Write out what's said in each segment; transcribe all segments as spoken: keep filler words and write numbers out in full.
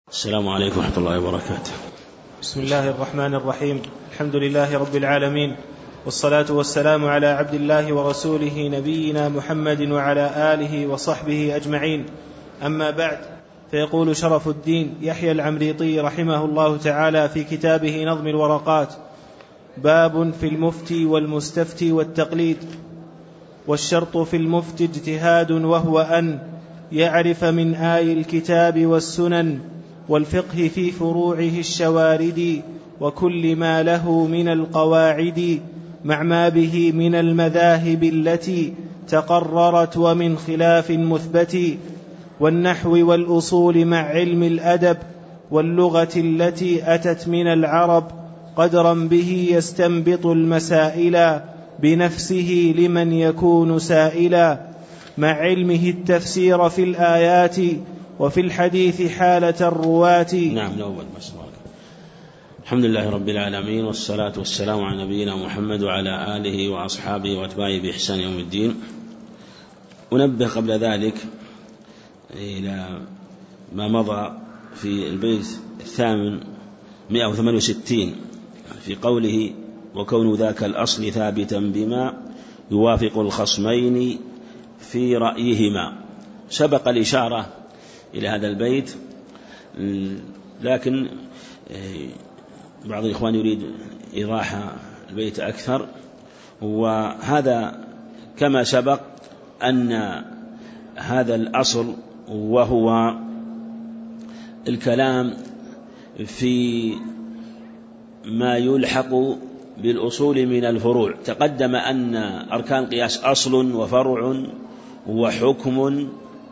السلام عليكم ورحمة الله وبركاته. بسم الله الرحمن الرحيم. الحمد لله رب العالمين، والصلاة والسلام على عبد الله ورسوله نبينا محمد وعلى آله وصحبه أجمعين. أما بعد، فيقول شرف الدين يحيى العمريطي رحمه الله تعالى في كتابه نظم الورقات: باب في المفتي والمستفتي والتقليد. والشرط في المفتي اجتهاد، وهو أن يعرف من آي الكتاب والسنن والفقه في فروعه الشوارد، وكل ما له من القواعد، مع ما به من المذاهب التي تقررت ومن خلاف مثبت، والنحو والأصول مع علم الأدب، واللغة التي أتت من العرب، قدرا به يستنبط المسائل بنفسه لمن يكون سائلا، مع علمه التفسير في الآيات وفي الحديث حالة الرواة. نعم نوبة بس. الحمد لله رب العالمين، والصلاة والسلام على نبينا محمد وعلى آله وأصحابه وأتباعه بإحسان يوم الدين. أنبه قبل ذلك إلى ما مضى في البيت الثامن مئة وثمانية وستين في قوله: وكون ذاك الأصل ثابتا بما يوافق الخصمين في رأيهما. سبق الإشارة إلى هذا البيت، لكن بعض الإخوان يريد إيضاح البيت أكثر. وهذا كما سبق أن هذا الأصل وهو الكلام في ما يلحق بالأصول من الفروع. تقدم أن أركان القياس أصل وفرع وحكم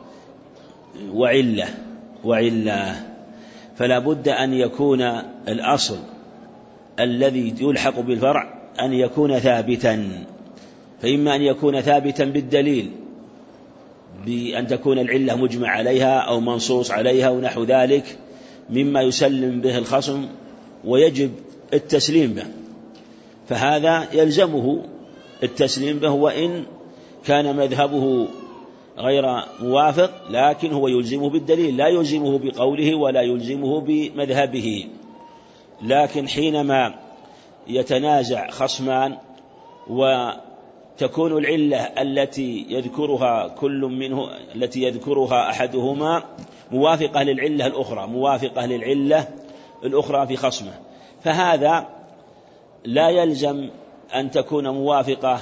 وعلة وعلة فلا بد أن يكون الأصل الذي يلحق بالفرع أن يكون ثابتا، فإما أن يكون ثابتا بالدليل بأن تكون العلة مجمع عليها أو منصوص عليها ونحو ذلك مما يسلم به الخصم ويجب التسليم به، فهذا يلزمه التسليم به وإن كان مذهبه غير موافق، لكن هو يلزمه بالدليل، لا يلزمه بقوله ولا يلزمه بمذهبه. لكن حينما يتنازع خصمان وتكون العلة التي يذكرها كل منه التي يذكرها أحدهما موافقة للعلة الأخرى موافقة للعلة الأخرى في خصمه، فهذا لا يلزم أن تكون موافقة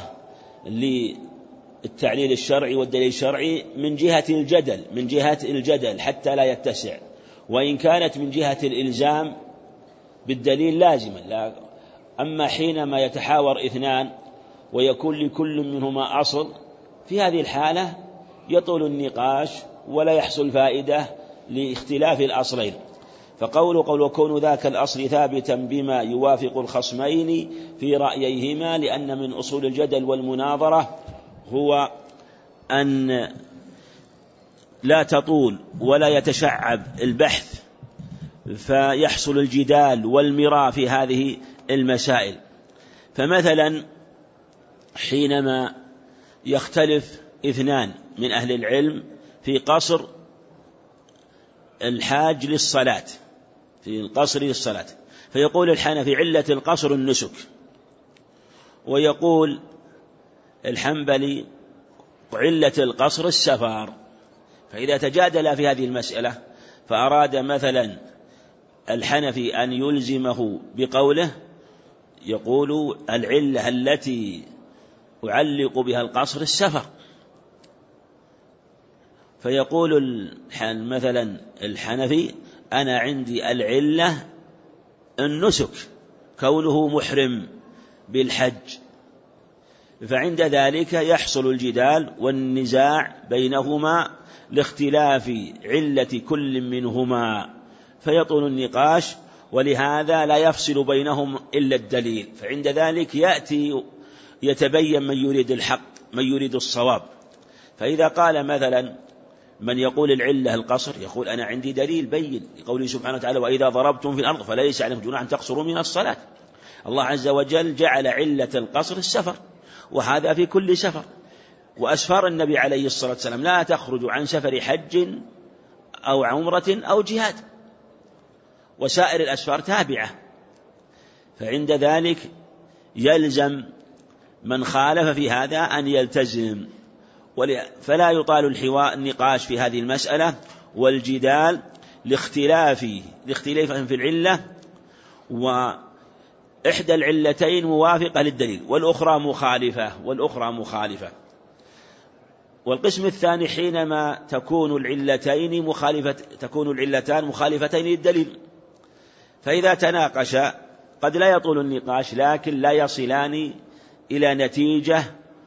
للتعليل الشرعي والدليل الشرعي من جهة الجدل من جهة الجدل حتى لا يتسع، وإن كانت من جهة الإلزام بالدليل لازما. لا. أما حينما يتحاور اثنان ويكون لكل منهما أصل، في هذه الحالة يطول النقاش ولا يحصل فائدة لاختلاف الأصلين. فقول قول وكون ذاك الأصل ثابتا بما يوافق الخصمين في رأييهما، لأن من أصول الجدل والمناظرة هو أن لا تطول ولا يتشعب البحث فيحصل الجدال والمراء في هذه المسائل. فمثلا حينما يختلف اثنان من أهل العلم في قصر الحاج للصلاة في القصر للصلاة، فيقول الحنفي علة القصر النسك، ويقول الحنبلي علة القصر السفر. فإذا تجادل في هذه المسألة فأراد مثلا الحنفي أن يلزمه بقوله، يقول العلة التي أعلق بها القصر السفر، فيقول مثلا الحنفي أنا عندي العلة النسك كونه محرم بالحج، فعند ذلك يحصل الجدال والنزاع بينهما لاختلاف علة كل منهما فيطول النقاش، ولهذا لا يفصل بينهم إلا الدليل. فعند ذلك يأتي يتبين من يريد الحق من يريد الصواب. فإذا قال مثلا من يقول العلة القصر، يقول أنا عندي دليل بين لقوله سبحانه وتعالى: وإذا ضربتم في الأرض فليس عليكم جناح أن تقصروا من الصلاة. الله عز وجل جعل علة القصر السفر، وهذا في كل سفر. وأسفار النبي عليه الصلاة والسلام لا تخرج عن سفر حج أو عمرة أو جهاد، وسائر الأسفار تابعة، فعند ذلك يلزم من خالف في هذا أن يلتزم، فلا يطال الحوار النقاش في هذه المسألة والجدال لاختلاف لاختلافهم في العلة، وإحدى العلتين موافقة للدليل والأخرى مخالفة والأخرى مخالفة. والقسم الثاني حينما تكون العلتين مخالفة تكون العلتان مخالفتين للدليل، فإذا تناقش قد لا يطول النقاش لكن لا يصلان إلى نتيجة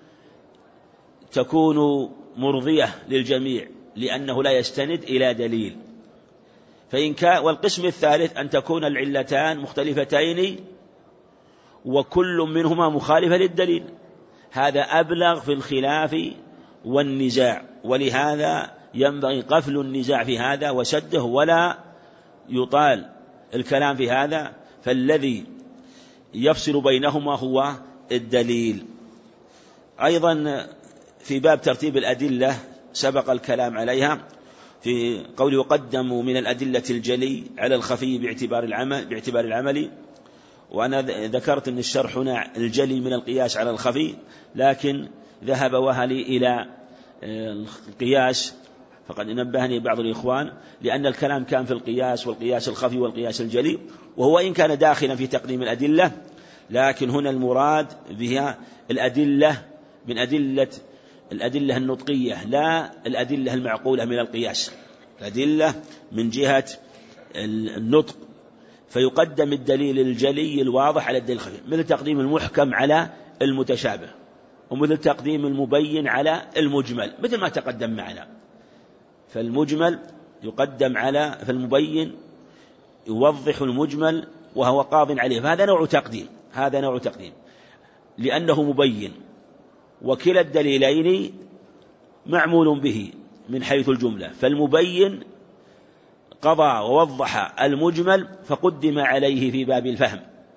تكون مرضية للجميع لأنه لا يستند إلى دليل. فإن كان والقسم الثالث أن تكون العلتان مختلفتين وكل منهما مخالفة للدليل، هذا أبلغ في الخلاف والنزاع، ولهذا ينبغي قفل النزاع في هذا وسده ولا يطال الكلام في هذا، فالذي يفصل بينهما هو الدليل. أيضا في باب ترتيب الأدلة سبق الكلام عليها في قوله يقدم من الأدلة الجلي على الخفي باعتبار العمل باعتبار العمل وأنا ذكرت أن الشرح هنا الجلي من القياس على الخفي، لكن ذهب وهلي إلى القياس، فقد نبهني بعض الإخوان لأن الكلام كان في القياس والقياس الخفي والقياس الجلي، وهو إن كان داخلا في تقديم الأدلة، لكن هنا المراد بها الأدلة من أدلة الأدلة النطقية لا الأدلة المعقولة من القياس، الأدلة من جهة النطق، فيقدم الدليل الجلي الواضح على الدليل الخفي، مثل تقديم المحكم على المتشابه، ومثل تقديم المبين على المجمل مثل ما تقدم معنا. فالمجمل يقدم على فالمبين يوضح المجمل وهو قاض عليه، فهذا نوع تقديم هذا نوع تقديم لأنه مبين، وكلا الدليلين معمول به من حيث الجملة، فالمبين قضى ووضح المجمل فقدم عليه في باب الفهم.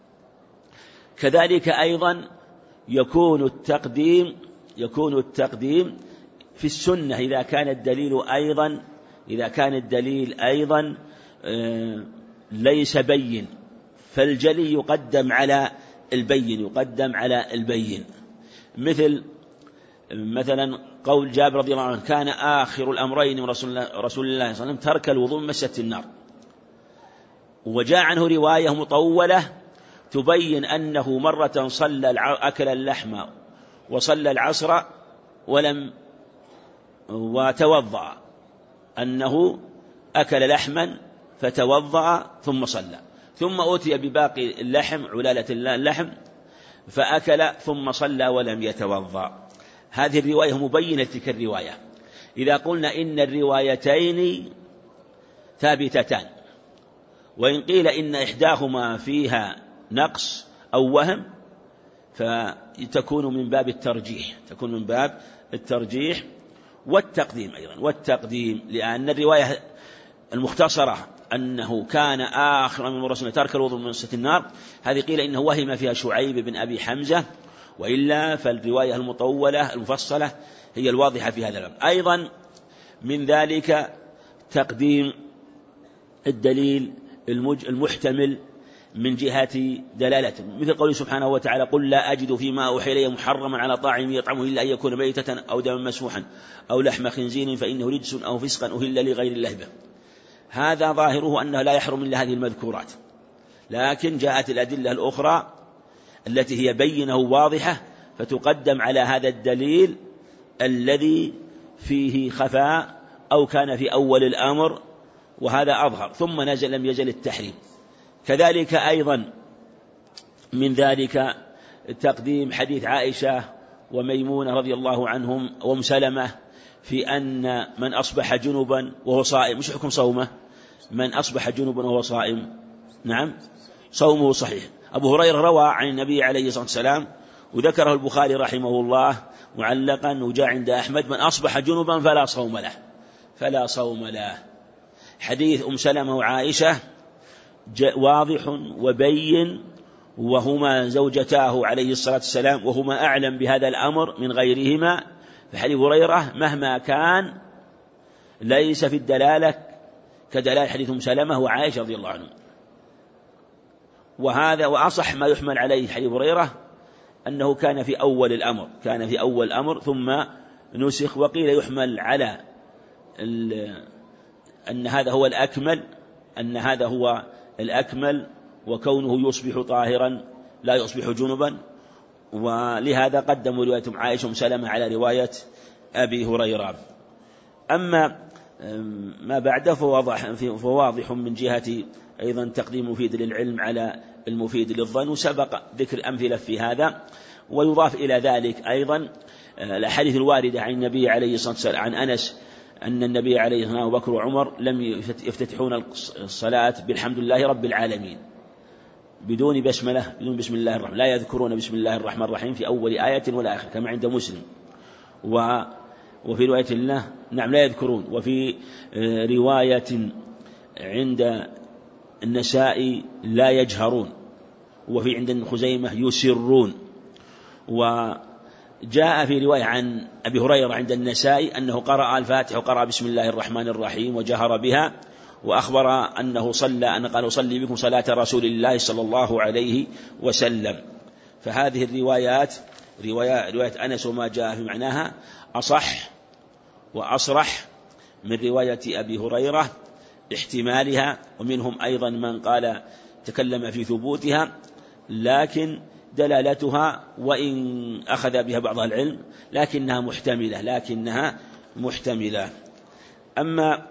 كذلك أيضا يكون التقديم يكون التقديم في السنة إذا كان الدليل أيضا إذا كان الدليل أيضا ليس بين، فالجلي يقدم على البين يقدم على البين مثل مثلا قول جابر رضي الله عنه كان آخر الأمرين من رسول الله, رسول الله صلى الله عليه وسلم ترك الوضوء من مسة النار، وجاء عنه رواية مطولة تبين أنه مرة صلى أكل اللحم وصلى العصر ولم وتوضأ، أنه أكل لحما فتوضأ ثم صلى، ثم أوتي بباقي اللحم علالة اللحم فأكل ثم صلى ولم يتوضأ. هذه الرواية مبينة تلك الرواية. إذا قلنا إن الروايتين ثابتتان، وإن قيل إن إحداهما فيها نقص أو وهم فتكون من باب الترجيح تكون من باب الترجيح والتقديم أيضا والتقديم لأن الرواية المختصرة أنه كان آخر من رسول ترك الوضوء من مسة النار، هذه قيل إنه وهم فيها شعيب بن أبي حمزة، وإلا فالرواية المطولة المفصلة هي الواضحة في هذا الأمر. أيضا من ذلك تقديم الدليل المحتمل من جهة دلالته، مثل قوله سبحانه وتعالى قل لا أجد فيما أوحي إلي محرما على طاعم يطعمه إلا أن يكون ميتة أو دما مسفوحا أو لحم خنزير فإنه رجس أو فسقا أهل لغير الله به. هذا ظاهره أنه لا يحرم إلا هذه المذكورات، لكن جاءت الأدلة الأخرى التي هي بينة واضحة فتقدم على هذا الدليل الذي فيه خفاء أو كان في أول الأمر، وهذا أظهر ثم نزل لم يزل التحريم. كذلك أيضا من ذلك تقديم حديث عائشة وميمونة رضي الله عنهم وأم سلمة في أن من أصبح جنبا وهو صائم، مش حكم صومه، من أصبح جنبا وهو صائم نعم صومه صحيح. أبو هريرة روى عن النبي عليه الصلاة والسلام وذكره البخاري رحمه الله معلقا، وجاء عند أحمد من أصبح جنبا فلا صوم له فلا صوم له. حديث أم سلمة وعائشة واضح وبين، وهما زوجتاه عليه الصلاة والسلام وهما أعلم بهذا الأمر من غيرهما، فحديث هريرة مهما كان ليس في الدلالة كدلالة حديث أم سلمة وعائشة رضي الله عنهم. وهذا وأصح ما يحمل عليه حديث هريرة أنه كان في أول الأمر كان في أول الأمر ثم نسخ. وقيل يحمل على أن هذا هو الأكمل أن هذا هو الأكمل وكونه يصبح طاهرا لا يصبح جنبا، ولهذا قدموا رواية عائشة وسلمة على رواية أبي هريرة. أما ما بعده فواضح, فواضح من جهة أيضا تقديم المفيد للعلم على المفيد للظن، وسبق ذكر أمثلة في هذا. ويضاف إلى ذلك أيضا الأحاديث الواردة عن النبي عليه الصلاة والسلام عن أنس أن النبي عليه الصلاة والسلام وبكر وعمر لم يفتتحون الصلاة بالحمد لله رب العالمين بدون بسملة بدون بسم الله الرحمن، لا يذكرون بسم الله الرحمن الرحيم في أول آية ولا آخر كما عند مسلم. و وفي رواية الله نعم لا يذكرون. وفي رواية عند النساء لا يجهرون. وفي عند خزيمة يسرون. وجاء في رواية عن أبي هريرة عند النساء أنه قرأ الفاتحة وقرأ بسم الله الرحمن الرحيم وجهر بها، وأخبر أنه صلى أن قال صلي بكم صلاة رسول الله صلى الله عليه وسلم. فهذه الروايات رواية, رواية أنس وما جاء في معناها أصح وأصرح من رواية أبي هريرة احتمالها، ومنهم أيضا من قال تكلم في ثبوتها، لكن دلالتها وإن أخذ بها بعض العلم لكنها محتملة لكنها محتملة. أما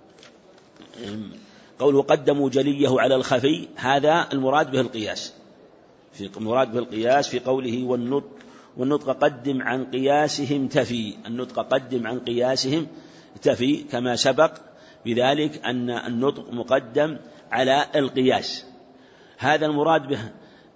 قوله قدموا جليه على الخفي هذا المراد به القياس في المراد به القياس في قوله والنطق والنطق قدم عن قياسهم تفي النطق قدم عن قياسهم تفي كما سبق بذلك أن النطق مقدم على القياس. هذا المراد به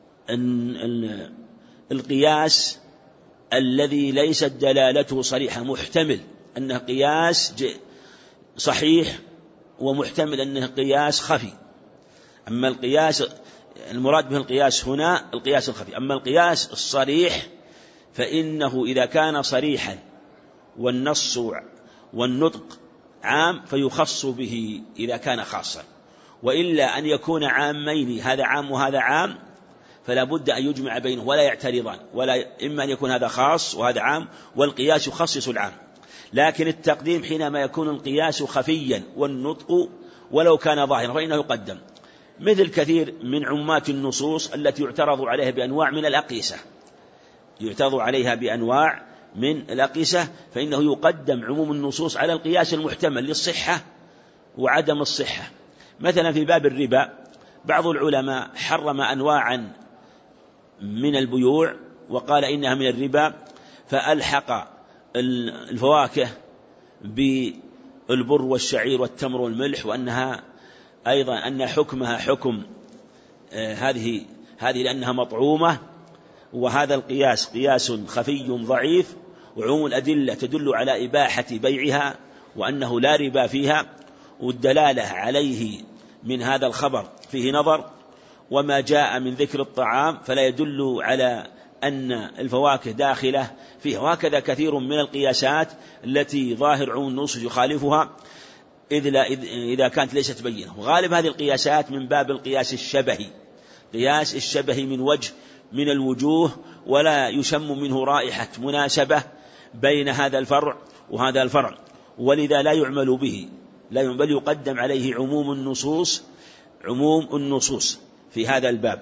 القياس الذي ليست دلالته صريحة محتمل أنه قياس صحيح ومحتمل أنه قياس خفي. أما القياس المراد به القياس هنا القياس الخفي. أما القياس الصريح فإنه إذا كان صريحا والنص والنطق عام فيخص به إذا كان خاصا، وإلا أن يكون عامين هذا عام وهذا عام فلا بد أن يجمع بينه ولا يعترضان، ولا إما أن يكون هذا خاص وهذا عام والقياس يخصص العام. لكن التقديم حينما يكون القياس خفيا والنطق ولو كان ظاهرا فإنه يقدم، مثل كثير من عمات النصوص التي يعترض عليها بأنواع من الأقيسة يعترض عليها بأنواع من الأقيسة فإنه يقدم عموم النصوص على القياس المحتمل للصحة وعدم الصحة. مثلا في باب الربا بعض العلماء حرم أنواعا من البيوع وقال إنها من الربا، فألحق الفواكه بالبر والشعير والتمر والملح، وأنها أيضا أن حكمها حكم آه هذه هذه لأنها مطعومة. وهذا القياس قياس خفي ضعيف، وعموم الأدلة تدل على إباحة بيعها وأنه لا ربا فيها، والدلالة عليه من هذا الخبر فيه نظر. وما جاء من ذكر الطعام فلا يدل على أن الفواكه داخلة فيه. وهكذا كثير من القياسات التي ظاهر عموم النصوص يخالفها إذا كانت ليست بينة. وغالب هذه القياسات من باب القياس الشبهي، قياس الشبه من وجه من الوجوه، ولا يشم منه رائحة مناسبة بين هذا الفرع وهذا الفرع، ولذا لا يعمل به لا بل يقدم عليه عموم النصوص عموم النصوص في هذا الباب.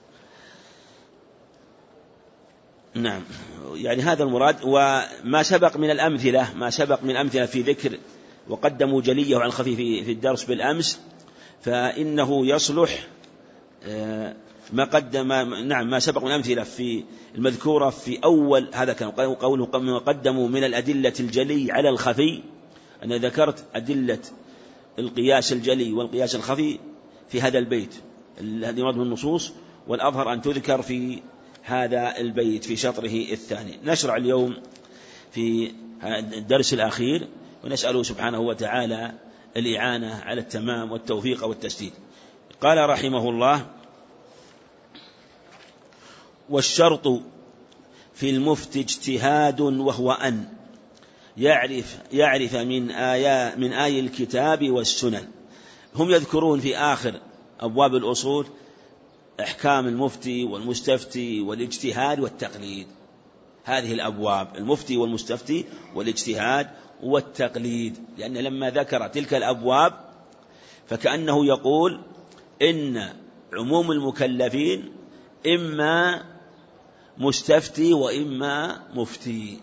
نعم، يعني هذا المراد. وما سبق من الأمثلة ما سبق من أمثلة في ذكر وقدموا جليه عن الخفي في الدرس بالأمس، فإنه يصلح ما قدم نعم ما سبق من أمثلة في المذكورة في أول هذا كان قوله قدموا من الأدلة الجلي على الخفي. أنا ذكرت أدلة القياس الجلي والقياس الخفي في هذا البيت الذي مراد من النصوص، والأظهر أن تذكر في هذا البيت في شطره الثاني. نشرع اليوم في الدرس الأخير، ونسأله سبحانه وتعالى الإعانة على التمام والتوفيق والتسديد. قال رحمه الله: والشرط في المفتي اجتهاد، وهو أن يعرف يعرف من آيات من آي الكتاب والسنن. هم يذكرون في آخر أبواب الأصول أحكام المفتي والمستفتي والاجتهاد والتقليد. هذه الأبواب: المفتي والمستفتي والاجتهاد والتقليد. لأن لما ذكر تلك الأبواب فكأنه يقول إن عموم المكلفين إما مستفتي وإما مفتي،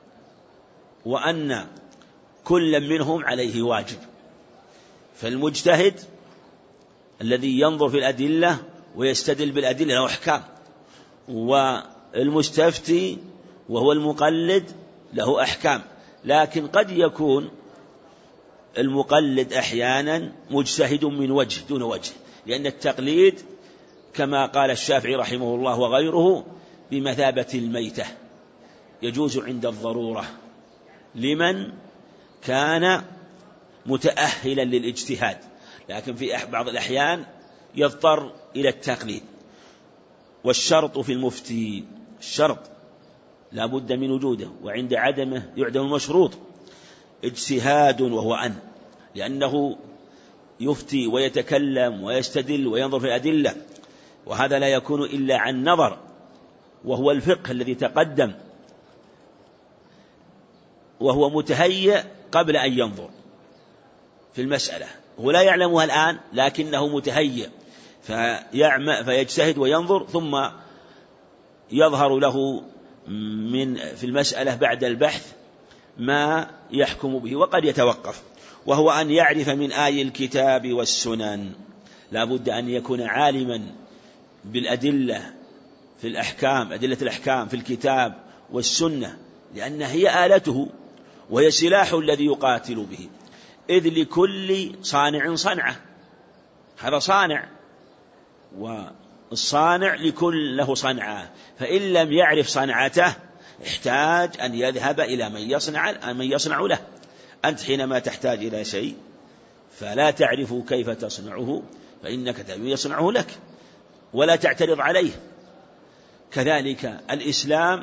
وأن كل منهم عليه واجب. فالمجتهد الذي ينظر في الأدلة ويستدل بالأدلة له أحكام، والمستفتي وهو المقلد له أحكام. لكن قد يكون المقلد أحيانا مجتهد من وجه دون وجه، لأن التقليد كما قال الشافعي رحمه الله وغيره بمثابة الميتة، يجوز عند الضرورة لمن كان متأهلا للاجتهاد، لكن في بعض الأحيان يضطر إلى التقليد. والشرط في المفتي، الشرط لا بد من وجوده، وعند عدمه يعدم المشروط. اجتهاد وهو أن، لأنه يفتي ويتكلم ويستدل وينظر في الأدلة، وهذا لا يكون إلا عن نظر، وهو الفقه الذي تقدم، وهو متهيئ قبل أن ينظر في المسألة. هو لا يعلمها الآن لكنه متهيئ، فيعمل فيجتهد وينظر، ثم يظهر له من في المسألة بعد البحث ما يحكم به، وقد يتوقف. وهو أن يعرف من آي الكتاب والسنن، لا بد أن يكون عالما بالأدلة في الأحكام، أدلة الأحكام في الكتاب والسنة، لأن هي آلته وهي سلاح الذي يقاتل به. إذ لكل صانع صنعة، هذا صانع، والصانع لكل له صنعة، فإن لم يعرف صنعته احتاج أن يذهب إلى من يصنع, من يصنع له. أنت حينما تحتاج إلى شيء فلا تعرف كيف تصنعه، فإنك تبي يصنعه لك ولا تعترض عليه. كذلك الإسلام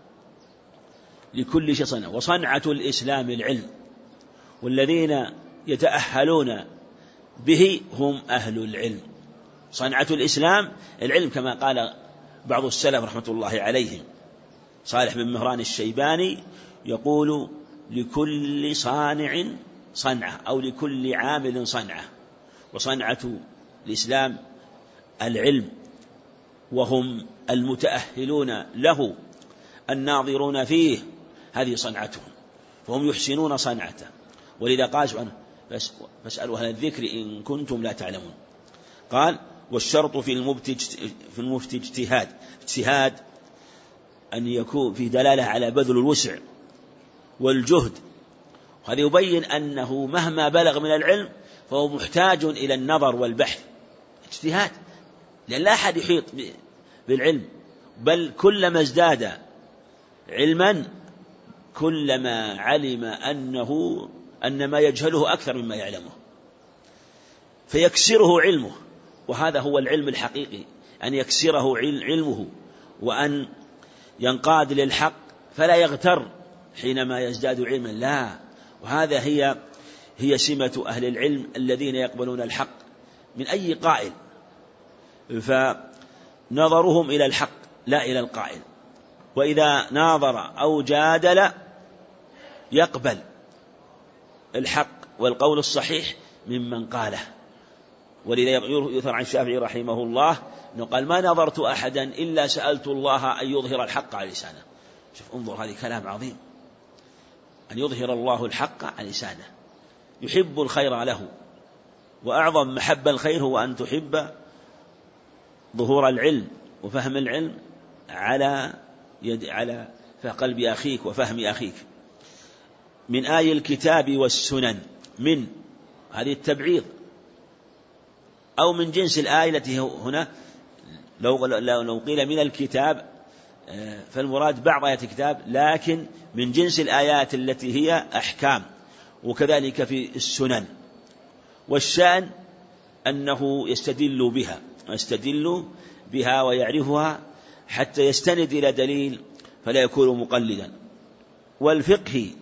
لكل شيء صنع، وصنعة الإسلام العلم، والذين يتأهلون به هم أهل العلم. صنعة الإسلام العلم، كما قال بعض السلف رحمة الله عليهم، صالح بن مهران الشيباني يقول: لكل صانع صنعة، أو لكل عامل صنعة. وصنعة الإسلام العلم، وهم المتأهلون له الناظرون فيه، هذه صنعتهم، فهم يحسنون صنعته. ولذا قال سبحانه: فاسألوا أهل الذكر إن كنتم لا تعلمون. قال: والشرط في المفتي اجتهاد. اجتهاد أن يكون في دلالة على بذل الوسع والجهد، وهذا يبين أنه مهما بلغ من العلم فهو محتاج إلى النظر والبحث. اجتهاد، لأن لا أحد يحيط بالعلم، بل كلما ازداد علما كلما علم أنه أن ما يجهله أكثر مما يعلمه، فيكسره علمه. وهذا هو العلم الحقيقي، أن يكسره علمه، وأن ينقاد للحق فلا يغتر حينما يزداد علما، لا. وهذا هي هي سمة أهل العلم الذين يقبلون الحق من أي قائل، فنظرهم إلى الحق لا إلى القائل. وإذا ناظر أو جادل يقبل الحق والقول الصحيح ممن قاله. ولذا يثر عن الشافعي رحمه الله أنه قال: ما نظرت أحدا إلا سألت الله أن يظهر الحق على لسانه. شوف، انظر، هذه كلام عظيم، أن يظهر الله الحق على لسانه. يحب الخير له، وأعظم محبة الخير هو أن تحب ظهور العلم وفهم العلم على يد على قلب أخيك وفهم أخيك. من آي الكتاب والسنن، من هذه التبعيض، أو من جنس الآية التي هنا لو لو قيل من الكتاب فالمراد بعض آيات الكتاب، لكن من جنس الآيات التي هي أحكام، وكذلك في السنن. والشأن أنه يستدل بها يستدل بها ويعرفها حتى يستند إلى دليل فلا يكون مقلدا. والفقه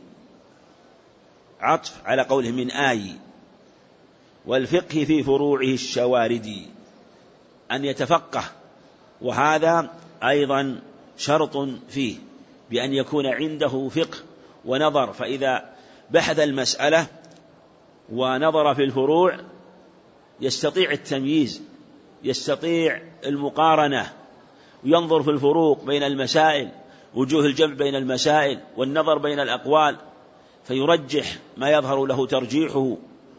عطف على قوله من آي، والفقه في فروعه الشواردي، أن يتفقه، وهذا أيضا شرط فيه بأن يكون عنده فقه ونظر، فإذا بحث المسألة ونظر في الفروع يستطيع التمييز، يستطيع المقارنة، وينظر في الفروق بين المسائل، وجوه الجمع بين المسائل، والنظر بين الأقوال، فيرجح ما يظهر له ترجيحه،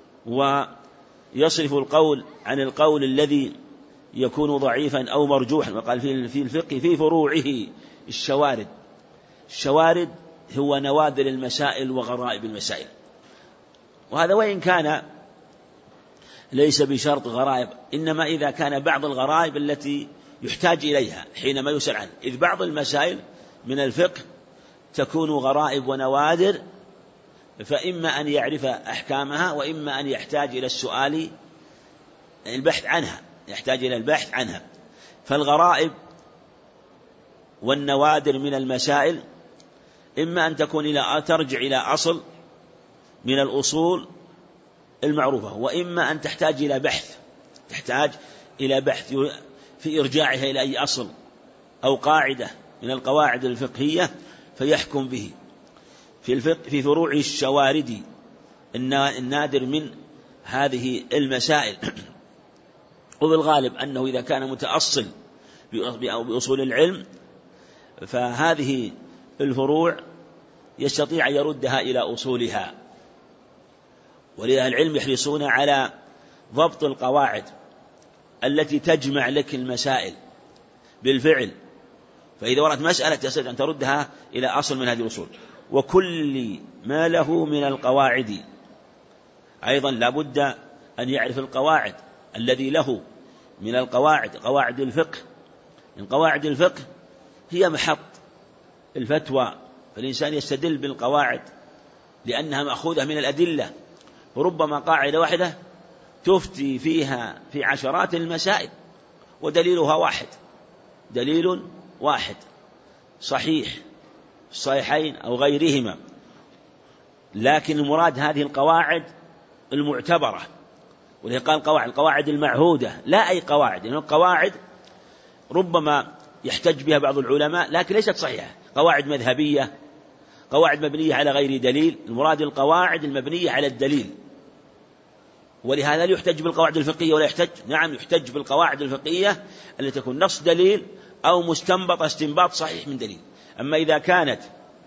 ويصرف القول عن القول الذي يكون ضعيفا أو مرجوحا. وقال في الفقه في فروعه الشوارد. الشوارد هو نوادر المسائل وغرائب المسائل، وهذا وإن كان ليس بشرط غرائب، إنما إذا كان بعض الغرائب التي يحتاج إليها حينما يسأل عنه، إذ بعض المسائل من الفقه تكون غرائب ونوادر، فإما أن يعرف أحكامها، وإما أن يحتاج إلى السؤال البحث عنها، يحتاج إلى البحث عنها. فالغرائب والنوادر من المسائل إما أن تكون إلى ترجع إلى أصل من الأصول المعروفة، وإما أن تحتاج إلى بحث، تحتاج إلى بحث في إرجاعها إلى أي أصل أو قاعدة من القواعد الفقهية فيحكم به. في الفقه في فروع الشوارد النادر من هذه المسائل. وبالغالب أنه إذا كان متأصل بأصول العلم فهذه الفروع يستطيع أن يردها إلى أصولها، ولذا العلم يحرصون على ضبط القواعد التي تجمع لك المسائل بالفعل، فإذا وردت مسألة تستطيع أن تردها إلى أصل من هذه الأصول. وكل ما له من القواعد أيضا لا بد أن يعرف القواعد الذي له من القواعد، قواعد الفقه. من قواعد الفقه هي محط الفتوى، فالإنسان يستدل بالقواعد لأنها مأخوذة من الأدلة، وربما قاعدة واحدة تفتي فيها في عشرات المسائل ودليلها واحد، دليل واحد صحيح الصحيحين أو غيرهما. لكن المراد هذه القواعد المعتبرة، ولذلك قال قواعد القواعد المعهودة، لا أي قواعد، لأن القواعد ربما يحتج بها بعض العلماء لكن ليست صحيحة، قواعد مذهبية، قواعد مبنية على غير دليل. المراد القواعد المبنية على الدليل، ولهذا لا يحتج بالقواعد الفقهية ولا يحتج، نعم يحتج بالقواعد الفقهية التي تكون نص دليل أو مستنبط استنباط صحيح من دليل. أما إذا كانت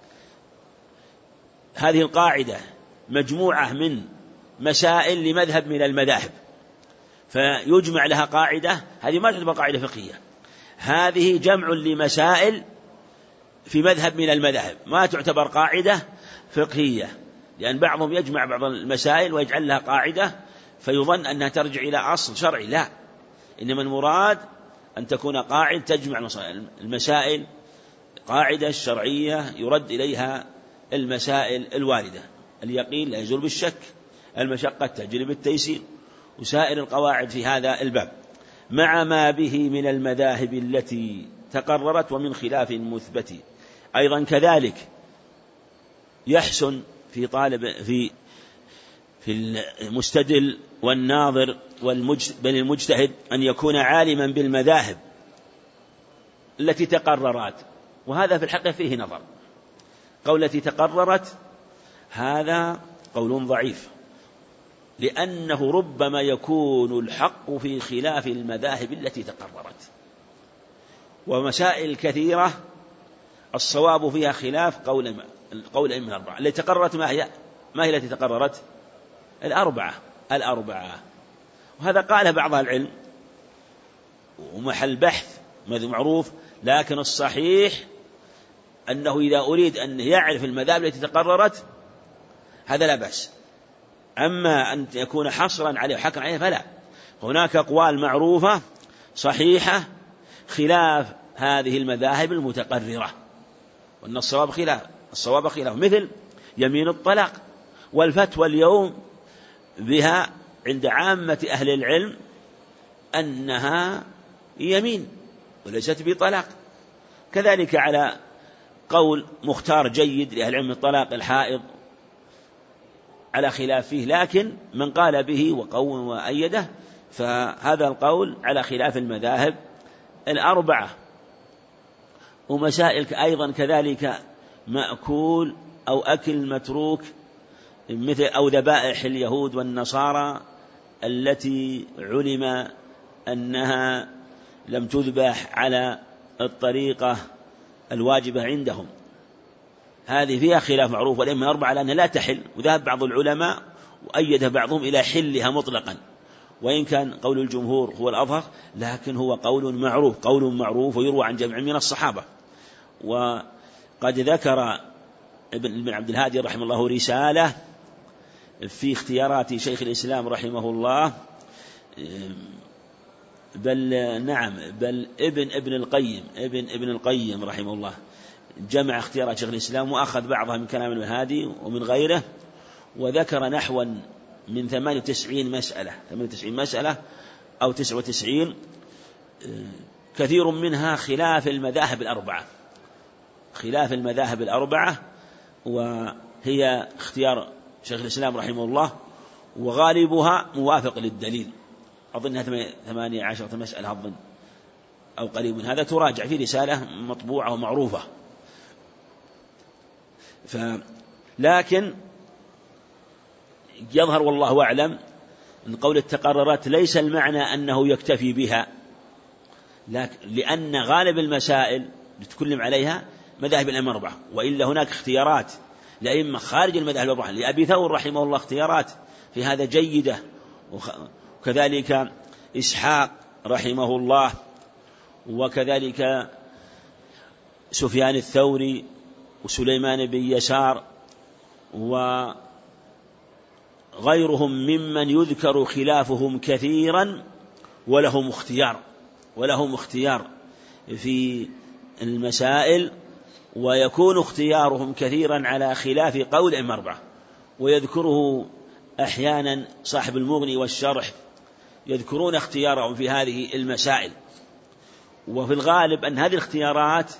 هذه القاعدة مجموعة من مسائل لمذهب من المذاهب فيجمع لها قاعدة، هذه ما تعتبر قاعدة فقهية، هذه جمع لمسائل في مذهب من المذاهب، ما تعتبر قاعدة فقهية، لأن بعضهم يجمع بعض المسائل ويجعل لها قاعدة فيظن أنها ترجع إلى أصل شرعي، لا، إنما المراد أن تكون قاعدة تجمع المسائل، قاعدة الشرعية يرد إليها المسائل الواردة. اليقين لا يزول بالشك، المشقة تجلب التيسير، وسائر القواعد في هذا الباب، مع ما به من المذاهب التي تقررت ومن خلاف مثبت. أيضا كذلك يحسن في طالب في في المستدل والناظر بل المجتهد أن يكون عالما بالمذاهب التي تقررت، وهذا في الحقيقة فيه نظر. قول التي تقررت هذا قول ضعيف، لأنه ربما يكون الحق في خلاف المذاهب التي تقررت، ومسائل كثيرة الصواب فيها خلاف قول قول الأئمة الأربعة. التي تقررت ما هي؟ ما هي التي تقررت؟ الأربعة الأربعة وهذا قاله بعض العلم ومحل بحث معروف، لكن الصحيح أنه إذا أريد أن يعرف المذاهب التي تقررت هذا لا بأس، أما أن يكون حصرا عليه وحكم عليه فلا. هناك أقوال معروفة صحيحة خلاف هذه المذاهب المتقررة، وأن الصواب خلاف الصواب خلاف، مثل يمين الطلاق، والفتوى اليوم بها عند عامة أهل العلم أنها يمين وليست بطلاق. كذلك على قول مختار جيد لأهل العلم الطلاق الحائض على خلاف فيه، لكن من قال به وقوم وأيده فهذا القول على خلاف المذاهب الأربعة. ومسائل أيضا كذلك مأكول أو أكل متروك مثل أو ذبائح اليهود والنصارى التي علم أنها لم تذبح على الطريقة الواجبة عندهم، هذه فيها خلاف معروف، والأئمة الأربعة لأنها لا تحل، وذهب بعض العلماء وأيدها بعضهم إلى حلها مطلقا، وإن كان قول الجمهور هو الأظهر لكن هو قول معروف قول معروف ويروى عن جمع من الصحابة. وقد ذكر ابن عبد الهادي رحمه الله رسالة في اختيارات شيخ الإسلام رحمه الله، بل نعم بل ابن ابن القيم ابن ابن القيم رحمه الله جمع اختيارات شيخ الإسلام وأخذ بعضها من كلام الهادي ومن غيره، وذكر نحوا من ثمانية وتسعين مسألة ثمانية وتسعين مسألة أو تسعة وتسعين، كثير منها خلاف المذاهب الأربعة خلاف المذاهب الأربعة وهي اختيار شيخ الإسلام رحمه الله، وغالبها موافق للدليل، أظنها ثمانية عشرة مسألة أظن أو قريب من هذا، تراجع في رسالة مطبوعة ومعروفة. ف لكن يظهر والله أعلم أن قول التقررات ليس المعنى أنه يكتفي بها، لأن غالب المسائل لتكلم عليها مذاهب الأئمة الأربعة، وإلا هناك اختيارات لأئمة خارج المذاهب الأربعة، لأبي ثور رحمه الله اختيارات في هذا جيدة، وكذلك إسحاق رحمه الله، وكذلك سفيان الثوري وسليمان بن يسار وغيرهم ممن يذكر خلافهم كثيرا ولهم اختيار ولهم اختيار في المسائل، ويكون اختيارهم كثيرا على خلاف قول الأئمة الأربعة. ويذكره أحيانا صاحب المغني والشرح يذكرون اختيارهم في هذه المسائل، وفي الغالب أن هذه الاختيارات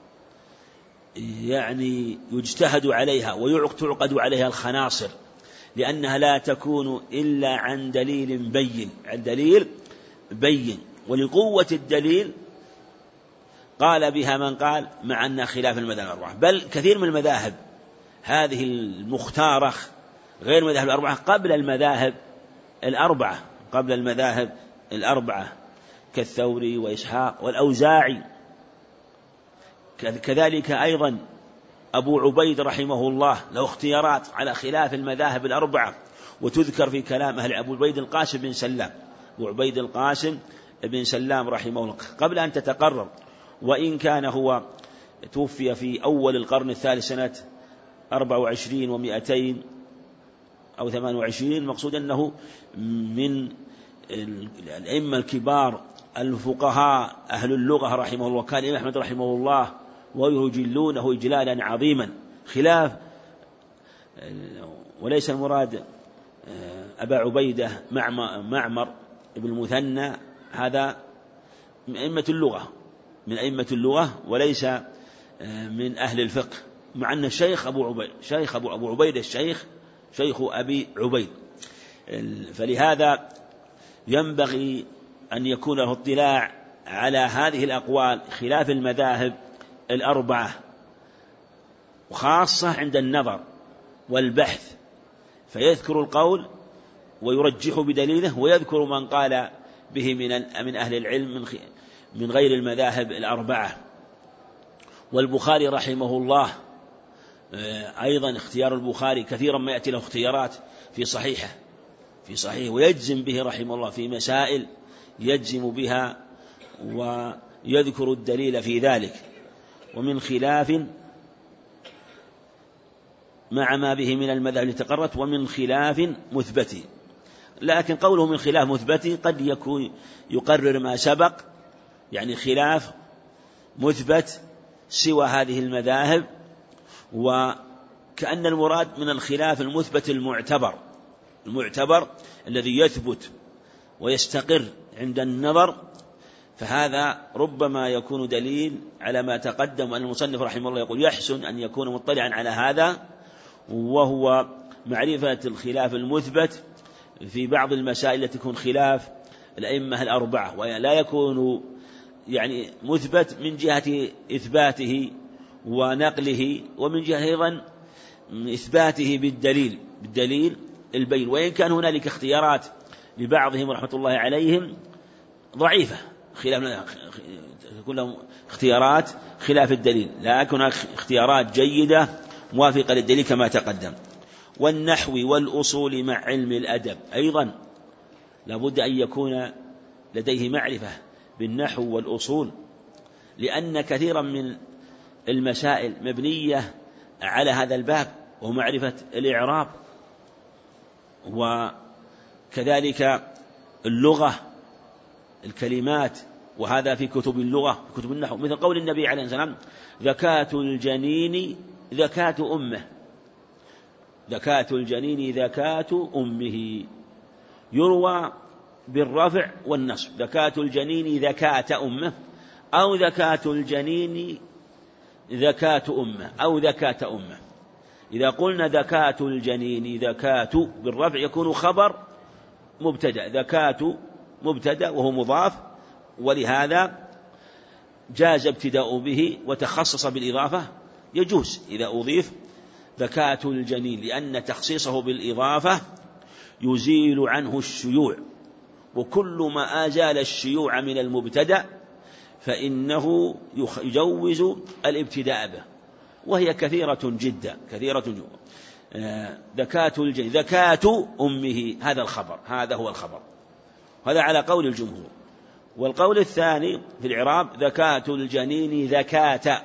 يعني يجتهد عليها ويعقد عليها الخناصر، لأنها لا تكون إلا عن دليل بين عن دليل بين ولقوة الدليل قال بها من قال، مع أن خلاف المذاهب الأربعة، بل كثير من المذاهب هذه المختارة غير المذاهب الأربعة قبل المذاهب الأربعة قبل المذاهب الأربعة كالثوري وإسحاق والأوزاعي. كذلك أيضا أبو عبيد رحمه الله له اختيارات على خلاف المذاهب الأربعة، وتذكر في كلام أهل أبو عبيد القاسم بن سلام أبو عبيد القاسم بن سلام رحمه الله قبل أن تتقرر، وإن كان هو توفي في أول القرن الثالث سنة أربع وعشرين ومئتين أو ثمان وعشرين، مقصود أنه من الأئمة الكبار الفقهاء أهل اللغة رحمه الله، كان الإمام أحمد رحمه الله ويجلونه إجلالا عظيما، خلاف وليس المراد أبا عبيدة معمر ابن المثنى، هذا من أئمة اللغة من أئمة اللغة وليس من أهل الفقه، مع أن الشيخ أبو عبيد شيخ أبو أبو عبيد الشيخ شيخ أبي عبيد. فلهذا ينبغي أن يكون له اطلاع على هذه الأقوال خلاف المذاهب الأربعة، وخاصة عند النظر والبحث، فيذكر القول ويرجح بدليله، ويذكر من قال به من من أهل العلم من من غير المذاهب الأربعة. والبخاري رحمه الله أيضا اختيار البخاري كثيرا ما يأتي له اختيارات في صحيحه في صحيح ويجزم به رحمه الله في مسائل يجزم بها ويذكر الدليل في ذلك، ومن خلاف مع ما به من المذاهب التي تقررت، ومن خلاف مثبت. لكن قوله من خلاف مثبت قد يكون يقرر ما سبق، يعني خلاف مثبت سوى هذه المذاهب، وكأن المراد من الخلاف المثبت المعتبر المعتبر الذي يثبت ويستقر عند النظر، فهذا ربما يكون دليل على ما تقدم، أن المصنف رحمه الله يقول يحسن أن يكون مطلعا على هذا، وهو معرفة الخلاف المثبت في بعض المسائل التي تكون خلاف الأئمة الأربعة، ولا يكون يعني مثبت من جهة إثباته ونقله، ومن جهة أيضا إثباته بالدليل بالدليل البين، وإن كان هنالك اختيارات لبعضهم رحمة الله عليهم ضعيفة خلاف كلهم اختيارات خلاف الدليل، لكن اختيارات جيدة موافقة للدليل كما تقدم. والنحو والأصول مع علم الأدب أيضا لابد أن يكون لديه معرفة بالنحو والأصول، لأن كثيرا من المسائل مبنية على هذا الباب، ومعرفة الإعراب، وكذلك اللغة الكلمات، وهذا في كتب اللغة في كتب النحو، مثل قول النبي عليه الصلاة والسلام: زكاة الجنين زكاة أمه، زكاة الجنين زكاة أمه، يروى بالرفع والنصب، زكاة الجنين زكاة أمه، أو زكاة الجنين زكاة أمه، أو زكاة أمه. إذا قلنا زكاة الجنين زكاة بالرفع يكون خبر مبتدأ، زكاة مبتدأ وهو مضاف، ولهذا جاز ابتداء به وتخصص بالإضافة يجوز إذا أضيف زكاة الجنين، لأن تخصيصه بالإضافة يزيل عنه الشيوع، وكل ما أزال الشيوع من المبتدأ فإنه يجوز الابتداء به، وهي كثيرة جدا كثيرة جدا. زكاة الجنين زكاة أمه، هذا الخبر، هذا هو الخبر، هذا على قول الجمهور. والقول الثاني في الإعراب: زكاة الجنين زكاة،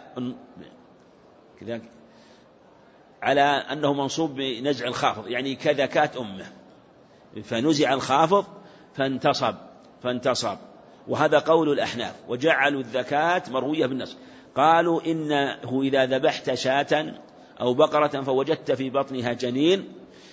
على أنه منصوب بنزع الخافض، يعني كزكاة أمه، فنزع الخافض فانتصب فانتصب وهذا قول الأحناف، وجعلوا الزكاة مروية بالنصب، قالوا إنه إذا ذبحت شاة أو بقرة فوجدت في بطنها جنين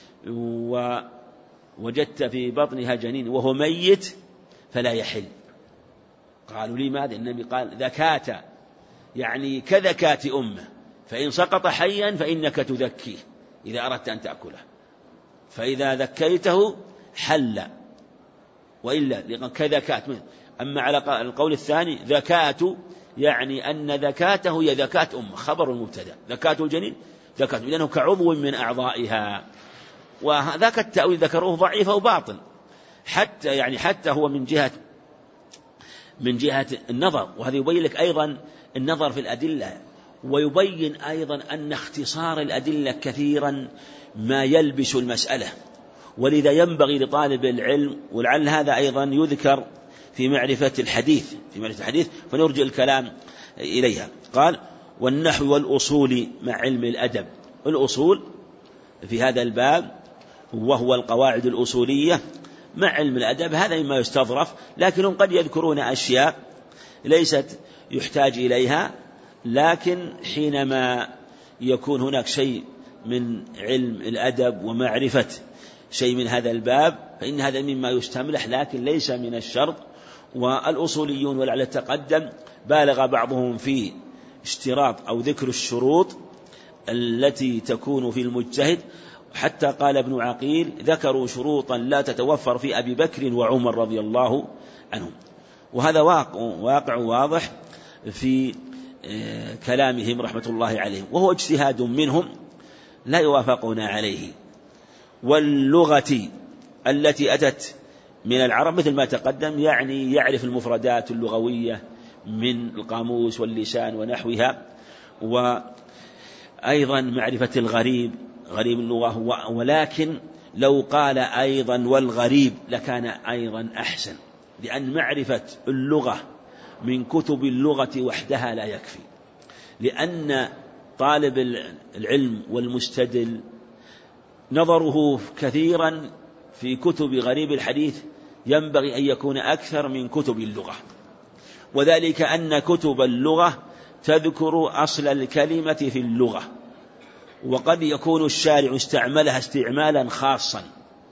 ووجدت في بطنها جنين وهو ميت فلا يحل. قالوا لماذا؟ النبي قال زكاة، يعني كذكاة أمه، فإن سقط حيا فإنك تذكيه إذا أردت أن تأكله، فإذا ذكيته حل، وإلا كذكاة. أما على القول الثاني زكاة، يعني أن ذكاته هي ذكاة أمه، خبر المبتدأ، ذكاة الجنين ذكاة، لأنه كعضو من أعضائها. وذاك التأويل ذكروه ضعيف وباطل، حتى يعني حتى هو من جهة من جهة النظر، وهذا يبين لك أيضا النظر في الأدلة، ويبين أيضا أن اختصار الأدلة كثيرا ما يلبس المسألة، ولذا ينبغي لطالب العلم، ولعل هذا أيضا يذكر في معرفة الحديث في معرفة الحديث فنرجع الكلام إليها. قال: والنحو والأصول مع علم الأدب. الأصول في هذا الباب وهو القواعد الأصولية مع علم الأدب، هذا مما يستظرف، لكنهم قد يذكرون أشياء ليست يحتاج إليها، لكن حينما يكون هناك شيء من علم الأدب ومعرفة شيء من هذا الباب فإن هذا مما يستملح، لكن ليس من الشرط. والأصوليون ولعل تقدم بالغ بعضهم في اشتراط أو ذكر الشروط التي تكون في المجتهد، حتى قال ابن عقيل: ذكروا شروطا لا تتوفر في أبي بكر وعمر رضي الله عنهم. وهذا واقع, واقع واضح في كلامهم رحمة الله عليهم، وهو اجتهاد منهم لا يوافقون عليه. واللغة التي أتت من العرب مثل ما تقدم، يعني يعرف المفردات اللغوية من القاموس واللسان ونحوها، وأيضا معرفة الغريب غريب اللغة، ولكن لو قال أيضا والغريب لكان أيضا أحسن، لأن معرفة اللغة من كتب اللغة وحدها لا يكفي، لأن طالب العلم والمستدل نظره كثيرا في كتب غريب الحديث ينبغي أن يكون أكثر من كتب اللغة، وذلك أن كتب اللغة تذكر أصل الكلمة في اللغة، وقد يكون الشارع استعملها استعمالا خاصا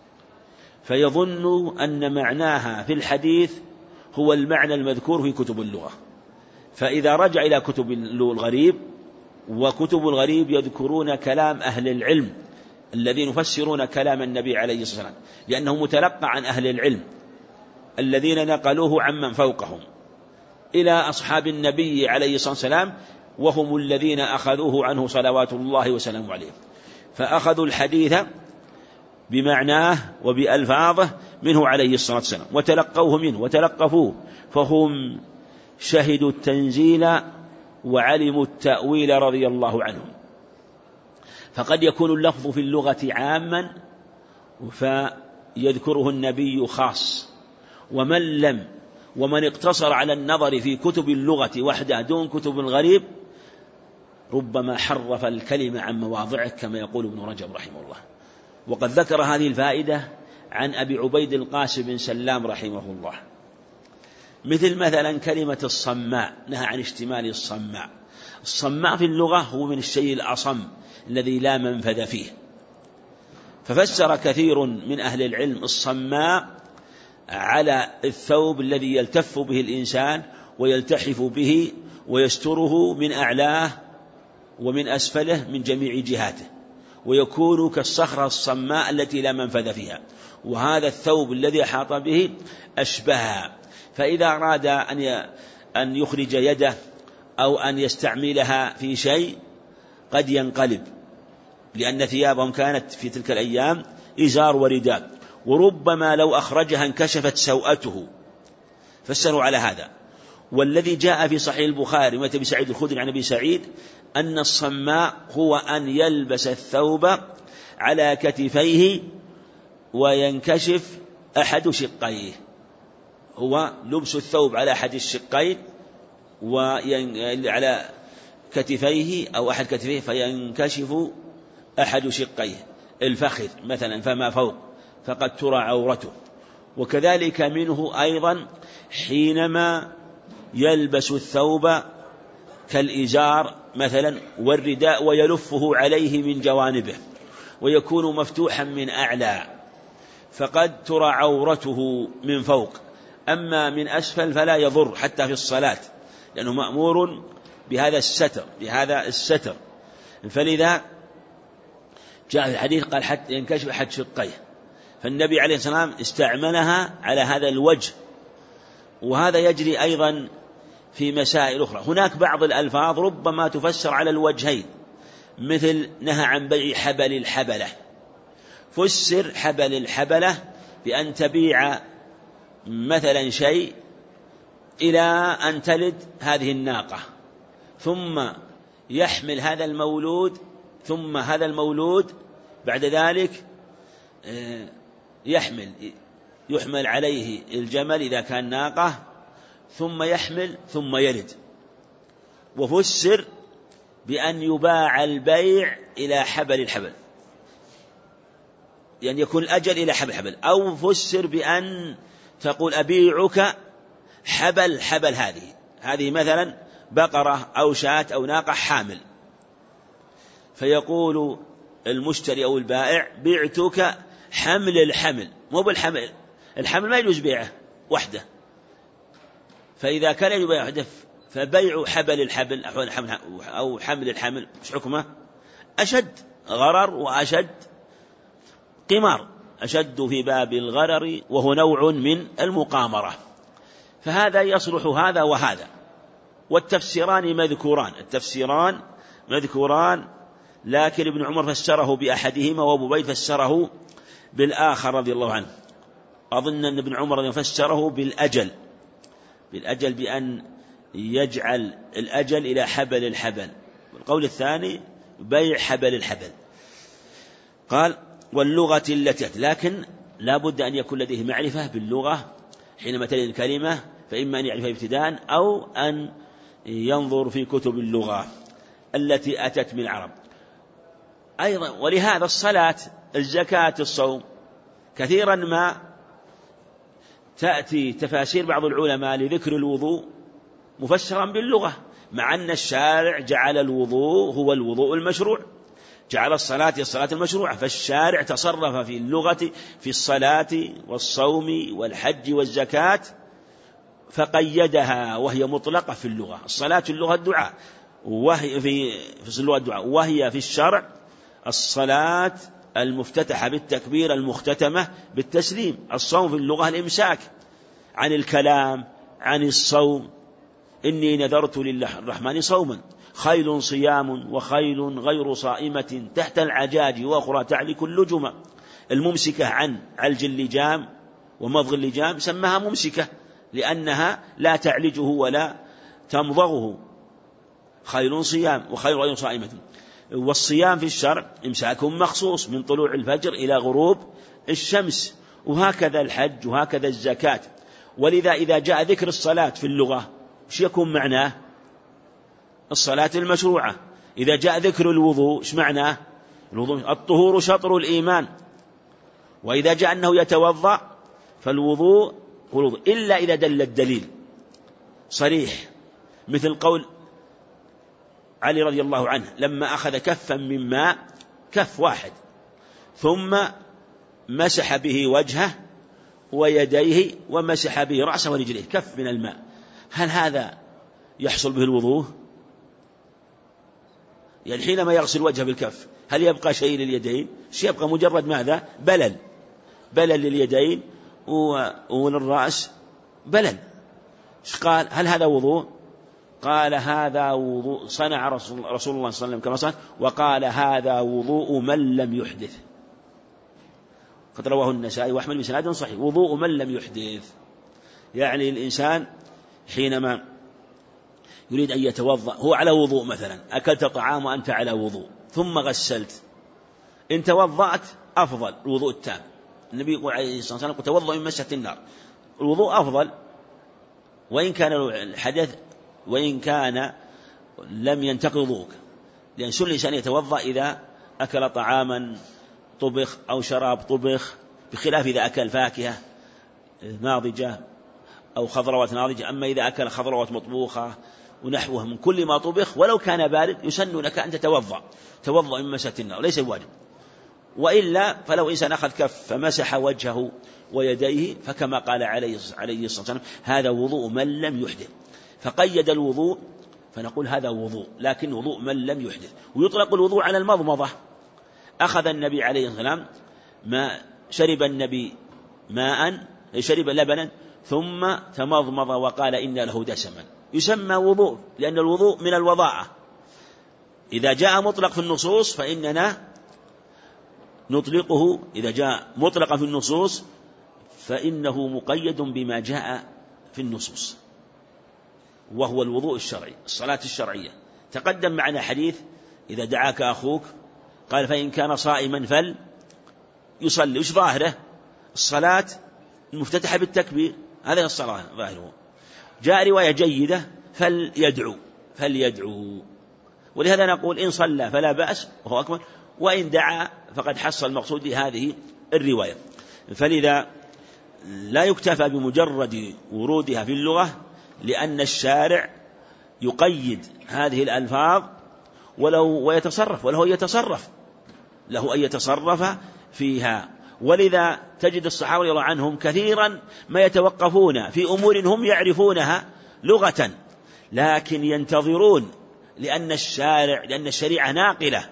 فيظن أن معناها في الحديث هو المعنى المذكور في كتب اللغة، فإذا رجع إلى كتب الغريب، وكتب الغريب يذكرون كلام أهل العلم الذين يفسرون كلام النبي عليه الصلاة والسلام، لأنه متلقى عن أهل العلم الذين نقلوه عمن فوقهم إلى أصحاب النبي عليه الصلاة والسلام، وهم الذين أخذوه عنه صلوات الله وسلامه عليه، فأخذوا الحديث بمعناه وبألفاظه منه عليه الصلاة والسلام، وتلقوه منه وتلقفوه، فهم شهدوا التنزيل وعلموا التأويل رضي الله عنهم. فقد يكون اللفظ في اللغة عاما فيذكره النبي خاص، ومن لم ومن اقتصر على النظر في كتب اللغة وحده دون كتب الغريب ربما حرف الكلمة عن مواضعه كما يقول ابن رجب رحمه الله. وقد ذكر هذه الفائدة عن أبي عبيد القاسم بن سلام رحمه الله، مثل مثلا كلمة الصماء، نهى عن اشتمال الصماء. الصماء في اللغة هو من الشيء الأصم الذي لا منفذ فيه، ففسر كثير من أهل العلم الصماء على الثوب الذي يلتف به الإنسان ويلتحف به ويستره من أعلاه ومن أسفله من جميع جهاته، ويكون كالصخرة الصماء التي لا منفذ فيها، وهذا الثوب الذي أحاط به أشبهها. فإذا أراد أن يخرج يده أو أن يستعملها في شيء قد ينقلب، لأن ثيابهم كانت في تلك الأيام إزار ورداء، وربما لو أخرجها انكشفت سوءته، فسروا على هذا. والذي جاء في صحيح البخاري من أبي سعيد الخدري عن أبي سعيد أن الصماء هو أن يلبس الثوب على كتفيه وينكشف أحد شقيه، هو لبس الثوب على أحد الشقين وعلى كتفيه أو أحد كتفيه فينكشف أحد شقيه الفخذ مثلا فما فوق، فقد ترى عورته. وكذلك منه أيضا حينما يلبس الثوب كالإزار مثلا والرداء ويلفه عليه من جوانبه ويكون مفتوحا من أعلى، فقد ترى عورته من فوق، أما من أسفل فلا يضر حتى في الصلاة، لأنه مأمور بهذا الستر بهذا الستر فلذا جاء في الحديث قال حتى ينكشف أحد شقيه، فالنبي عليه الصلاة والسلام استعملها على هذا الوجه. وهذا يجري أيضا في مسائل أخرى. هناك بعض الألفاظ ربما تفسر على الوجهين، مثل نهى عن بيع حبل الحبلة، فسر حبل الحبلة بأن تبيع مثلا شيء إلى أن تلد هذه الناقة، ثم يحمل هذا المولود، ثم هذا المولود بعد ذلك يحمل يحمل عليه الجمل إذا كان ناقة، ثم يحمل ثم يلد. وفسر بأن يباع البيع إلى حبل الحبل، يعني يكون الأجل إلى حبل الحبل. أو فسر بأن تقول أبيعك حبل حبل هذه هذه مثلا بقرة أو شاة أو ناقة حامل، فيقول المشتري أو البائع بعتك حمل الحمل، مو بالحمل، الحمل ما يجوز بيعه وحده، فإذا كان يجوز بيعه وحده فبيع حبل الحبل أو حمل الحمل مش حكمه أشد غرر وأشد قمار، أشد في باب الغرر وهو نوع من المقامرة. فهذا يصلح هذا وهذا، والتفسيران مذكوران التفسيران مذكوران لكن ابن عمر فسره بأحدهما وابو بيد فسره بالآخر رضي الله عنه. أظن أن ابن عمر فسره بالأجل بالأجل بأن يجعل الأجل إلى حبل الحبل، والقول الثاني بيع حبل الحبل. قال واللغة التي، لكن لا بد أن يكون لديه معرفة باللغة حينما تلد الكلمة، فإما أن يعرفها ابتداء أو أن ينظر في كتب اللغة التي أتت من العرب أيضا. ولهذا الصلاة الزكاة الصوم كثيرا ما تأتي تفاسير بعض العلماء لذكر الوضوء مفسرا باللغة، مع أن الشارع جعل الوضوء هو الوضوء المشروع، جعل الصلاة هي الصلاة المشروعة، فالشارع تصرف في اللغة في الصلاة والصوم والحج والزكاة فقيدها وهي مطلقة في اللغة. الصلاة اللغة الدعاء، وهي في في اللغة الدعاء، وهي في الشرع الصلاة المفتتحة بالتكبير المختتمة بالتسليم. الصوم في اللغة الإمساك، عن الكلام، عن الصوم. إني نذرت للرحمن صوما، خيل صيام وخيل غير صائمة تحت العجاج وأخرى تعلك اللجم. الممسكة عن علج اللجام ومضغ اللجام سماها ممسكة لأنها لا تعلجه ولا تمضغه. خيل صيام وخيل غير صائمة. والصيام في الشرع إمساك مخصوص من طلوع الفجر إلى غروب الشمس، وهكذا الحج وهكذا الزكاة. ولذا إذا جاء ذكر الصلاة في اللغة ايش يكون معناه؟ الصلاة المشروعة. إذا جاء ذكر الوضوء ايش معناه؟ الوضوء الطهور شطر الإيمان. وإذا جاء أنه يتوضأ فالوضوء هو الوضوء، إلا إذا دل الدليل صريح، مثل قول علي رضي الله عنه لما أخذ كفا من ماء، كف واحد، ثم مسح به وجهه ويديه ومسح به رأسه ورجليه، كف من الماء، هل هذا يحصل به الوضوء؟ يعني حينما يغسل وجهه بالكف هل يبقى شيء لليدين؟ شيء يبقى مجرد ماذا؟ بلل، بلل لليدين وللرأس بلل. قال هل هذا وضوء؟ قال هذا وضوء صنع رسول الله صلى الله عليه وسلم كما صنع، وقال هذا وضوء من لم يحدث. قد رواه النسائي وأحمد بسناد صحيح، وضوء من لم يحدث. يعني الإنسان حينما يريد أن يتوضأ هو على وضوء، مثلا أكلت طعام وأنت على وضوء ثم غسلت، إن توضأت أفضل الوضوء التام. النبي يقول عليه الصلاة والسلام توضأ من مسة النار، الوضوء أفضل وإن كان الحدث وإن كان لم ينتقض وضوءك، لأن سن الإنسان يتوضأ إذا أكل طعاما طبخ أو شراب طبخ، بخلاف إذا أكل فاكهة ناضجة أو خضروات ناضجة. أما إذا أكل خضروات مطبوخة ونحوها من كل ما طبخ ولو كان بارد يسن لك أن تتوضأ، توضأ من مسة النار ليس واجب. وإلا فلو إنسان أخذ كف فمسح وجهه ويديه فكما قال عليه الصلاة والسلام هذا وضوء من لم يحدث، فقيد الوضوء فنقول هذا وضوء، لكن وضوء من لم يحدث. ويطلق الوضوء على المضمضة. أخذ النبي عليه السلام ما شرب النبي ماء شرب لبنا ثم تمضمض وقال إن له دسما، يسمى وضوء لأن الوضوء من الوضاعة. إذا جاء مطلق في النصوص فإننا نطلقه، إذا جاء مطلقا في النصوص فإنه مقيد بما جاء في النصوص، وهو الوضوء الشرعي، الصلاة الشرعية. تقدم معنا حديث إذا دعاك أخوك قال فإن كان صائما فل يصلي، وش ظاهره؟ الصلاة المفتتحة بالتكبير، هذا الصلاة ظاهره. جاء رواية جيدة فليدعو، فليدعو. ولهذا نقول إن صلى فلا بأس وهو أكمل، وإن دعا فقد حصل المقصود بهذه الرواية. فلذا لا يكتفى بمجرد ورودها في اللغة، لأن الشارع يقيد هذه الألفاظ ولو ويتصرف وله يتصرف له أن يتصرف فيها. ولذا تجد الصحابة رضي الله عنهم كثيرا ما يتوقفون في أمور هم يعرفونها لغة، لكن ينتظرون لأن الشارع لأن الشريعة ناقلة.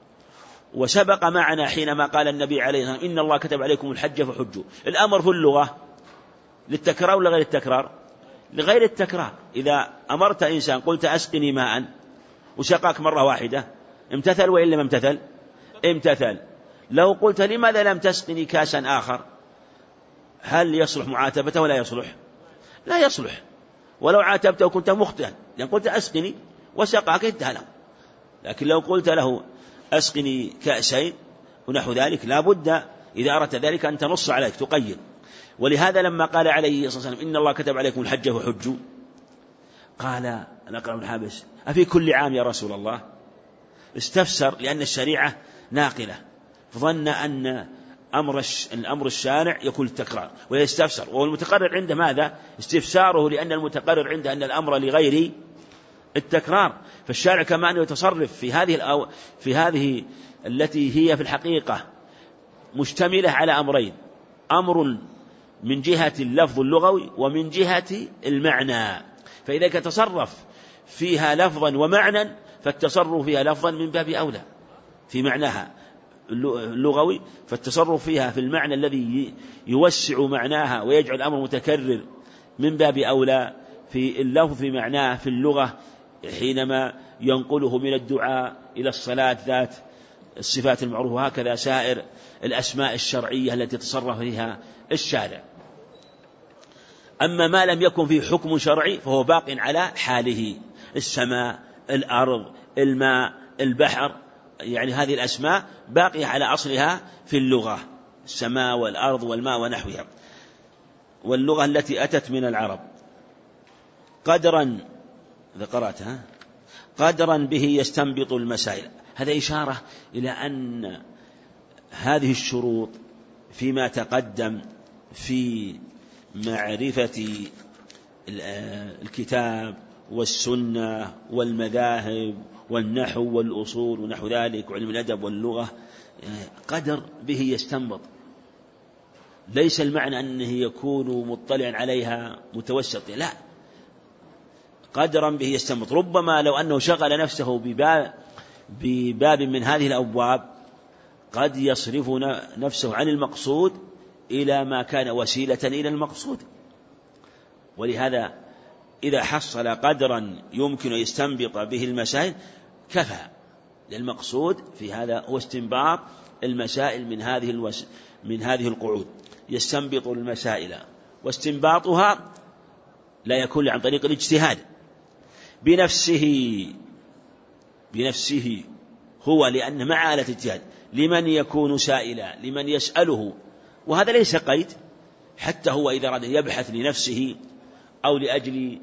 وسبق معنا حينما قال النبي عليه الصلاة والسلام إن الله كتب عليكم الحج فحجوا، الأمر في اللغة للتكرار ولا غير التكرار؟ لغير التكرار. إذا أمرت إنسان قلت أسقني ماء وسقاك مرة واحدة امتثل وإلا ما امتثل؟ امتثل. لو قلت لماذا لم تسقني كاسا آخر هل يصلح معاتبته ولا يصلح؟ لا يصلح. ولو عاتبته وكنت مخطئا لأن قلت أسقني وسقاك انتهى له. لكن لو قلت له أسقني كأسين ونحو ذلك لا بد إذا أردت ذلك أن تنص عليك تقيد. ولهذا لما قال عليه الصلاة والسلام إن الله كتب عليكم الحج فحجوا، قال الأقرع بن حابس أفي كل عام يا رسول الله؟ استفسر لأن الشريعة ناقلة، فظن أن أمر الأمر الشارع يكون التكرار ويستفسر، والمتقرر عنده ماذا؟ استفساره، لأن المتقرر عنده أن الأمر لغير التكرار. فالشارع كما أنه يتصرف في هذه الأو... في هذه التي هي في الحقيقة مشتملة على أمرين، أمر من جهة اللفظ اللغوي ومن جهة المعنى. فإذا تصرف فيها لفظا ومعنى فالتصرف فيها لفظا من باب أولى في معناها اللغوي، فالتصرف فيها في المعنى الذي يوسع معناها ويجعل الأمر متكرر من باب أولى في اللفظ في معناه في اللغة حينما ينقله من الدعاء إلى الصلاة ذات الصفات المعروفة، هكذا سائر الأسماء الشرعية التي تصرف فيها الشارع. أما ما لم يكن فيه حكم شرعي فهو باق على حاله، السماء، الأرض، الماء، البحر، يعني هذه الأسماء باقية على أصلها في اللغة، السماء والأرض والماء ونحوها، واللغة التي أتت من العرب. قدرا ذكرتها قدرا به يستنبط المسائل، هذا إشارة إلى أن هذه الشروط فيما تقدم في معرفة الكتاب والسنة والمذاهب والنحو والأصول ونحو ذلك وعلم الأدب واللغة، قدر به يستنبط، ليس المعنى أنه يكون مطلعا عليها متوسط، لا، قدرا به يستنبط. ربما لو أنه شغل نفسه بباب, بباب من هذه الأبواب قد يصرف نفسه عن المقصود إلى ما كان وسيلة إلى المقصود، ولهذا إذا حصل قدرا يمكن يستنبط به المسائل كفى، للمقصود في هذا هو استنباط المسائل من هذه الوس... من هذه القعود، يستنبط المسائل، واستنباطها لا يكون عن طريق الاجتهاد بنفسه بنفسه هو، لأن مع آلة الاجتهاد لمن يكون سائلا، لمن يسأله، وهذا ليس قيد، حتى هو إذا أراد يبحث لنفسه أو لأجل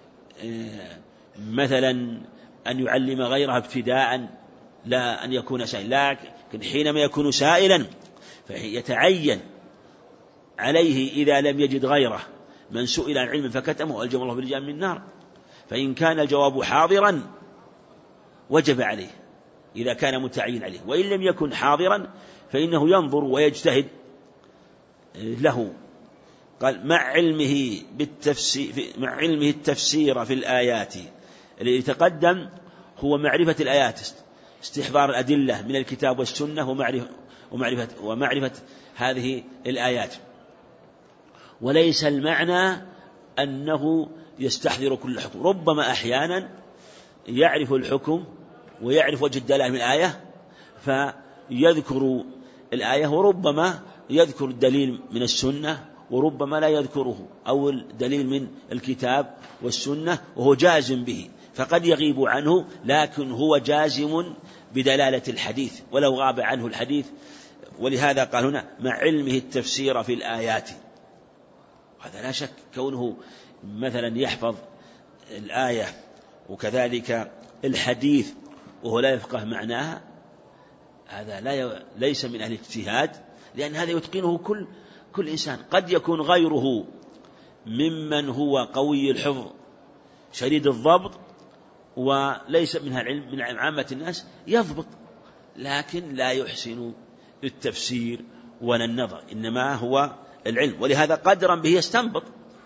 مثلا أن يعلم غيره ابتداء، لا أن يكون سائلا، لكن حينما يكون سائلا فيتعين عليه إذا لم يجد غيره من سئل عن علم فكتمه ألجم الله بالجام من النار، فإن كان الجواب حاضرا وجب عليه إذا كان متعين عليه، وإن لم يكن حاضرا فإنه ينظر ويجتهد له. قال مع علمه بالتفسير مع علمه التفسير في الآيات، اللي يتقدم هو معرفة الآيات، استحضار الأدلة من الكتاب والسنة ومعرفة ومعرفة ومعرفة هذه الآيات، وليس المعنى أنه يستحضر كل حكم، ربما أحيانا يعرف الحكم ويعرف وجه الدلالة من الآية فيذكر الآية، وربما يذكر الدليل من السنة وربما لا يذكره، أو الدليل من الكتاب والسنة وهو جازم به، فقد يغيب عنه لكن هو جازم بدلالة الحديث ولو غاب عنه الحديث. ولهذا قال هنا مع علمه التفسير في الآيات، هذا لا شك كونه مثلا يحفظ الآية وكذلك الحديث وهو لا يفقه معناها، هذا لا ليس من أهل الاجتهاد، لأن هذا يتقنه كل كل إنسان. قد يكون غيره ممن هو قوي الحفظ شديد الضبط وليس منها العلم من عامة الناس يضبط، لكن لا يحسن التفسير ولا النظر، إنما هو العلم، ولهذا قدرا به يستنبط،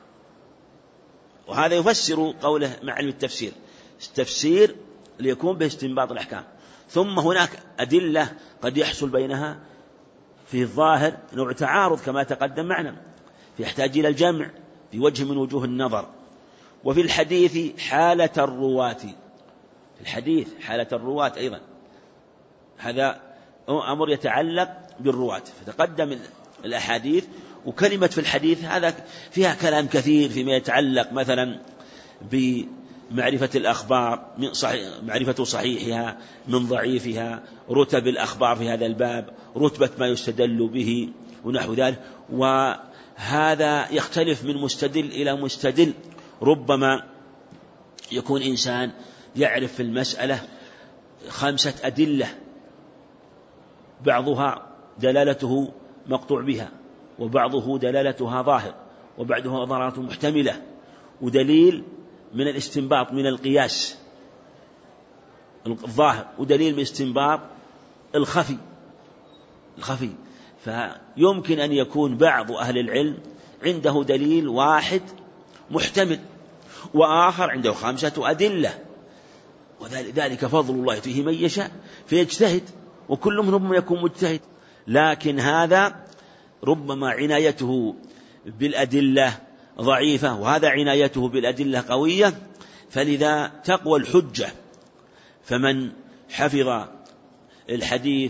وهذا يفسر قوله مع علم التفسير، التفسير ليكون به استنباط الأحكام. ثم هناك أدلة قد يحصل بينها في الظاهر نوع تعارض كما تقدم معنا، فيحتاج إلى الجمع في وجه من وجوه النظر. وفي الحديث حالة الرواة، في الحديث حالة الرواة أيضا هذا أمر يتعلق بالرواة، فتقدم الأحاديث، وكلمة في الحديث هذا فيها كلام كثير فيما يتعلق مثلا بمعرفة الأخبار، من صحيح معرفة صحيحها من ضعيفها، رتب الأخبار في هذا الباب، رتبة ما يستدل به ونحو ذلك. وهذا يختلف من مستدل إلى مستدل، ربما يكون إنسان يعرف في المسألة خمسة أدلة بعضها دلالته مقطوع بها، وبعضه دلالتها ظاهر، وبعضها ضرارة محتملة، ودليل من الاستنباط من القياس الظاهر، ودليل من الاستنباط الخفي الخفي فيمكن أن يكون بعض أهل العلم عنده دليل واحد محتمل، وآخر عنده خمسة أدلة، وذلك فضل الله يؤتيه من يشاء فيجتهد، وكل منهم يكون مجتهد، لكن هذا ربما عنايته بالأدلة ضعيفة، وهذا عنايته بالأدلة قوية، فلذا تقوى الحجة. فمن حفظ الحديث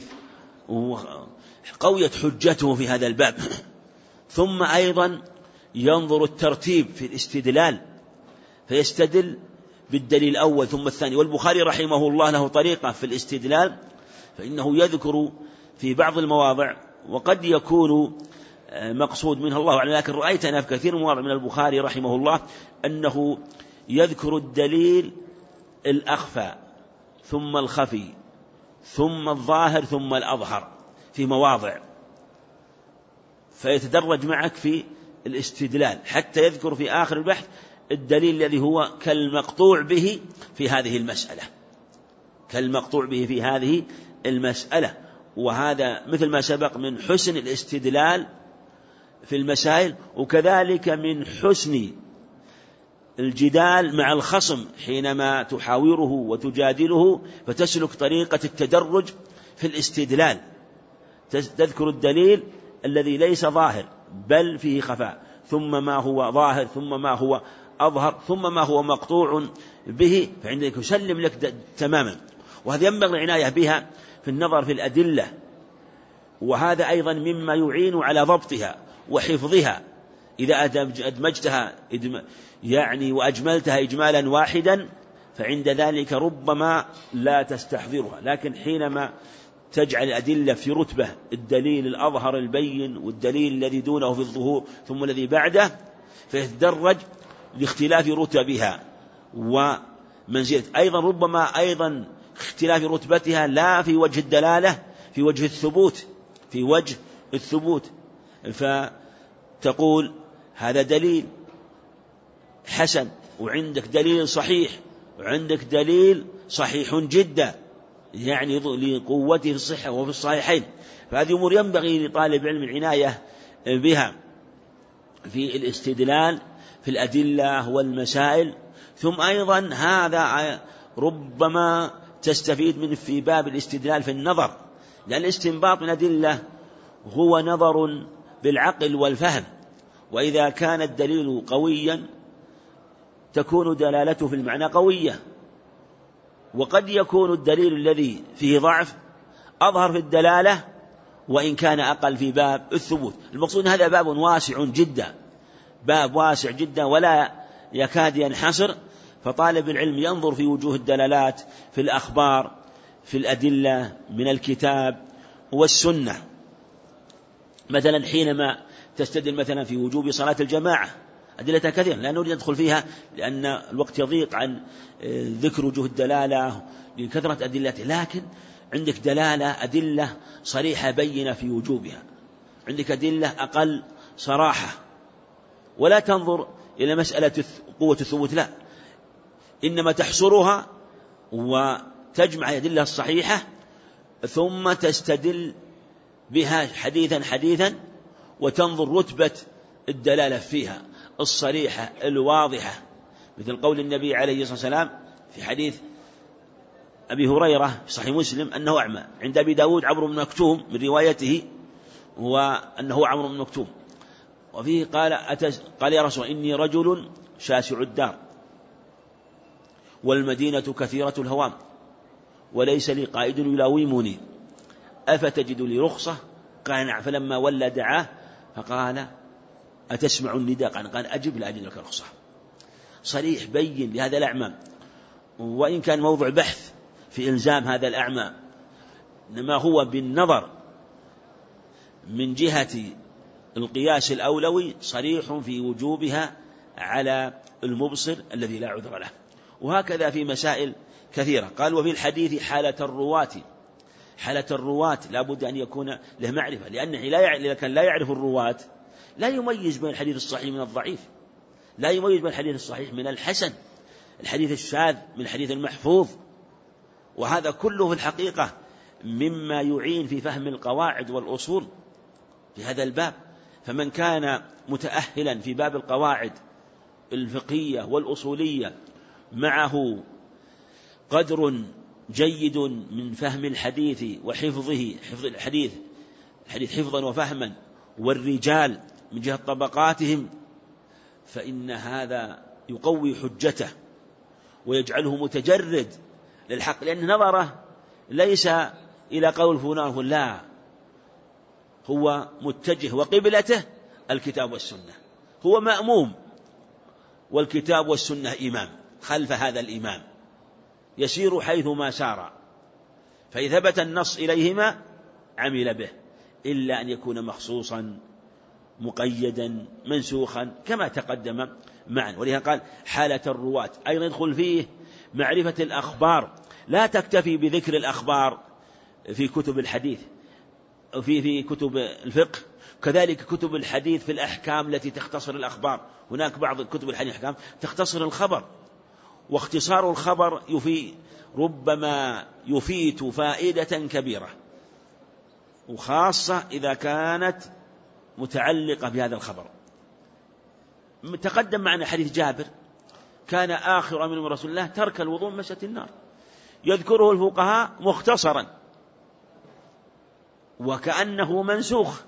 قويت حجته في هذا الباب. ثم أيضا ينظر الترتيب في الاستدلال، فيستدل بالدليل الأول ثم الثاني. والبخاري رحمه الله له طريقة في الاستدلال، فإنه يذكر في بعض المواضع وقد يكون مقصود منها الله أعلم، لكن رأيت أنا في كثير من المواضع من البخاري رحمه الله أنه يذكر الدليل الأخفى ثم الخفي ثم الظاهر ثم الأظهر في مواضع، فيتدرج معك في الاستدلال حتى يذكر في آخر البحث الدليل الذي هو كالمقطوع به في هذه المسألة، كالمقطوع به في هذه المسألة. وهذا مثل ما سبق من حسن الاستدلال في المسائل، وكذلك من حسن الجدال مع الخصم حينما تحاوره وتجادله، فتسلك طريقة التدرج في الاستدلال، تذكر الدليل الذي ليس ظاهر بل فيه خفاء، ثم ما هو ظاهر، ثم ما هو أظهر، ثم ما هو مقطوع به، فعندك يسلم لك تماما. وهذا ينبغي العناية بها في النظر في الأدلة، وهذا أيضا مما يعين على ضبطها وحفظها. إذا أدمجتها يعني وأجملتها إجمالا واحدا فعند ذلك ربما لا تستحضرها، لكن حينما تجعل الأدلة في رتبة الدليل الأظهر البين والدليل الذي دونه في الظهور ثم الذي بعده، فيتدرج لاختلاف رتبها ومنزلة. أيضا ربما أيضا اختلاف رتبتها لا في وجه الدلالة، في وجه الثبوت، في وجه الثبوت. فتقول هذا دليل حسن، وعندك دليل صحيح، وعندك دليل صحيح جدا يعني لقوته في الصحة وفي الصحيحين. فهذه أمور ينبغي لطالب علم العناية بها في الاستدلال في الأدلة والمسائل. ثم أيضا هذا ربما تستفيد منه في باب الاستدلال في النظر، لأن الاستنباط من الأدلة هو نظر بالعقل والفهم، وإذا كان الدليل قويا تكون دلالته في المعنى قوية، وقد يكون الدليل الذي فيه ضعف أظهر في الدلالة وإن كان أقل في باب الثبوت. المقصود هذا باب واسع جدا، باب واسع جدا ولا يكاد ينحصر، فطالب العلم ينظر في وجوه الدلالات في الأخبار في الأدلة من الكتاب والسنة. مثلا حينما تستدل مثلا في وجوب صلاة الجماعة أدلتها كثيرة، لا نريد ندخل فيها لأن الوقت يضيق عن ذكر وجوه الدلالة لكثرة أدلته، لكن عندك دلالة أدلة صريحة بينة في وجوبها، عندك أدلة أقل صراحة، ولا تنظر إلى مسألة قوة الثبوت، لا، إنما تحصرها وتجمع الأدلة الصحيحة ثم تستدل بها حديثا حديثا، وتنظر رتبة الدلالة فيها الصريحة الواضحة، مثل قول النبي عليه الصلاة والسلام في حديث أبي هريرة في صحيح مسلم أنه أعمى، عند أبي داود عمرو بن مكتوم من روايته وأنه عمرو بن مكتوم، وفيه قال أتز قال يا رسول إني رجل شاسع الدار والمدينة كثيرة الهوام وليس لي قائد يلاومني أفتجد لي رخصة؟ قال نعم. فلما ولى دعاه فقال أتسمع النداء؟ قال أجب لا أجد لك رخصة. صريح بين لهذا الأعمى، وإن كان موضوع بحث في إلزام هذا الأعمى، إنما هو بالنظر من جهة القياس الأولوي صريح في وجوبها على المبصر الذي لا عذر له. وهكذا في مسائل كثيرة. قال وفي الحديث حالة الرواة، حالة الرواة لا بد أن يكون له معرفة، لأنه لا يعرف لا يعرف الرواة لا يميز بين الحديث الصحيح من الضعيف، لا يميز بين الحديث الصحيح من الحسن، الحديث الشاذ من الحديث المحفوظ. وهذا كله في الحقيقة مما يعين في فهم القواعد والأصول في هذا الباب. فمن كان متأهلا في باب القواعد الفقهية والأصولية معه قدر جيد من فهم الحديث وحفظه، حفظ الحديث الحديث حفظا وفهما، والرجال من جهة طبقاتهم فإن هذا يقوي حجته ويجعله متجرد للحق، لأن نظره ليس إلى قول فلان، لا، هو متجه وقبلته الكتاب والسنة، هو مأموم والكتاب والسنة إمام، خلف هذا الإمام يسير حيث ما سار، فإذا ثبت النص إليهما عمل به، إلا أن يكون مخصوصا مقيدا منسوخا كما تقدم معا. ولهذا قال حالة الرواة، أيضا يدخل فيه معرفة الأخبار، لا تكتفي بذكر الأخبار في كتب الحديث وفي في كتب الفقه، كذلك كتب الحديث في الأحكام التي تختصر الأخبار، هناك بعض كتب الحديث الأحكام تختصر الخبر، واختصار الخبر يفيد ربما يفيت فائدة كبيرة، وخاصة إذا كانت متعلقة بهذا الخبر. تقدم معنا حديث جابر كان آخر من رسول الله ترك الوضوء من مسة النار، يذكره الفقهاء مختصرا وكأنه منسوخ،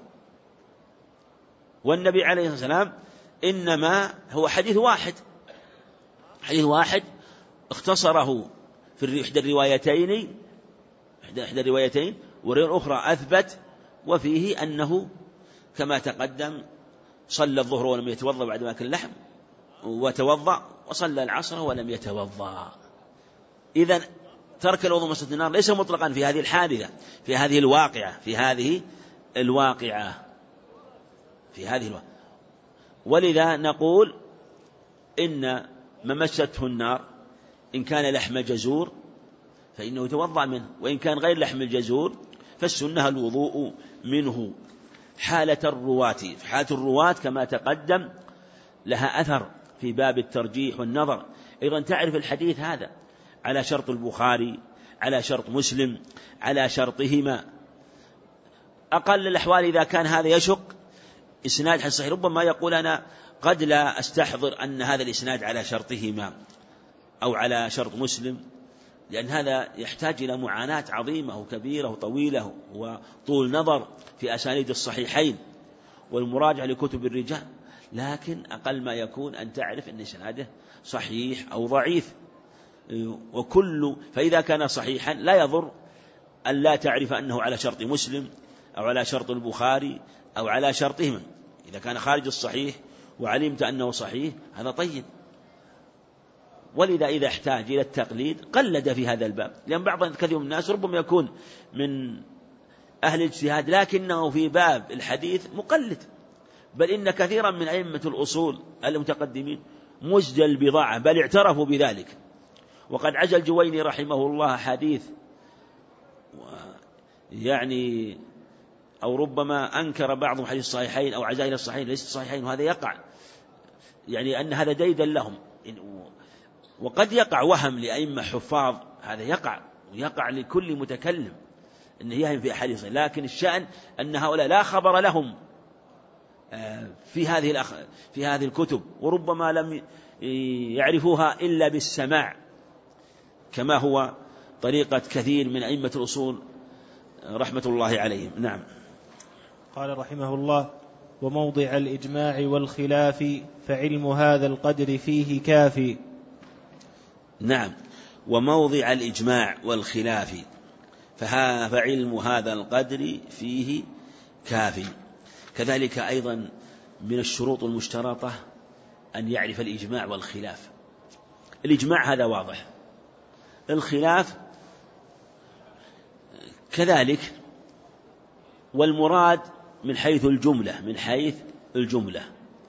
والنبي عليه الصلاة والسلام إنما هو حديث واحد حديث واحد اختصره في إحدى الروايتين إحدى الروايتين والرواية الأخرى أثبت، وفيه أنه كما تقدم صلى الظهر ولم يتوضأ بعد ما أكل لحم، وتوضأ وصلى العصر ولم يتوضأ. إذن ترك الوضوء مسة النار ليس مطلقا في هذه الحادثة، في هذه الواقعة في هذه الواقعة في هذه الواقعة ولذا نقول إن ممسته النار إن كان لحم جزور فإنه يتوضأ منه، وإن كان غير لحم الجزور فالسنة الوضوء منه. حالة الرواة، حالة الرواة كما تقدم لها أثر في باب الترجيح والنظر، أيضا تعرف الحديث هذا على شرط البخاري، على شرط مسلم، على شرطهما. أقل الأحوال إذا كان هذا يشق إسناد حديث صحيح، ربما يقول أنا قد لا أستحضر أن هذا الإسناد على شرطهما أو على شرط مسلم، لأن هذا يحتاج إلى معاناة عظيمة وكبيرة وطويلة وطول نظر في أسانيد الصحيحين والمراجعة لكتب الرجال، لكن أقل ما يكون أن تعرف أن إسناده صحيح أو ضعيف، وكل فإذا كان صحيحا لا يضر أن لا تعرف أنه على شرط مسلم أو على شرط البخاري أو على شرطهما. إذا كان خارج الصحيح وعلمت أنه صحيح هذا طيب. ولذا إذا احتاج إلى التقليد قلد في هذا الباب، لأن بعض كثير من الناس ربما يكون من أهل الاجتهاد لكنه في باب الحديث مقلد، بل إن كثيرا من أئمة الأصول المتقدمين مزج البضاعة، بل اعترفوا بذلك. وقد عزى الجويني رحمه الله حديث يعني أو ربما أنكر بعضهم حديث الصحيحين أو عزاه إلى الصحيحين ليس الصحيحين، وهذا يقع يعني أن هذا ديدا لهم، وقد يقع وهم لأئمة حفاظ، هذا يقع ويقع لكل متكلم أنه يهم في أحاديث، لكن الشأن أن هؤلاء لا خبر لهم في هذه الأخ... في هذه الكتب، وربما لم يعرفوها إلا بالسماع، كما هو طريقة كثير من أئمة الأصول رحمة الله عليهم. نعم. قال رحمه الله: وموضع الإجماع والخلاف فعلم هذا القدر فيه كافي. نعم، وموضع الإجماع والخلاف فها فعلم هذا القدر فيه كافي. كذلك أيضا من الشروط المشترطة أن يعرف الإجماع والخلاف. الإجماع هذا واضح، الخلاف كذلك، والمراد من حيث الجملة من حيث الجملة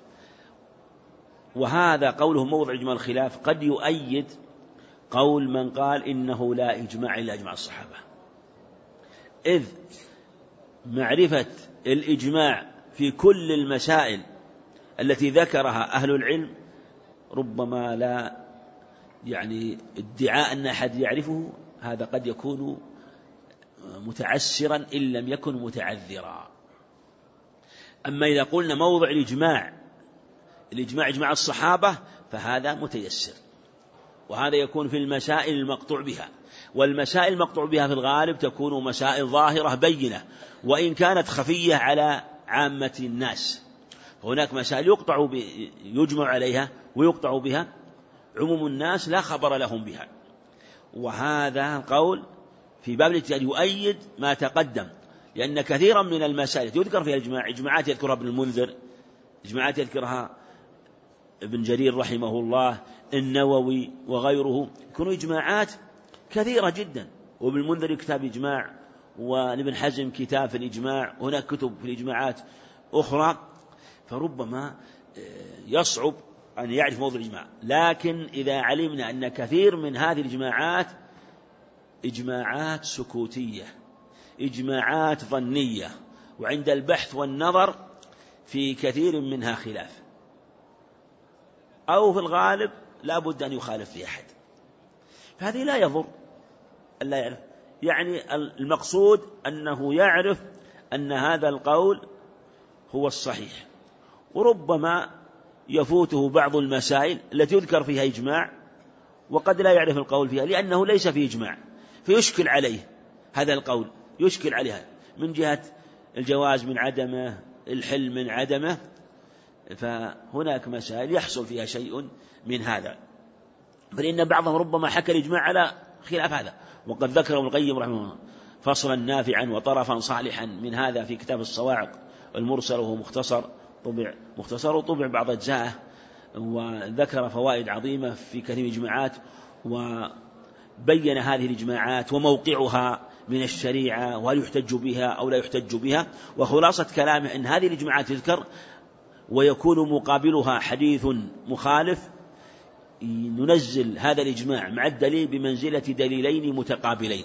وهذا قوله موضع إجماع الخلاف قد يؤيد قول من قال إنه لا إجماع إلا إجماع الصحابة، إذ معرفة الإجماع في كل المسائل التي ذكرها أهل العلم ربما لا يعني ادعاء أن أحد يعرفه، هذا قد يكون متعسرا إن لم يكن متعذرا. أما إذا قلنا موضع الإجماع الإجماع إجماع الصحابة فهذا متيسر، وهذا يكون في المسائل المقطوع بها، والمسائل المقطوع بها في الغالب تكون مسائل ظاهرة بينة وإن كانت خفية على عامة الناس، هناك مسائل يقطع ب... يجمع عليها ويقطع بها عموم الناس لا خبر لهم بها. وهذا القول في باب الاجتهاد يؤيد ما تقدم، لأن كثيرا من المسائل يذكر فيها الإجماع، إجماعات يذكرها ابن المنذر، إجماعات يذكرها ابن جرير رحمه الله، النووي وغيره، يكونوا إجماعات كثيرة جدا، وابن المنذر كتاب إجماع، وابن حزم كتاب في الإجماع، هناك كتب في الإجماعات أخرى، فربما يصعب أن يعرف موضوع الإجماع. لكن إذا علمنا أن كثير من هذه الإجماعات إجماعات سكوتية، إجماعات ظنية، وعند البحث والنظر في كثير منها خلاف، أو في الغالب لا بد أن يخالف في أحد، فهذه لا يضر ألا يعرف. يعني المقصود أنه يعرف أن هذا القول هو الصحيح، وربما يفوته بعض المسائل التي يذكر فيها إجماع وقد لا يعرف القول فيها لأنه ليس فيه إجماع، فيشكل عليه هذا القول، يشكل عليها من جهة الجواز من عدمه، الحل من عدمه، فهناك مسائل يحصل فيها شيء من هذا، فإن بعضهم ربما حكى الإجماع على خلاف هذا. وقد ذكر ابن القيم رحمه الله فصلا نافعا وطرفا صالحا من هذا في كتاب الصواعق المرسل، وهو مختصر طبع مختصر وطبع بعض أجزائه، وذكر فوائد عظيمة في كثير من الإجماعات، وبين هذه الإجماعات وموقعها من الشريعة، وهل يحتج بها أو لا يحتج بها. وخلاصة كلامه أن هذه الإجماعات تذكر ويكون مقابلها حديث مخالف، ننزل هذا الإجماع مع الدليل بمنزلة دليلين متقابلين،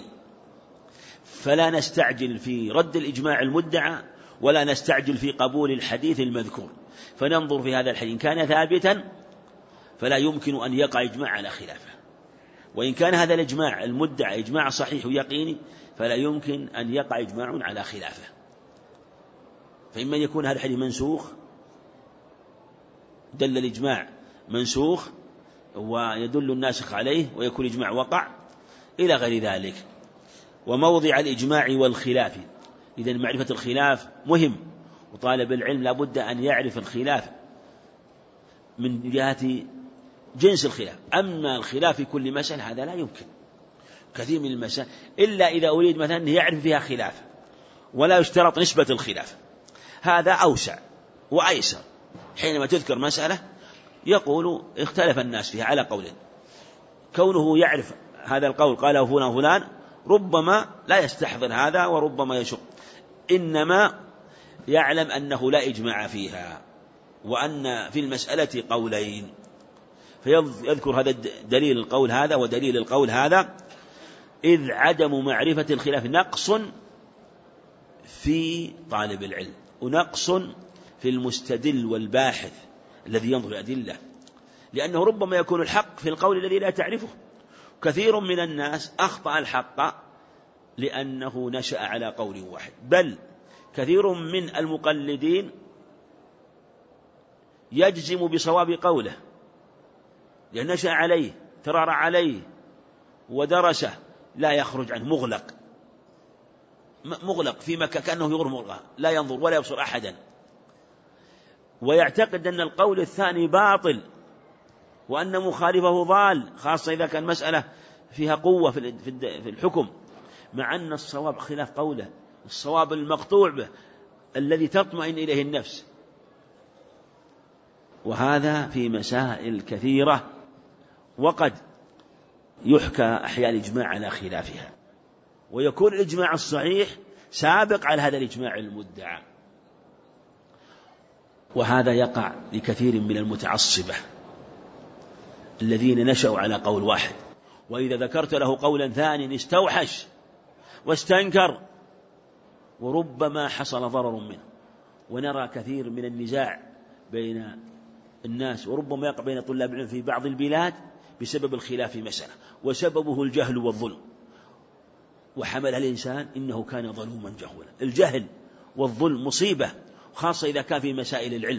فلا نستعجل في رد الإجماع المدعى ولا نستعجل في قبول الحديث المذكور، فننظر في هذا الحديث إن كان ثابتا فلا يمكن أن يقع إجماع على خلافه، وإن كان هذا الإجماع المدعى إجماع صحيح ويقيني فلا يمكن أن يقع إجماع على خلافه. فإما يكون هذا الحديث منسوخ، دل الإجماع منسوخ ويدل الناسخ عليه ويكون إجماع وقع إلى غير ذلك. وموضع الإجماع والخلاف، إذن معرفة الخلاف مهم، وطالب العلم لا بد أن يعرف الخلاف من جهة جنس الخلاف. أما الخلاف في كل مسألة هذا لا يمكن، كثير من المسائل إلا إذا أريد مثلا أن يعرف فيها خلاف ولا يشترط نسبة الخلاف، هذا أوسع وأيسر. حينما تذكر مسألة يقول اختلف الناس فيها على قولين، كونه يعرف هذا القول قاله فلان فلان ربما لا يستحضر هذا وربما يشق، إنما يعلم أنه لا إجماع فيها وأن في المسألة قولين، فيذكر هذا دليل القول هذا ودليل القول هذا، إذ عدم معرفة الخلاف نقص في طالب العلم ونقص في المستدل والباحث الذي ينظر الأدلة، لأنه ربما يكون الحق في القول الذي لا تعرفه. كثير من الناس أخطأ الحق لأنه نشأ على قول واحد، بل كثير من المقلدين يجزم بصواب قوله لأن نشأ عليه ترعرع عليه ودرسه، لا يخرج عنه، مغلق مغلق في مكة كأنه يغرم مغلق، لا ينظر ولا يبصر أحدا، ويعتقد أن القول الثاني باطل وأن مخالفه ضال، خاصة إذا كان مسألة فيها قوة في الحكم، مع أن الصواب خلاف قوله، الصواب المقطوع به الذي تطمئن إليه النفس. وهذا في مسائل كثيرة، وقد يحكى أحياء الإجماع على خلافها، ويكون الإجماع الصحيح سابق على هذا الإجماع المدعى. وهذا يقع لكثير من المتعصبة الذين نشأوا على قول واحد، وإذا ذكرت له قولا ثاني استوحش واستنكر وربما حصل ضرر منه. ونرى كثير من النزاع بين الناس، وربما يقع بين طلاب العلم في بعض البلاد بسبب الخلاف في مسألة، وسببه الجهل والظلم، وحملها الإنسان إنه كان ظلوما جهولا. الجهل والظلم مصيبة، خاصة إذا كان في مسائل العلم.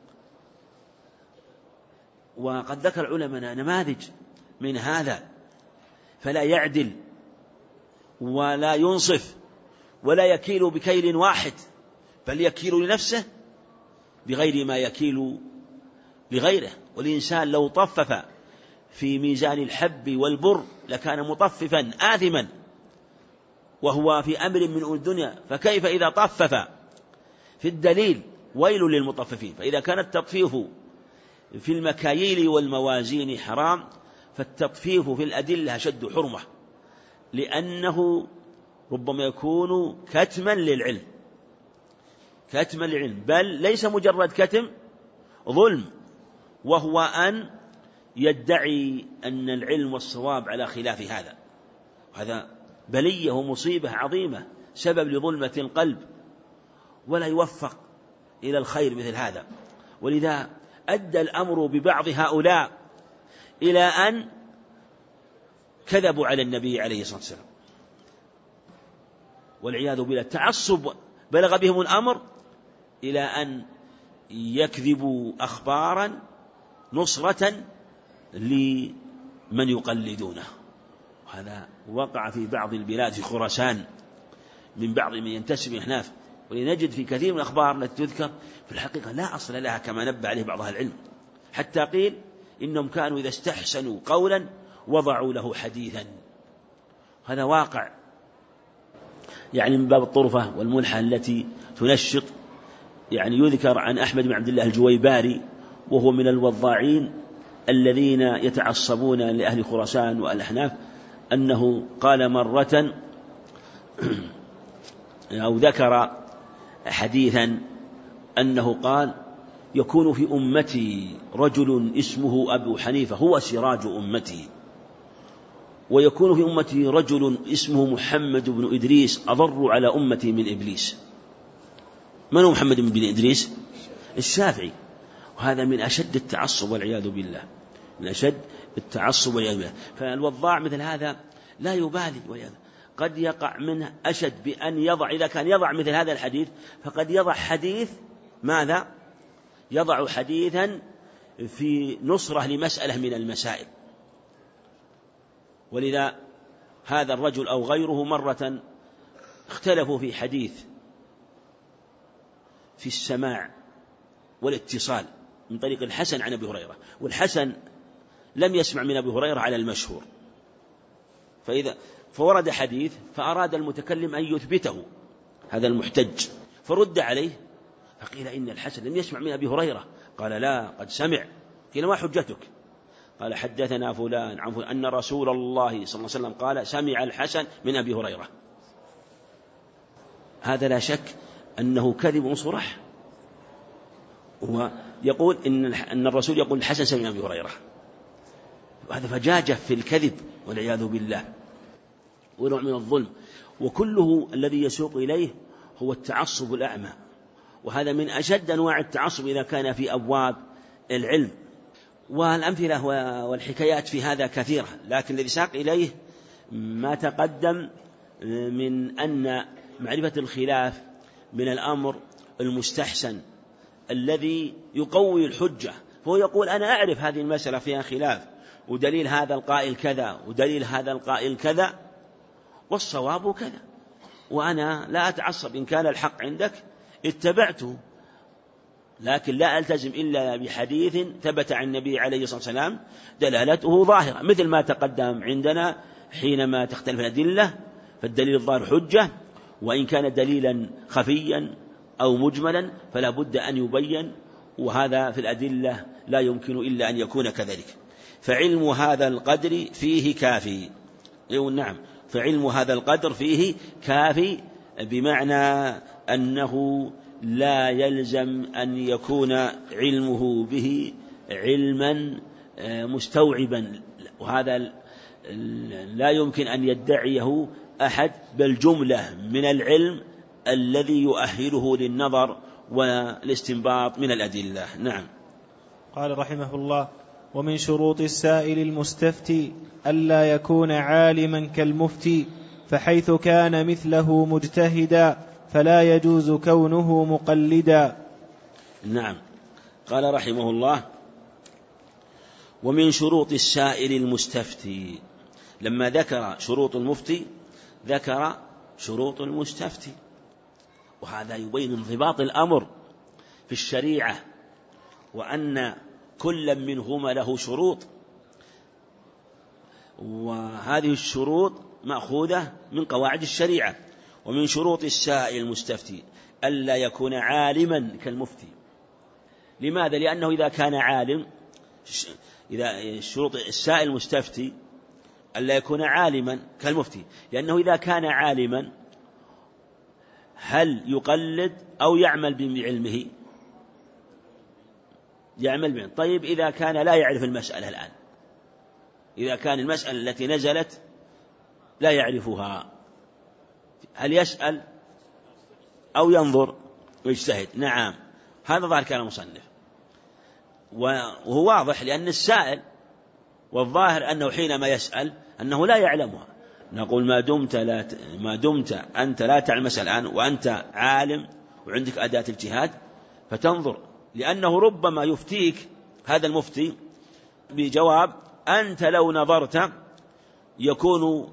وقد ذكر علماء نماذج من هذا، فلا يعدل ولا ينصف ولا يكيل بكيل واحد، بل يكيل لنفسه بغير ما يكيل لغيره. والإنسان لو طفف في ميزان الحب والبر لكان مطففا آثما وهو في أمر من أمور الدنيا، فكيف إذا طفف في الدليل؟ ويل للمطففين. فإذا كان التطفيف في المكاييل والموازين حرام، فالتطفيف في الأدلة أشد حرمة، لأنه ربما يكون كتما للعلم، كتما للعلم، بل ليس مجرد كتم، ظلم، وهو أن يدعي أن العلم والصواب على خلاف هذا. هذا بلية ومصيبة عظيمة، سبب لظلمة القلب، ولا يوفق إلى الخير مثل هذا. ولذا أدى الأمر ببعض هؤلاء إلى أن كذبوا على النبي عليه الصلاة والسلام، والعياذ بالله. التعصب بلغ بهم الأمر إلى أن يكذبوا أخبارا نصرة لمن يقلدونه. وهذا وقع في بعض البلاد في خراسان من بعض من ينتسب الأحناف، ولنجد في كثير من الأخبار التي تذكر في الحقيقة لا أصل لها كما نبه عليه بعض أهل العلم، حتى قيل إنهم كانوا إذا استحسنوا قولا وضعوا له حديثا. هذا واقع يعني من باب الطرفة والملحة التي تنشط. يعني يذكر عن أحمد بن عبد الله الجويباري، وهو من الوضاعين الذين يتعصبون لأهل خراسان والأحناف، أنه قال مرة أو ذكر حديثا أنه قال: يكون في أمتي رجل اسمه أبو حنيفة هو سراج أمتي، ويكون في أمتي رجل اسمه محمد بن إدريس أضر على أمتي من إبليس. من هو محمد بن إدريس؟ الشافعي. وهذا من أشد التعصب والعياذ بالله، من أشد التعصب والعياذ بالله. فالوضاع مثل هذا لا يبالي، والعياذ قد يقع منه أشد بأن يضع، إذا كان يضع مثل هذا الحديث فقد يضع حديث ماذا؟ يضع حديثا في نصرة لمسألة من المسائل. ولذا هذا الرجل أو غيره مرة اختلفوا في حديث في السماع والاتصال من طريق الحسن عن أبي هريرة، والحسن لم يسمع من أبي هريرة على المشهور، فإذا فورد حديث فأراد المتكلم أن يثبته هذا المحتج، فرد عليه فقيل إن الحسن لم يسمع من أبي هريرة، قال: لا، قد سمع. قيل: ما حجتك؟ قال: حدثنا فلان عن فلان أن رسول الله صلى الله عليه وسلم قال: سمع الحسن من أبي هريرة. هذا لا شك أنه كذب صرح، ويقول إن أن الرسول يقول الحسن سمع من أبي هريرة. وهذا فجاجة في الكذب والعياذ بالله، ونوع من الظلم، وكله الذي يسوق إليه هو التعصب الأعمى. وهذا من أشد أنواع التعصب إذا كان في أبواب العلم. والأمثلة والحكايات في هذا كثيرة، لكن الذي ساق إليه ما تقدم من أن معرفة الخلاف من الأمر المستحسن الذي يقوي الحجة. فهو يقول: أنا أعرف هذه المسألة فيها خلاف، ودليل هذا القائل كذا، ودليل هذا القائل كذا، والصواب كذا، وأنا لا أتعصب، إن كان الحق عندك اتبعته، لكن لا ألتزم إلا بحديث ثبت عن النبي عليه الصلاة والسلام دلالته ظاهرة، مثل ما تقدم عندنا حينما تختلف الأدلة فالدليل الظاهر حجة، وإن كان دليلا خفيا أو مجملا فلا بد أن يبين، وهذا في الأدلة لا يمكن إلا أن يكون كذلك. فعلم هذا القدر فيه كافي. نعم، فعلم هذا القدر فيه كافي، بمعنى أنه لا يلزم أن يكون علمه به علما مستوعبا، وهذا لا يمكن أن يدعيه أحد، بل جملة من العلم الذي يؤهله للنظر والاستنباط من الأدلة. نعم. قال رحمه الله: ومن شروط السائل المستفتي ألا يكون عالما كالمفتي، فحيث كان مثله مجتهدا فلا يجوز كونه مقلدا. نعم. قال رحمه الله: ومن شروط السائل المستفتي، لما ذكر شروط المفتي ذكر شروط المستفتي، وهذا يبين انضباط الأمر في الشريعة وأن كل منهما له شروط، وهذه الشروط مأخوذة من قواعد الشريعة. ومن شروط السائل المستفتي ألا يكون عالما كالمفتي. لماذا؟ لأنه إذا كان عالم، إذا شروط السائل المستفتي ألا يكون عالما كالمفتي، لأنه إذا كان عالما هل يقلد أو يعمل بعلمه؟ يعمل بعلمه. طيب إذا كان لا يعرف المسألة الآن، إذا كان المسألة التي نزلت لا يعرفها، هل يسأل أو ينظر ويجتهد؟ نعم، هذا ظاهر كلام المصنف، وهو واضح لأن السائل، والظاهر أنه حينما يسأل أنه لا يعلمها. نقول ما دمت, لا ت... ما دمت أنت لا تعلم الآن وأنت عالم وعندك أداة اجتهاد فتنظر، لأنه ربما يفتيك هذا المفتي بجواب أنت لو نظرت يكون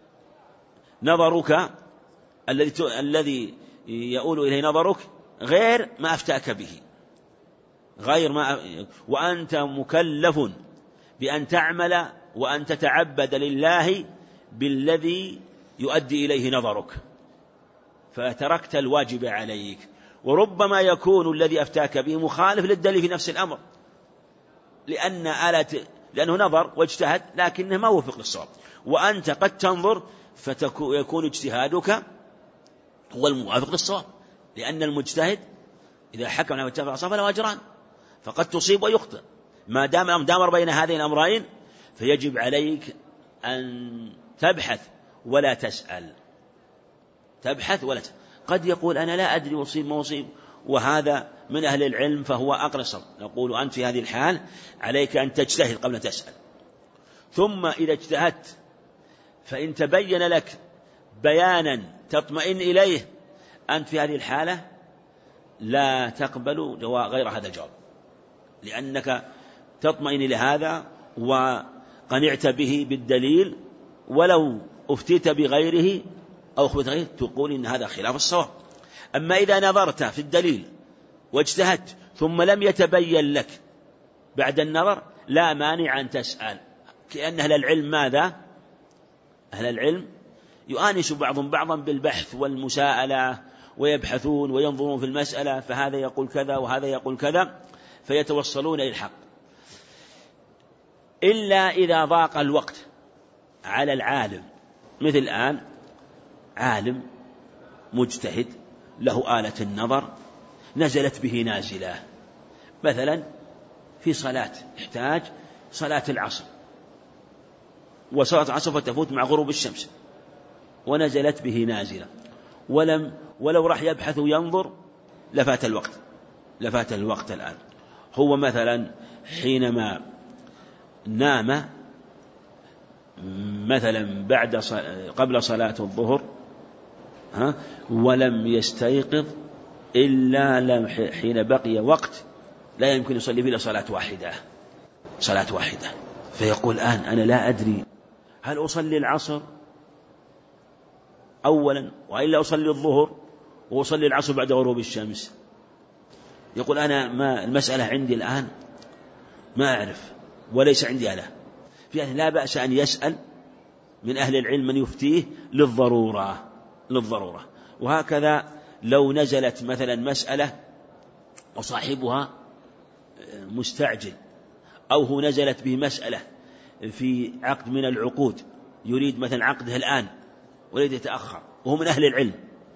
نظرك الذي ت... الذي يؤول إليه نظرك غير ما أفتاك به، غير ما، وأنت مكلف بأن تعمل وأن تتعبد لله بالذي يؤدي إليه نظرك، فتركت الواجب عليك. وربما يكون الذي أفتاك به مخالف للدليل في نفس الأمر، لأن آلة لأنه نظر واجتهد لكنه ما وفق للصواب، وأنت قد تنظر فيكون اجتهادك هو الموافق للصواب، لأن المجتهد إذا حكم له اتفق صفا له أجران، فقد تصيب ويخطئ. ما دام دامر بين هذين الأمرين فيجب عليك أن تبحث ولا تسأل، تبحث ولا تسأل. قد يقول أنا لا أدري أصيب ما أصيب، وهذا من أهل العلم فهو أقرب الصواب. نقول أنت في هذه الحال عليك أن تجتهد قبل أن تسأل، ثم إذا اجتهدت فإن تبين لك بيانا تطمئن إليه أنت في هذه الحالة لا تقبل غير هذا الجواب، لأنك تطمئن لهذا وقنعت به بالدليل، ولو أفتيت بغيره أو أخبرت غيره تقول إن هذا خلاف الصواب. أما إذا نظرت في الدليل واجتهدت ثم لم يتبين لك بعد النظر لا مانع أن تسأل، كأن أهل العلم ماذا؟ أهل العلم يؤانس بعضهم بعضا بالبحث والمساءلة، ويبحثون وينظرون في المسألة، فهذا يقول كذا وهذا يقول كذا، فيتوصلون إلى الحق. إلا إذا ضاق الوقت على العالم، مثل الآن عالم مجتهد له آلة النظر نزلت به نازلة، مثلا في صلاة يحتاج صلاة العصر، وصلاة العصر فتفوت مع غروب الشمس ونزلت به نازلة، ولم ولو راح يبحث وينظر لفات الوقت لفات الوقت الآن. هو مثلا حينما نام مثلا بعد قبل صلاة الظهر ها ولم يستيقظ إلا حين بقي وقت لا يمكن يصلي فيه إلا صلاة واحدة صلاة واحدة فيقول الآن أنا لا أدري هل أصلي العصر أولا وإلا أصلي الظهر وأصلي العصر بعد غروب الشمس. يقول أنا ما المسألة عندي الآن ما أعرف وليس عندي أله، يعني لا بأس أن يسأل من أهل العلم من يفتيه للضرورة للضرورة وهكذا لو نزلت مثلا مسألة وصاحبها مستعجل، أو هو نزلت به مسألة في عقد من العقود يريد مثلا عقده الآن ويريد يتأخر وهو من أهل العلم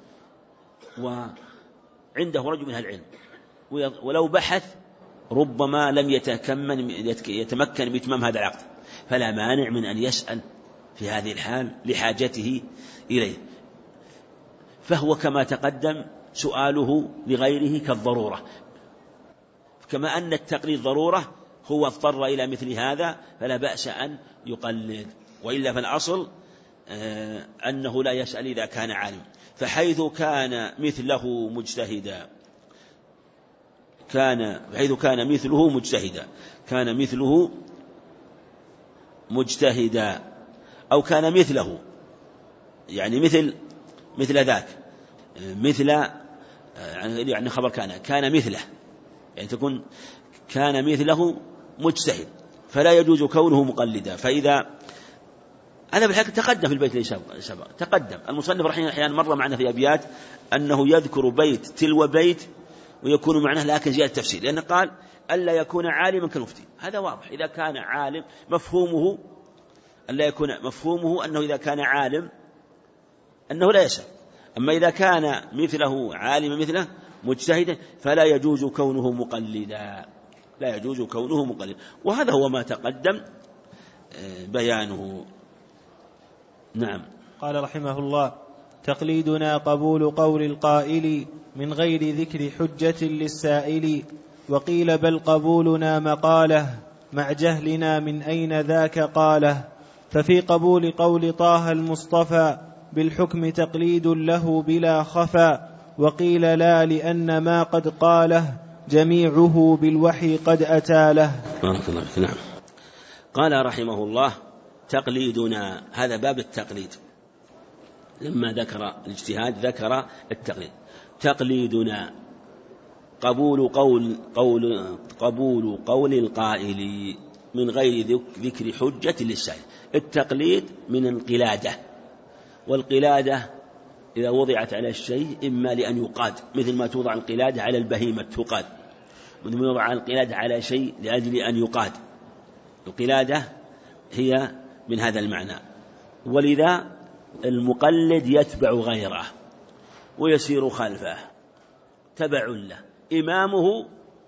وعنده رجل من أهل العلم، ولو بحث ربما لم يتكمن يتمكن بإتمام هذا العقد، فلا مانع من أن يسأل في هذه الحال لحاجته إليه، فهو كما تقدم سؤاله لغيره كالضرورة، كما أن التقليد ضرورة هو اضطر إلى مثل هذا فلا بأس أن يقلد، وإلا فالأصل أنه لا يسأل إذا كان عالم. فحيث كان مثله مجتهدا كان حيث كان مثله مجتهدا كان مثله مجتهدا أو كان مثله يعني مثل مثل ذاك مثل يعني خبر كان كان مثله يعني تكون كان مثله مجتهد فلا يجوز كونه مقلدا. فإذا هذا بالحق تقدم في البيت اللي سبق تقدم المصنف رحمه الله أحيانا مر معنا في أبيات أنه يذكر بيت تلو بيت ويكون معناه لكن زيادة تفسير، لأنه قال ألا يكون عالما كالمفتي. هذا واضح، إذا كان عالم مفهومه ألا يكون مفهومه أنه إذا كان عالم أنه لا يسأل، أما إذا كان مثله عالما مثله مجتهدا فلا يجوز كونه مقلدا، لا يجوز كونه مقلدا. وهذا هو ما تقدم بيانه. نعم. قال رحمه الله: تقليدنا قبول قول القائل من غير ذكر حجة للسائل، وقيل بل قبولنا مقاله مع جهلنا من أين ذاك قاله. ففي قبول قول طه المصطفى بالحكم تقليد له بلا خفا، وقيل لا لأن ما قد قاله جميعه بالوحي قد أتى له. بارك الله فيك. نعم. قال رحمه الله: تقليدنا، هذا باب التقليد، لما ذكر الاجتهاد ذكر التقليد. تقليدنا قبول قول قول قبول قول القائل من غير ذكر حجة للسائل. التقليد من القلادة، والقلادة إذا وضعت على الشيء إما لأن يقاد، مثل ما توضع القلادة على البهيمة تقاد، مثل ما يوضع القلادة على شيء لأجل أن يقاد. القلادة هي من هذا المعنى. ولذا المقلد يتبع غيره ويسير خلفه تبع له، إمامه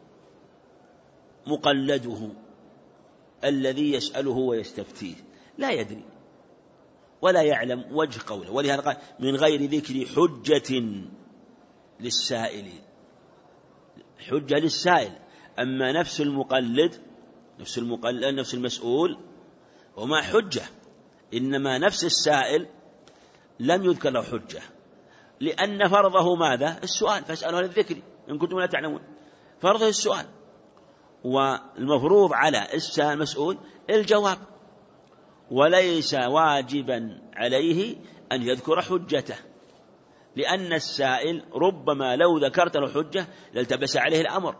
مقلده الذي يسأله ويستفتيه لا يدري ولا يعلم وجه قوله. ولهذا قال من غير ذكر حجة للسائل، حجة للسائل. أما نفس المقلد نفس المقلد نفس المسؤول وما حجة، إنما نفس السائل لم يذكر له حجة، لأن فرضه ماذا؟ السؤال، فاسألوا عن الذكر إن كنتم لا تعلمون، فرضه السؤال، والمفروض على المسؤول الجواب، وليس واجبا عليه أن يذكر حجته، لأن السائل ربما لو ذكرت له حجة لالتبس عليه الأمر،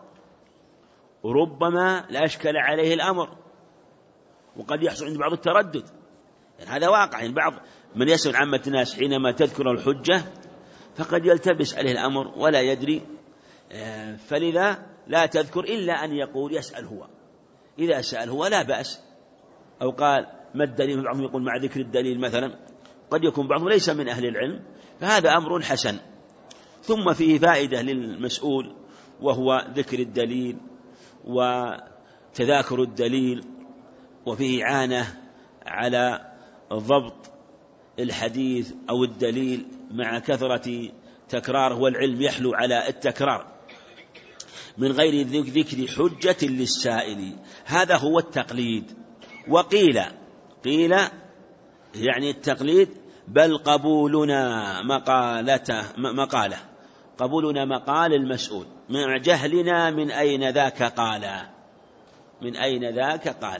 وربما لا أشكل عليه الأمر، وقد يحصل عند بعض التردد. يعني هذا واقع، يعني بعض من يسأل عامة الناس حينما تذكر الحجة فقد يلتبس عليه الأمر ولا يدري، فلذا لا تذكر إلا أن يقول يسأل هو. إذا سأل هو لا بأس، أو قال ما الدليل، بعضهم يقول مع ذكر الدليل مثلا، قد يكون بعضهم ليس من أهل العلم، فهذا أمر حسن. ثم فيه فائدة للمسؤول وهو ذكر الدليل وتذاكر الدليل، وفيه إعانة على ضبط الحديث أو الدليل مع كثرة تكراره، والعلم يحلو على التكرار. من غير ذكر حجة للسائل، هذا هو التقليد. وقيل قيل يعني التقليد بل قبولنا مقالته مقاله قبولنا مقال المسؤول مع جهلنا من أين ذاك قال، من أين ذاك قال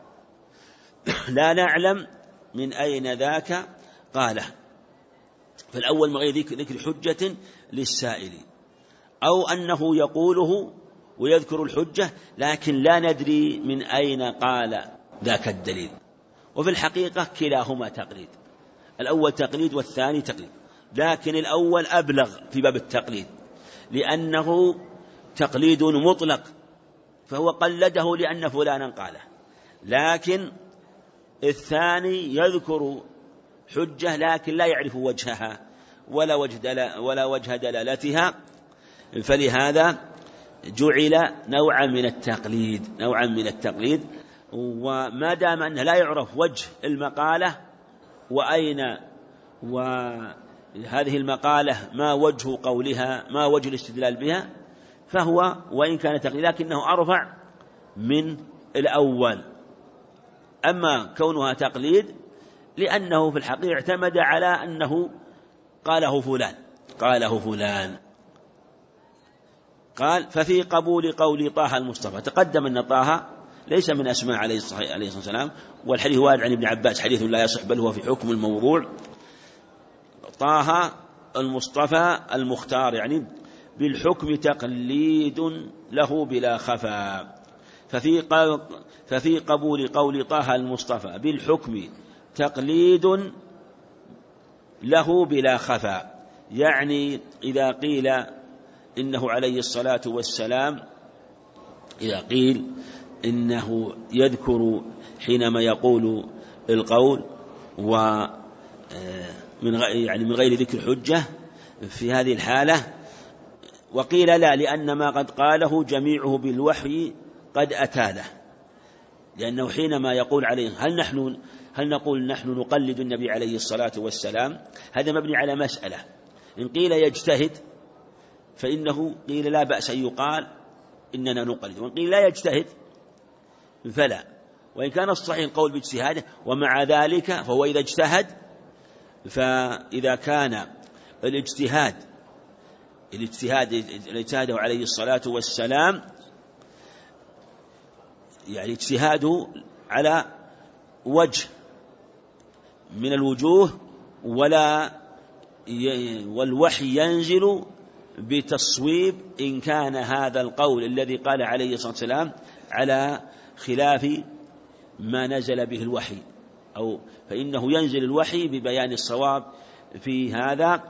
لا نعلم من أين ذاك قاله. فالأول من غير ذكر حجة للسائل، أو أنه يقوله ويذكر الحجة لكن لا ندري من أين قال ذاك الدليل. وفي الحقيقة كلاهما تقليد، الأول تقليد والثاني تقليد، لكن الأول أبلغ في باب التقليد لأنه تقليد مطلق، فهو قلده لأن فلانا قاله، لكن الثاني يذكر حجة لكن لا يعرف وجهها ولا وجه دل ولا وجه دلالتها، فلهذا جعل نوعا من التقليد نوعا من التقليد وما دام أنه لا يعرف وجه المقالة وأين وهذه المقالة ما وجه قولها ما وجه الاستدلال بها، فهو وإن كان تقليد لكنه أرفع من الأول. أما كونها تقليد لأنه في الحقيقة اعتمد على أنه قاله فلان قاله فلان قال ففي قبول قول طه المصطفى. تقدم أن طه ليس من أسماء عليه الصلاة والسلام، والحديث وارد عن ابن عباس حديث لا يصح بل هو في حكم الموضوع. طه المصطفى المختار يعني بالحكم تقليد له بلا خفا. ففي ففي قبول قول طه المصطفى بالحكم تقليد له بلا خفا، يعني إذا قيل إنه عليه الصلاة والسلام إذا قيل إنه يذكر حينما يقول القول ومن يعني من غير ذكر حجة في هذه الحالة، وقيل لا، لأن ما قد قاله جميعه بالوحي قد أتى له، لأنه حينما يقول عليه هل نحن هل نقول نحن نقلد النبي عليه الصلاة والسلام، هذا مبني على مسألة. إن قيل يجتهد فإنه قيل لا بأس أن يقال إننا نقلد، وإن قيل لا يجتهد فلا. وإن كان الصحيح القول باجتهاده، ومع ذلك فهو إذا اجتهد، فإذا كان الاجتهاد الاجتهاد اجتهاده عليه الصلاة والسلام يعني اجتهاده على وجه من الوجوه، ولا والوحي ينزل بتصويب إن كان هذا القول الذي قال عليه الصلاة والسلام على خلاف ما نزل به الوحي، أو فإنه ينزل الوحي ببيان الصواب في هذا،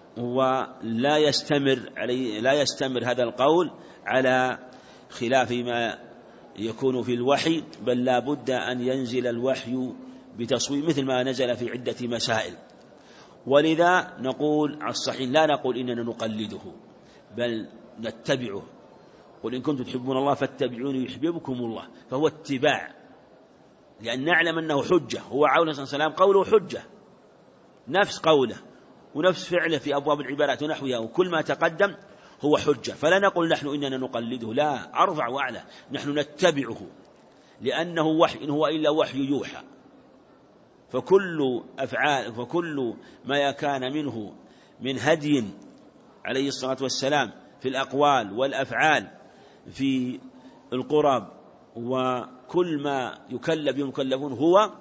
ولا يستمر عليه لا يستمر هذا القول على خلاف ما يكون في الوحي، بل لا بد أن ينزل الوحي بتصويب مثل ما نزل في عدة مسائل. ولذا نقول على الصحيح لا نقول إننا نقلده، بل نتبعه. قل إن كنتم تحبون الله فاتبعوني يحببكم الله، فهو اتباع، لأن نعلم أنه حجة. هو عليه الصلاة والسلام قوله حجة، نفس قوله ونفس فعله في أبواب العبادات ونحوها، وكل ما تقدم هو حجة. فلا نقول نحن إننا نقلده، لا، أرفع وأعلى، نحن نتبعه، لأنه وحي، إن هو إلا وحي يوحى. فكل أفعال فكل ما كان منه من هدي عليه الصلاة والسلام في الأقوال والأفعال في القرب، وكل ما يكلف يكلفون هو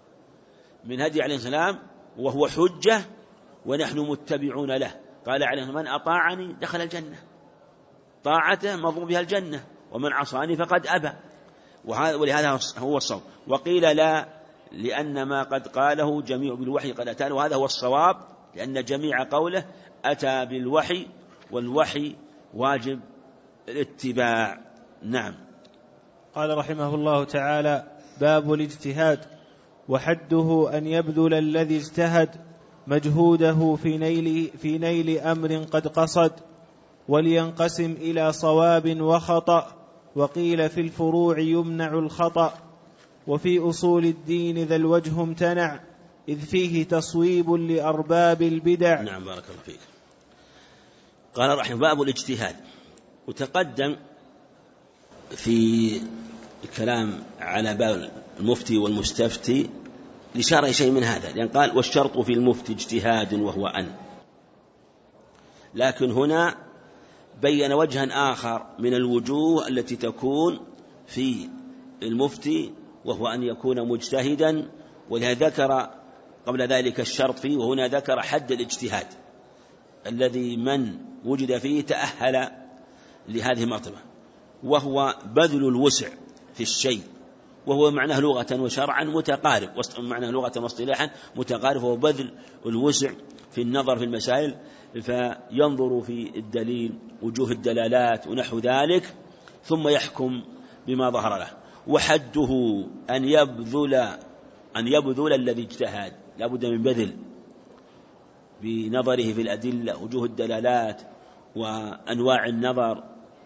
من هدي عليه السلام، وهو حجة ونحن متبعون له. قال عليه من أطاعني دخل الجنة، طاعته مضمون بها الجنة، ومن عصاني فقد أبى، ولهذا هو الصواب. وقيل لا، لأن ما قد قاله جميع بالوحي قد أتى، وهذا هو الصواب، لأن جميع قوله أتى بالوحي، والوحي واجب الاتباع. نعم. قال رحمه الله تعالى: باب الاجتهاد، وحده أن يبذل الذي اجتهد مجهوده في نيل, في نيل أمر قد قصد، ولينقسم إلى صواب وخطأ، وقيل في الفروع يمنع الخطأ، وفي أصول الدين ذا الوجه امتنع، إذ فيه تصويب لأرباب البدع. نعم، بارك الله فيك. قال رحمه باب الاجتهاد، وتقدم في الكلام على باب المفتي والمستفتي لشرع شيء من هذا، لأن قال والشرط في المفتي اجتهاد وهو أن، لكن هنا بين وجها آخر من الوجوه التي تكون في المفتي، وهو أن يكون مجتهدا، ولهذا ذكر قبل ذلك الشرط فيه، وهنا ذكر حد الاجتهاد الذي من وجد فيه تأهل لهذه المرتبة، وهو بذل الوسع في الشيء، وهو معناه لغة وشرعا متقارب، معناه لغة واصطلاحا متقارب، وهو بذل الوسع في النظر في المسائل، فينظر في الدليل وجوه الدلالات ونحو ذلك، ثم يحكم بما ظهر له. وحده أن يبذل أن يبذل الذي اجتهد، لا بد من بذل بنظره في الأدلة وجوه الدلالات وأنواع النظر،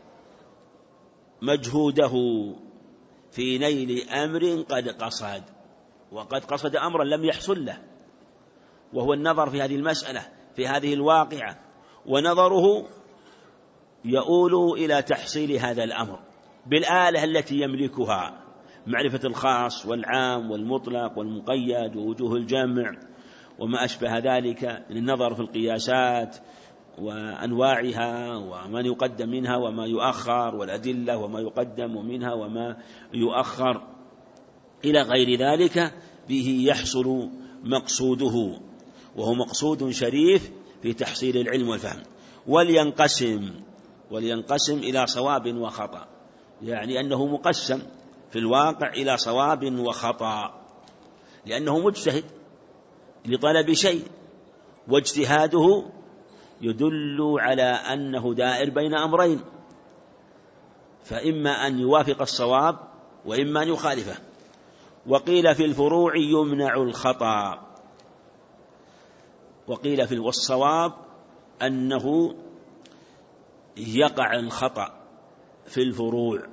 مجهوده في نيل أمر قد قصد، وقد قصد أمرا لم يحصل له، وهو النظر في هذه المسألة في هذه الواقعة، ونظره يؤول إلى تحصيل هذا الأمر بالآلة التي يملكها، معرفة الخاص والعام والمطلق والمقيد ووجوه الجمع وما أشبه ذلك من النظر في القياسات وأنواعها وما يقدم منها وما يؤخر، والأدلة وما يقدم منها وما يؤخر إلى غير ذلك، به يحصل مقصوده، وهو مقصود شريف في تحصيل العلم والفهم. ولينقسم ولينقسم إلى صواب وخطأ، يعني أنه مقسم في الواقع إلى صواب وخطأ، لأنه مجتهد لطلب شيء، واجتهاده يدل على أنه دائر بين أمرين، فإما أن يوافق الصواب وإما أن يخالفه. وقيل في الفروع يمنع الخطأ، وقيل في الصواب أنه يقع الخطأ في الفروع.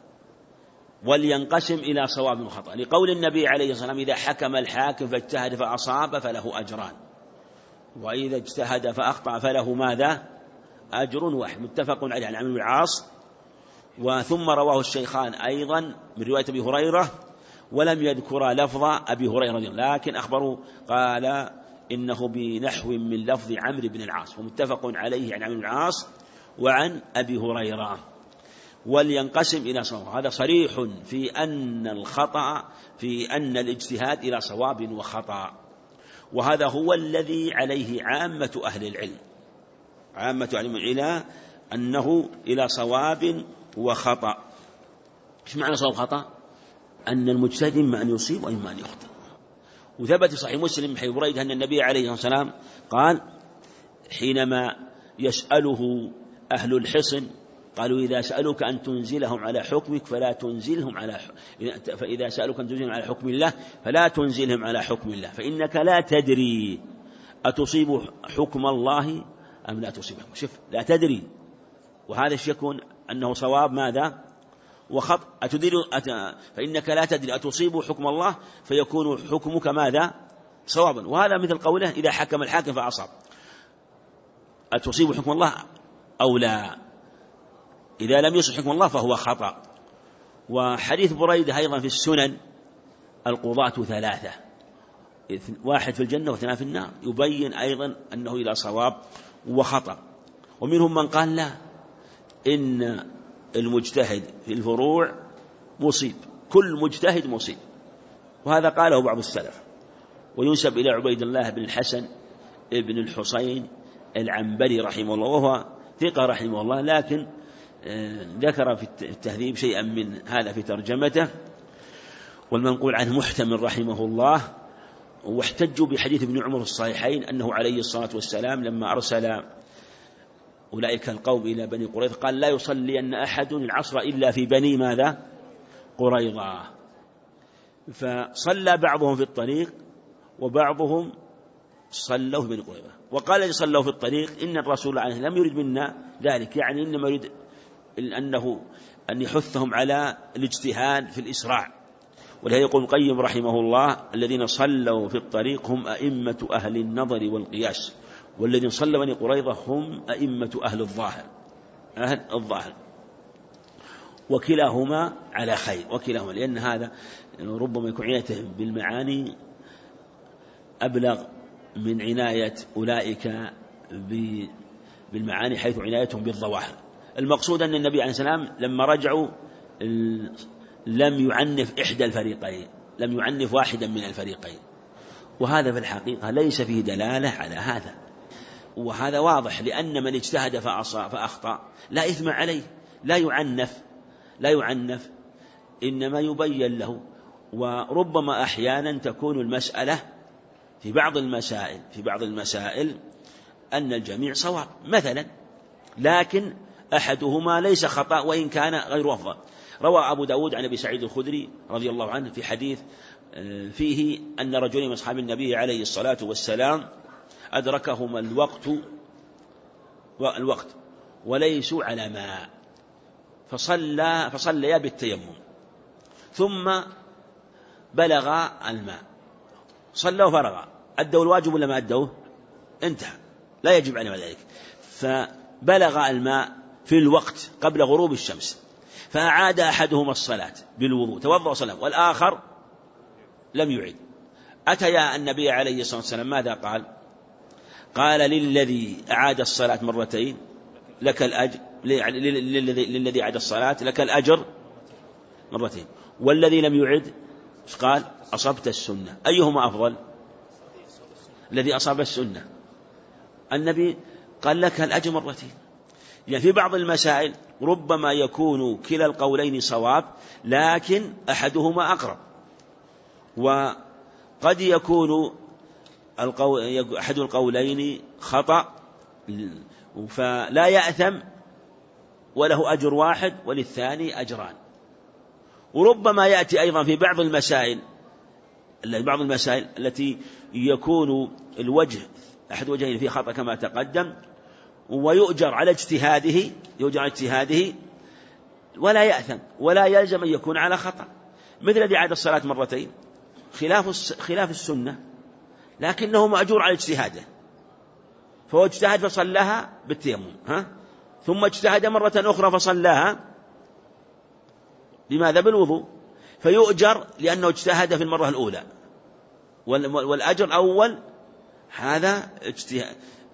ولينقسم إلى صواب وخطأ، لقول النبي عليه الصلاة والسلام: إذا حكم الحاكم فاجتهد فأصاب فله أجران، وإذا اجتهد فأخطأ فله ماذا؟ أجر واحد، متفق عليه عن عمرو بن العاص. وثم رواه الشيخان أيضا من رواية أبي هريرة، ولم يذكر لفظ أبي هريرة، لكن أخبروا قال إنه بنحو من لفظ عمرو بن العاص، ومتفق عليه عن عمرو بن العاص وعن أبي هريرة. ولينقسم إلى صواب، هذا صريح في أن الخطأ في أن الاجتهاد إلى صواب وخطأ، وهذا هو الذي عليه عامة أهل العلم، عامة أهل العلم إلى أنه إلى صواب وخطأ. إيش معنى صواب وخطأ؟ أن المجتهد إما أن يصيب وإما أن يخطئ. وثبت صحيح مسلم حديث بريدة أن النبي عليه الصلاة والسلام قال حينما يسأله أهل الحصن قالوا: إذا سألوك أن تنزلهم على حكمك فلا تنزلهم على فإذا سألوك أن تنزلهم على حكم الله فلا تنزلهم على حكم الله، فإنك لا تدري أتصيب حكم الله أم لا تصيب حكم. شوف، لا تدري، وهذا الشيء يكون أنه صواب ماذا؟ وخطأ. أتدري أت... فإنك لا تدري أتصيب حكم الله فيكون حكمك ماذا؟ صوابا. وهذا مثل قوله: إذا حكم الحاكم فأصاب، أتصيب حكم الله أو لا؟ إذا لم يصب حكم الله فهو خطأ. وحديث بريدة أيضا في السنن: القضاة ثلاثة، واحد في الجنة واثنان في النار، يبين أيضا أنه إلى صواب وخطأ. ومنهم من قال: لا، إن المجتهد في الفروع مصيب، كل مجتهد مصيب، وهذا قاله بعض السلف. وينسب إلى عبيد الله بن الحسن ابن الحسين العنبري رحمه الله، وهو ثقة رحمه الله، لكن ذكر في التهذيب شيئا من هذا في ترجمته، والمنقول عنه محتمل رحمه الله. واحتجوا بحديث ابن عمر الصحيحين أنه عليه الصلاة والسلام لما أرسل أولئك القوم إلى بني قريظة قال: لا يصلي أن أحد العصر إلا في بني ماذا؟ قريظة. فصلى بعضهم في الطريق وبعضهم صلوا في بني قريظة. وقال الذي صلوا في الطريق: إن الرسول عليه لم يرد منا ذلك، يعني إنما يريد أنه أن يحثهم على الاجتهاد في الإسراع. ولهذا يقول القيم رحمه الله: الذين صلوا في الطريق هم أئمة أهل النظر والقياس، والذين صلوا بني قريظة هم أئمة أهل الظاهر أهل الظاهر وكلاهما على خير، وكلاهما، لأن هذا ربما يكون عنايته بالمعاني أبلغ من عناية أولئك بالمعاني حيث عنايتهم بالظواهر. المقصود أن النبي عليه السلام لما رجعوا لم يعنف إحدى الفريقين، لم يعنف واحدا من الفريقين، وهذا في الحقيقة ليس فيه دلالة على هذا. وهذا واضح، لأن من اجتهد فأخطأ لا إثم عليه، لا يعنف لا يعنف إنما يبين له. وربما أحيانا تكون المسألة في بعض المسائل في بعض المسائل أن الجميع صواب مثلا، لكن أحدهما ليس خطأ وإن كان غير أفضل. روى أبو داود عن أبي سعيد الخدري رضي الله عنه في حديث فيه أن رجلين من أصحاب النبي عليه الصلاة والسلام أدركهما الوقت الوقت وليسوا على ماء، فصلى فصليا بالتيمم، ثم بلغ الماء، صلوا وفرغا، أدوا الواجب ولا ما أدوه؟ انتهى، لا يجب عليهم ذلك. فبلغ الماء في الوقت قبل غروب الشمس، فأعاد أحدهما الصلاة بالوضوء، توضأ وصلى، والآخر لم يعد. أتيا النبي عليه الصلاة والسلام ماذا قال؟ قال: للذي أعاد الصلاة مرتين لك الأجر، للذي أعاد الصلاة لك الأجر مرتين، والذي لم يعد قال: أصبت السنة. أيهما أفضل؟ الذي أصاب السنة. النبي قال لك الأجر مرتين. يعني في بعض المسائل ربما يكون كلا القولين صواب لكن أحدهما أقرب، وقد يكون أحد القولين خطأ فلا يأثم وله أجر واحد وللثاني أجران. وربما يأتي أيضا في بعض المسائل بعض المسائل التي يكون الوجه أحد وجهين فيه خطأ كما تقدم، ويؤجر على اجتهاده يؤجر على اجتهاده ولا يأثم ولا يلزم أن يكون على خطأ، مثل الذي عاد الصلاة مرتين خلاف خلاف السنة لكنه مأجور على اجتهاده، فهو اجتهد فصلاها بالتيمم ها ثم اجتهد مرة أخرى فصلاها لماذا؟ بالوضوء، فيؤجر لأنه اجتهد في المرة الأولى، والأجر الأول هذا اجتهاد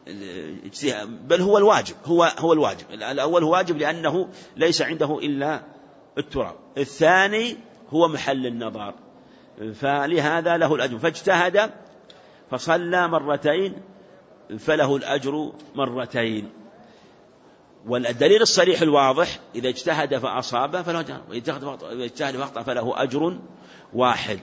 بل هو الواجب هو هو الواجب الأول هو واجب لأنه ليس عنده إلا التراب، الثاني هو محل النظر، فلهذا له الأجر، فاجتهد فصلى مرتين فله الأجر مرتين. والدليل الصريح الواضح إذا اجتهد فأصاب فله أجر، وإذا اجتهد فأخطأ فله أجر واحد.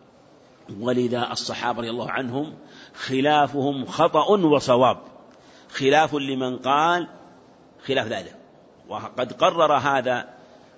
ولذا الصحابة رضي الله عنهم خلافهم خطأ وصواب، خلاف لمن قال خلاف ذلك، وقد قرر هذا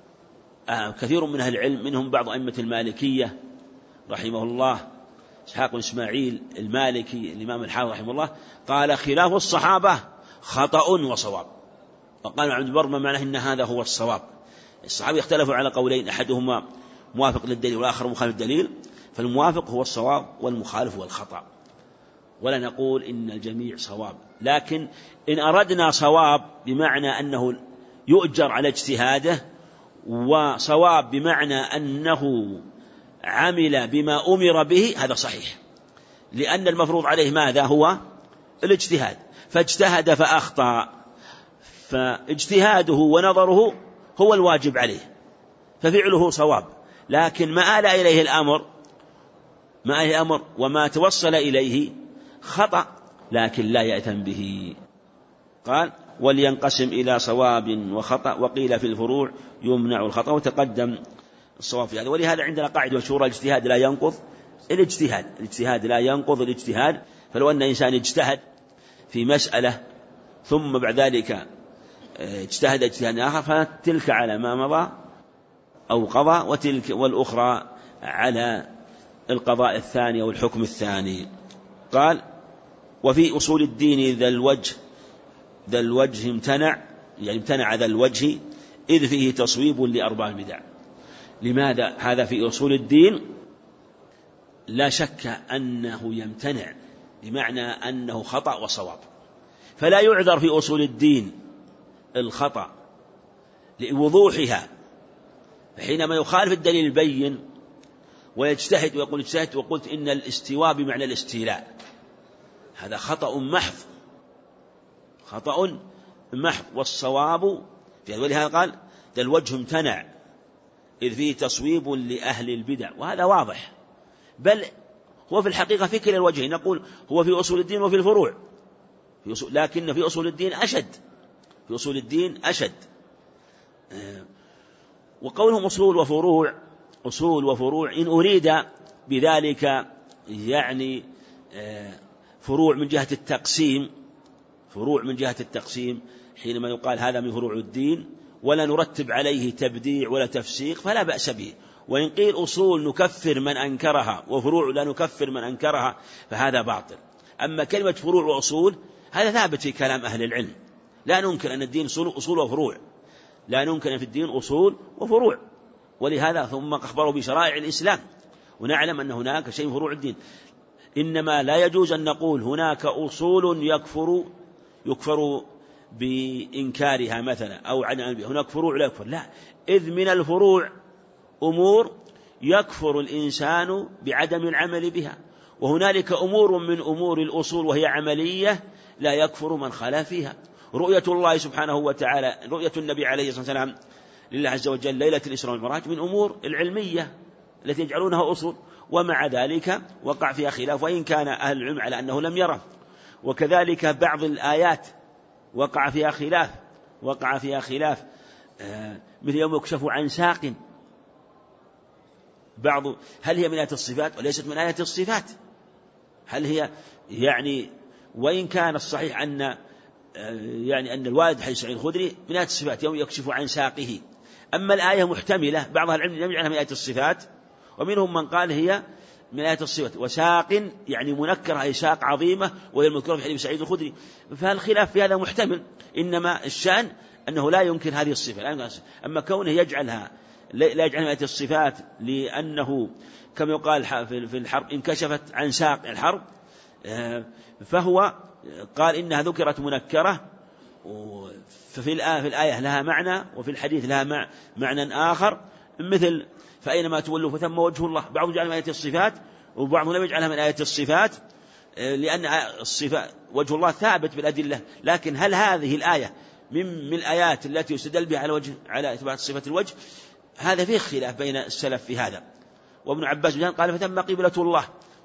كثير من أهل العلم منهم بعض أئمة المالكية رحمه الله إسحاق إسماعيل المالكي الإمام الحافظ رحمه الله قال خلاف الصحابة خطأ وصواب، وقال عبد البر ما معناه إن هذا هو الصواب. الصحابة اختلفوا على قولين أحدهما موافق للدليل والآخر مخالف للدليل، فالموافق هو الصواب والمخالف هو الخطأ، ولا نقول إن الجميع صواب، لكن إن أردنا صواب بمعنى أنه يؤجر على اجتهاده، وصواب بمعنى أنه عمل بما أمر به، هذا صحيح، لأن المفروض عليه ماذا؟ هو الاجتهاد، فاجتهد فأخطأ، فاجتهاده ونظره هو الواجب عليه ففعله صواب، لكن ما آل إليه الأمر ما آل الأمر وما توصل إليه خطأ لكن لا يأثم به. قال ولينقسم إلى صواب وخطأ، وقيل في الفروع يمنع الخطأ، وتقدم الصواب في هذا. ولهذا عندنا قاعدة مشهورة الاجتهاد لا ينقض الاجتهاد الاجتهاد لا ينقض الاجتهاد، فلو أن إنسان اجتهد في مسألة ثم بعد ذلك اجتهد اجتهاد آخر فتلك على ما مضى أو قضى، وتلك والأخرى على القضاء الثاني أو الحكم الثاني. قال وفي أصول الدين ذا الوجه ذا الوجه امتنع، يعني امتنع ذا الوجه إذ فيه تصويب لأرباب البدع. لماذا هذا في أصول الدين؟ لا شك أنه يمتنع بمعنى أنه خطأ وصواب، فلا يعذر في أصول الدين الخطأ لوضوحها، حينما يخالف الدليل البين ويجتهد ويقول اجتهدت وقلت إن الاستواء بمعنى الاستيلاء، هذا خطأ محض خطأ محض والصواب في هذا. ولهذا قال ذا الوجه امتنع إذ فيه تصويب لأهل البدع، وهذا واضح، بل هو في الحقيقة في كلا الوجه، نقول هو في أصول الدين وفي الفروع، في أصول لكن في أصول الدين أشد في أصول الدين أشد. وقولهم أصول وفروع أصول وفروع إن أريد بذلك يعني فروع من جهة التقسيم فروع من جهة التقسيم حينما يقال هذا من فروع الدين ولا نرتب عليه تبديع ولا تفسيق فلا بأس به. وإن قيل أصول نكفر من أنكرها وفروع لا نكفر من أنكرها فهذا باطل. أما كلمة فروع وأصول هذا ثابت في كلام أهل العلم، لا ننكر أن الدين أصول وفروع، لا ننكر في الدين أصول وفروع. ولهذا ثم أخبروا بشرائع الإسلام، ونعلم أن هناك شيء من فروع الدين، إنما لا يجوز أن نقول هناك أصول يكفر يكفر بإنكارها مثلا أو عن هناك فروع لا يكفر، لا، إذ من الفروع أمور يكفر الإنسان بعدم العمل بها، وهنالك أمور من أمور الأصول وهي عملية لا يكفر من خلا فيها. رؤية الله سبحانه وتعالى، رؤية النبي عليه الصلاة والسلام لله عز وجل ليلة الإسراء والمعراج من أمور العلمية التي يجعلونها أصول، ومع ذلك وقع فيها خلاف وإن كان أهل العلم على أنه لم يره. وكذلك بعض الآيات وقع فيها خلاف وقع فيها خلاف مثل يوم يكشف عن ساق، بعض هل هي من آيات الصفات وليست من آيات الصفات؟ هل هي يعني، وإن كان الصحيح أن يعني أن الوالد حديث سعيد الخدري من آيات الصفات يوم يكشف عن ساقه، أما الآية محتملة، بعض العلم لم يجعلها من آيات الصفات، ومنهم من قال هي من آيات الصفات. وساق يعني منكرة، أي ساق عظيمة، وهي المذكورة في حديث سعيد الخدري، فالخلاف في هذا محتمل، إنما الشأن أنه لا يمكن هذه الصفة، لا يمكن الصفة. أما كونه يجعلها لا يجعلها من آيات الصفات لأنه كما يقال في الحرب انكشفت عن ساق الحرب، فهو قال إنها ذكرت منكرة، ففي الآية لها معنى وفي الحديث لها معنى آخر، مثل فأينما تولوا فثم وجه الله. بعضهم جعل من آيات الصفات وبعضهم لم يجعلها من آيات الصفات، لأن الصفات وجه الله ثابت بالأدلة، لكن هل هذه الآية من من الآيات التي يستدل بها على وجه على إثبات صفة الوجه؟ هذا فيه خلاف بين السلف في هذا. وابن عباس قال فثم قبلة الله.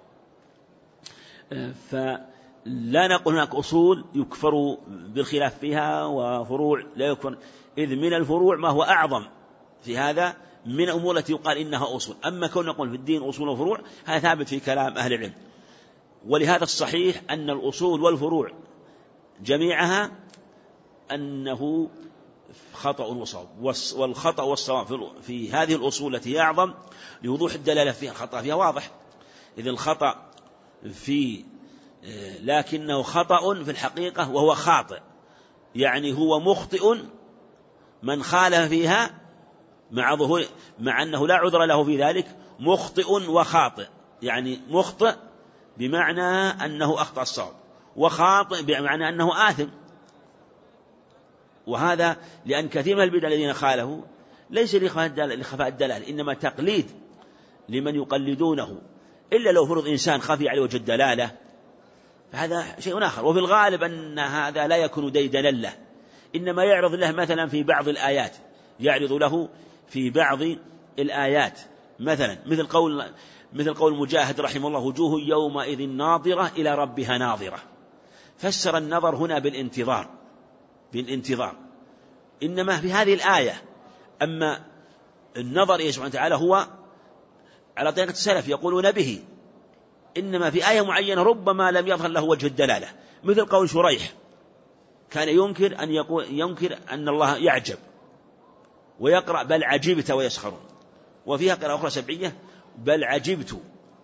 فلا نقول هناك أصول يكفر بالخلاف فيها وفروع لا يكفر، إذ من الفروع ما هو أعظم في هذا من الأمور التي يقال إنها أصول. أما كون نقول في الدين أصول وفروع هذا ثابت في كلام أهل العلم. ولهذا الصحيح أن الأصول والفروع جميعها أنه خطأ وصواب، والخطأ والصواب في هذه الأصول التي هي أعظم لوضوح الدلالة فيها، الخطأ فيها واضح، إذ الخطأ في لكنه خطأ في الحقيقة وهو خاطئ، يعني هو مخطئ من خالف فيها مع ظهور مع أنه لا عذر له في ذلك، مخطئ وخاطئ، يعني مخطئ بمعنى أنه أخطأ الصواب، وخاطئ بمعنى أنه آثم. وهذا لأن كثير من البدع الذين خالفوا ليس لخفاء الدلالة، إنما تقليد لمن يقلدونه، إلا لو فرض إنسان خفي عليه وجه الدلالة فهذا شيء آخر. وفي الغالب أن هذا لا يكون ديدنا له، إنما يعرض له مثلا في بعض الآيات، يعرض له في بعض الآيات مثلا مثل قول مثل قول مجاهد رحمه الله وجوه يومئذ ناظرة إلى ربها ناظرة، فسر النظر هنا بالانتظار بالانتظار إنما في هذه الآية. أما النظر يا سبحانه وتعالى هو على طريقة السلف يقولون به، إنما في آية معينة ربما لم يظهر له وجه الدلالة، مثل قول شريح كان ينكر أن يقول ينكر أن الله يعجب ويقرأ بل عجبت ويسخرون، وفيها قراءة أخرى سبعية بل عجبت.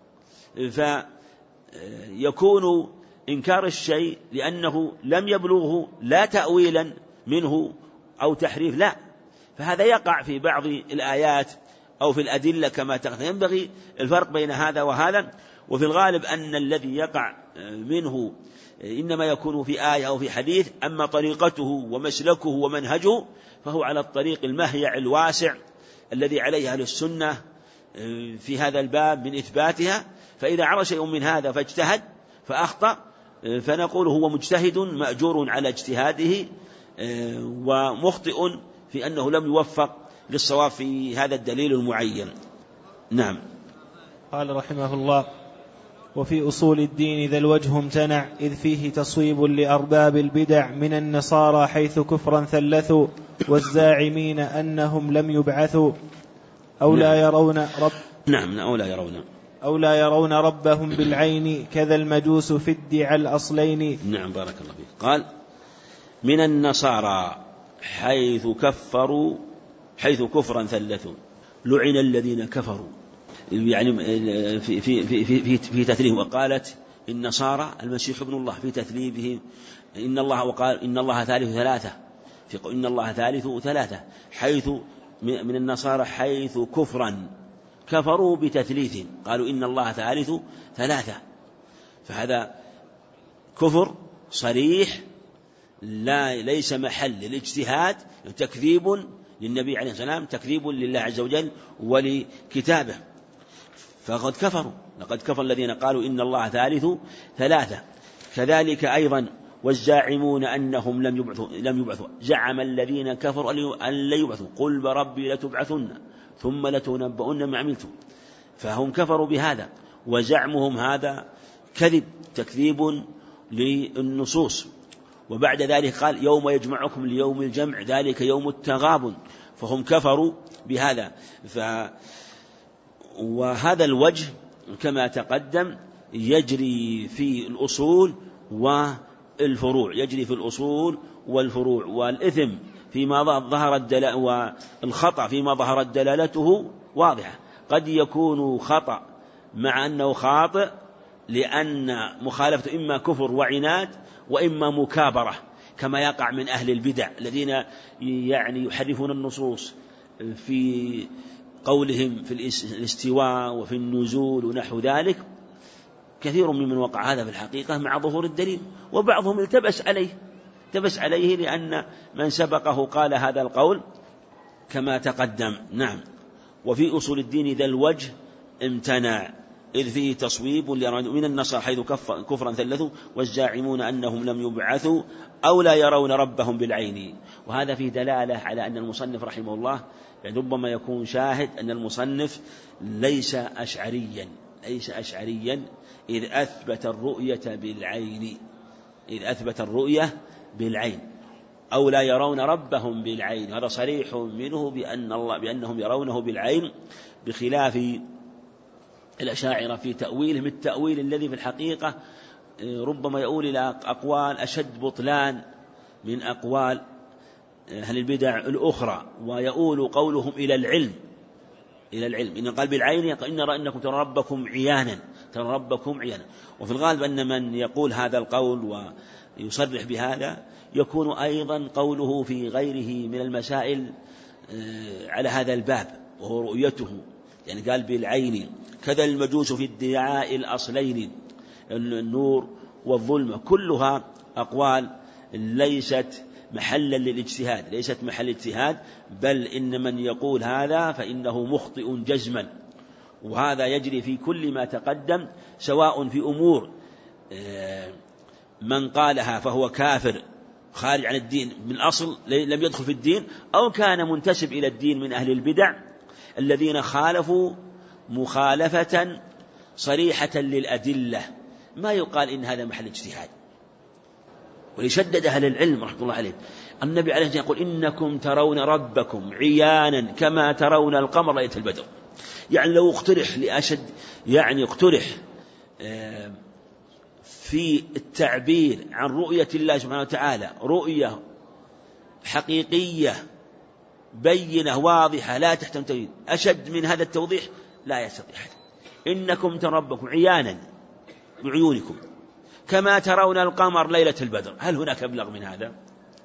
فيكون إنكار الشيء لأنه لم يبلغه لا تأويلا منه أو تحريف، لا، فهذا يقع في بعض الآيات أو في الأدلة كما تقدم. ينبغي الفرق بين هذا وهذا، وفي الغالب أن الذي يقع منه إنما يكون في آية أو في حديث، أما طريقته ومسلكه ومنهجه فهو على الطريق المهيع الواسع الذي عليه أهل السنة في هذا الباب من إثباتها. فإذا عرف شيء من هذا فاجتهد فأخطأ فنقول هو مجتهد مأجور على اجتهاده ومخطئ في أنه لم يوفق للصواب في هذا الدليل المعين. نعم. قال رحمه الله: وفي أصول الدين ذا الوجه امتنع، إذ فيه تصويب لأرباب البدع من النصارى حيث كفرا ثلثوا، والزاعمين أنهم لم يبعثوا أو لا يرون رب نعم أو لا يرون أو لا يرون ربهم بالعين، كذا المجوس في ادعاء الأصلين. نعم بارك الله فيك. قال من النصارى حيث كفروا حيث كفرا ثلثوا، لعن الذين كفروا، يعني في في في في, في تثليث. وقالت النصارى المسيح ابن الله في تثليثه إن الله، وقال إن الله ثالث ثلاثة، في إن الله ثالث ثلاثة، حيث من النصارى حيث كفرا كفروا بتثليث، قالوا إن الله ثالث ثلاثة، فهذا كفر صريح لا ليس محل للاجتهاد، تكذيب للنبي عليه الصلاة والسلام، تكذيب لله عز وجل ولكتابه، فقد كفروا. لقد كفر الذين قالوا إن الله ثالث ثلاثة. كذلك أيضا والزاعمون أنهم لم يبعثوا لم يبعثوا زعم الذين كفروا أن لا يبعثوا، قل بربي لتبعثن ثم لتنبؤن ما عملتم، فهم كفروا بهذا، وزعمهم هذا كذب، تكذيب للنصوص. وبعد ذلك قال يوم يجمعكم ليوم الجمع ذلك يوم التغابن، فهم كفروا بهذا. ف وهذا الوجه كما تقدم يجري في الأصول والفروع، يجري في الأصول والفروع، والإثم فيما ظهرت دلالته والخطأ فيما ظهرت دلالته واضحة. قد يكون خطأ مع أنه خاطئ لأن مخالفته إما كفر وعناد وإما مكابرة، كما يقع من أهل البدع الذين يعني يحرفون النصوص في قولهم في الاستواء وفي النزول ونحو ذلك. كثير ممن وقع هذا في الحقيقة مع ظهور الدليل، وبعضهم التبس عليه التبس عليه لأن من سبقه قال هذا القول كما تقدم. نعم. وفي أصول الدين ذا الوجه امتنع، إذ فيه تصويب من النصارى حيث كفرا ثلثوا والزاعمون أنهم لم يبعثوا أو لا يرون ربهم بالعين. وهذا فيه دلالة على أن المصنف رحمه الله يعني ربما يكون شاهد أن المصنف ليس أشعريا ليس أشعريا إذ أثبت الرؤية بالعين إذ أثبت الرؤية بالعين أو لا يرون ربهم بالعين. هذا صريح منه بأن الله بأنهم يرونه بالعين، بخلاف الأشاعرة في تأويلهم التأويل الذي في الحقيقة ربما يؤول إلى أقوال أشد بطلان من أقوال أهل البدع الأخرى، ويؤول قولهم إلى العلم إلى العلم إن قال بالعين إن نرى أنكم ترى ربكم عيانا ترى ربكم عيانا. وفي الغالب أن من يقول هذا القول ويصرح بهذا يكون أيضا قوله في غيره من المسائل على هذا الباب، وهو رؤيته، يعني قال بالعين. كذا المجوس في ادعاء الأصلين النور والظلمة، كلها أقوال ليست محلا للاجتهاد ليست محل اجتهاد، بل إن من يقول هذا فإنه مخطئ جزما. وهذا يجري في كل ما تقدم، سواء في أمور من قالها فهو كافر خارج عن الدين من أصل لم يدخل في الدين، أو كان منتسب إلى الدين من أهل البدع الذين خالفوا مخالفة صريحة للأدلة، ما يقال إن هذا محل اجتهاد. وليشدد أهل العلم رحمه الله عليه النبي عليه الصلاة والسلام يقول إنكم ترون ربكم عيانا كما ترون القمر ليلة البدر. يعني لو اقترح لأشد يعني اقترح في التعبير عن رؤية الله سبحانه وتعالى رؤية حقيقية بينة واضحة لا تحتمل تأويل أشد من هذا التوضيح لا يستطيع أحد. إنكم ترون ربكم عيانا بعيونكم كما ترون القمر ليلة البدر، هل هناك أبلغ من هذا؟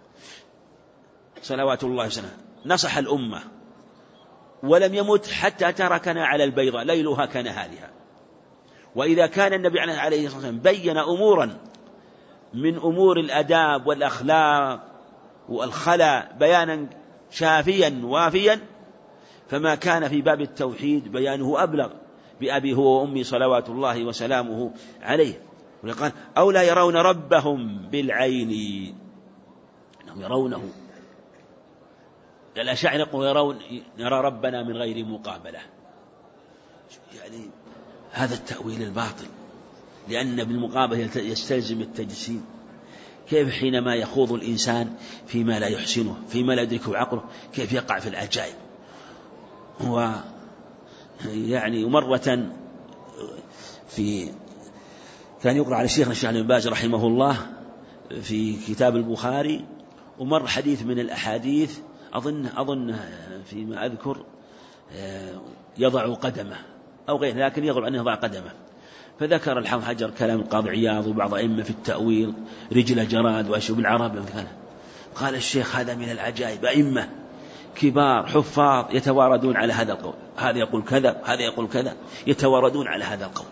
صلوات الله وسلامه نصح الأمة ولم يمت حتى تركنا على البيضاء ليلها كنهارها. وإذا كان النبي عليه الصلاة والسلام بين أمورا من أمور الأداب والأخلاق والخلا بيانا شافيا وافيا، فما كان في باب التوحيد بيانه أبلغ بأبي هو وأمي صلوات الله وسلامه عليه. وقال أو لا يرون ربهم بالعين، أنهم يرونه. الأشاعرة يقولون يرون نرى ربنا من غير مقابلة، يعني هذا التأويل الباطل، لأن بالمقابلة يستلزم التجسيم. كيف حينما يخوض الإنسان فيما لا يحسنه فيما لا يدركه عقله كيف يقع في العجائب. هو يعني مرة في كان يقرأ على شيخنا الشيخ ابن باز رحمه الله في كتاب البخاري، ومر حديث من الأحاديث أظن أظن فيما أذكر يضع قدمه أو غير، لكن يغلب أنه يضع قدمه، فذكر الحافظ حجر كلام القاضي عياض وبعض أئمة في التأويل رجل جراد وأشوب العرب. قال الشيخ هذا من العجائب، أئمة كبار حفاظ يتواردون على هذا القول، هذا يقول كذا هذا يقول كذا، يتواردون على هذا القول،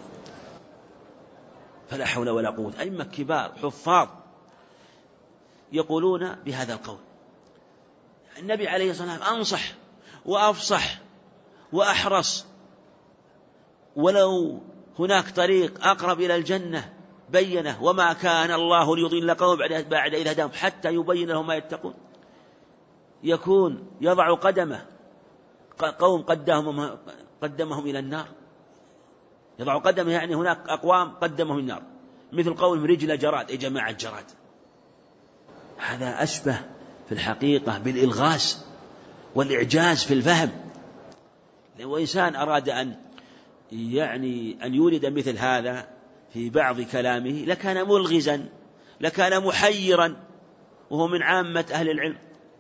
فلا حول ولا قوة. أئمة كبار حفاظ يقولون بهذا القول. النبي عليه الصلاة والسلام أنصح وأفصح وأحرص، ولو هناك طريق أقرب إلى الجنة بينه، وما كان الله ليضل قوم بعد إذ هداهم حتى يبين لهم ما يتقون. يكون يضع قدمه قوم قدمهم, قدمهم إلى النار، يضع قدمه يعني هناك أقوام قدمهم النار، مثل قولهم رجل جراد أي جماعة جراد. هذا أشبه في الحقيقة بالإلغاز والإعجاز في الفهم. لو إنسان أراد أن يعني أن يولد مثل هذا في بعض كلامه لكان ملغزا، لكان محيرا، وهو من عامة أهل العلم،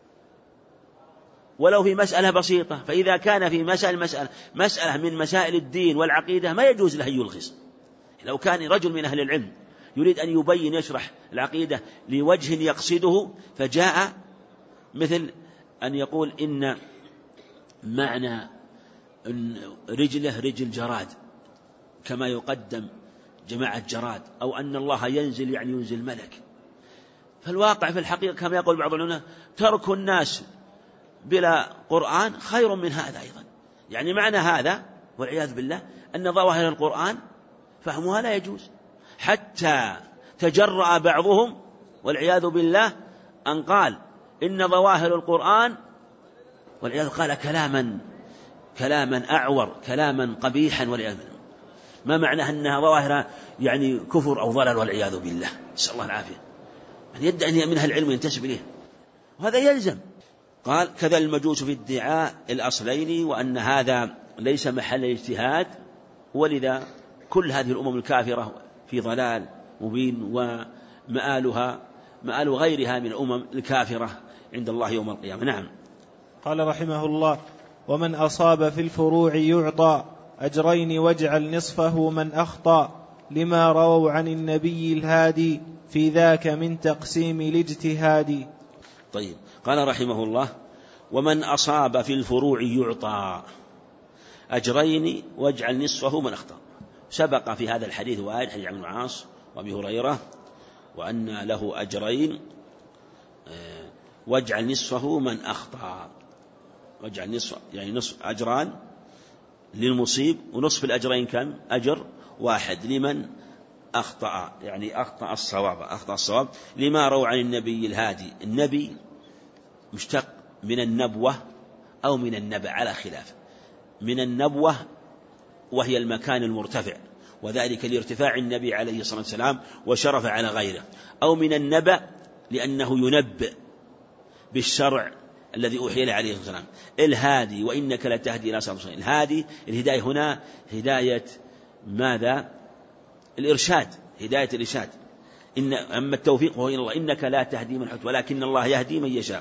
ولو في مسألة بسيطة. فإذا كان في مسألة مسألة مسألة من مسائل الدين والعقيدة ما يجوز له يلغز. لو كان رجل من أهل العلم يريد أن يبين يشرح العقيدة لوجه يقصده، فجاء مثل أن يقول إن معنى إن رجله رجل جراد كما يقدم جماعة جراد، أو أن الله ينزل يعني ينزل ملك. فالواقع في الحقيقة كما يقول بعض العلماء ترك الناس بلا قرآن خير من هذا أيضا. يعني معنى هذا والعياذ بالله أن ظواهر القرآن فهمها لا يجوز، حتى تجرأ بعضهم والعياذ بالله أن قال إن ظواهر القرآن والعياذ قال كلاما كلاما أعور، كلاما قبيحا والعياذ بالله. ما معنى أنها ظواهر يعني كفر أو ضلال والعياذ بالله، نسأل الله العافية. من يدعي أن منها العلم ينتسب إليه، وهذا يلزم. قال كذا المجوس في ادعاء الأصلين، وأن هذا ليس محل اجتهاد، ولذا كل هذه الأمم الكافرة في ضلال مبين، ومآلها مآل غيرها من الأمم الكافرة عند الله يوم القيامة. نعم. قال رحمه الله: ومن أصاب في الفروع يعطى أجرين واجعل نصفه من أخطأ، لما رووا عن النبي الهادي في ذاك من تقسيم الاجتهاد. طيب، قال رحمه الله: ومن أصاب في الفروع يعطى أجرين واجعل نصفه من أخطأ. سبق في هذا الحديث وآية حديث عن العاص وأبي هريرة وأن له أجرين واجعل نصفه من أخطأ. واجعل نصف يعني نصف أجران للمصيب، ونصف الأجرين كم؟ أجر واحد لمن أخطأ، يعني أخطأ الصواب أخطأ الصواب لما روى عن النبي الهادي. النبي مشتق من النبوة أو من النبأ على خلاف. من النبوة وهي المكان المرتفع، وذلك لارتفاع النبي عليه الصلاة والسلام وشرف على غيره، أو من النبأ لأنه ينبئ بالشرع الذي أوحي إليه عليه الصلاة والسلام. الهادي وإنك لتهدي إلى صراط مستقيم. الهادي الهداية هنا هداية ماذا؟ الإرشاد، هداية الإرشاد. إن أما التوفيق وهو إلى الله، إنك لا تهدي من حد ولكن الله يهدي من يشاء.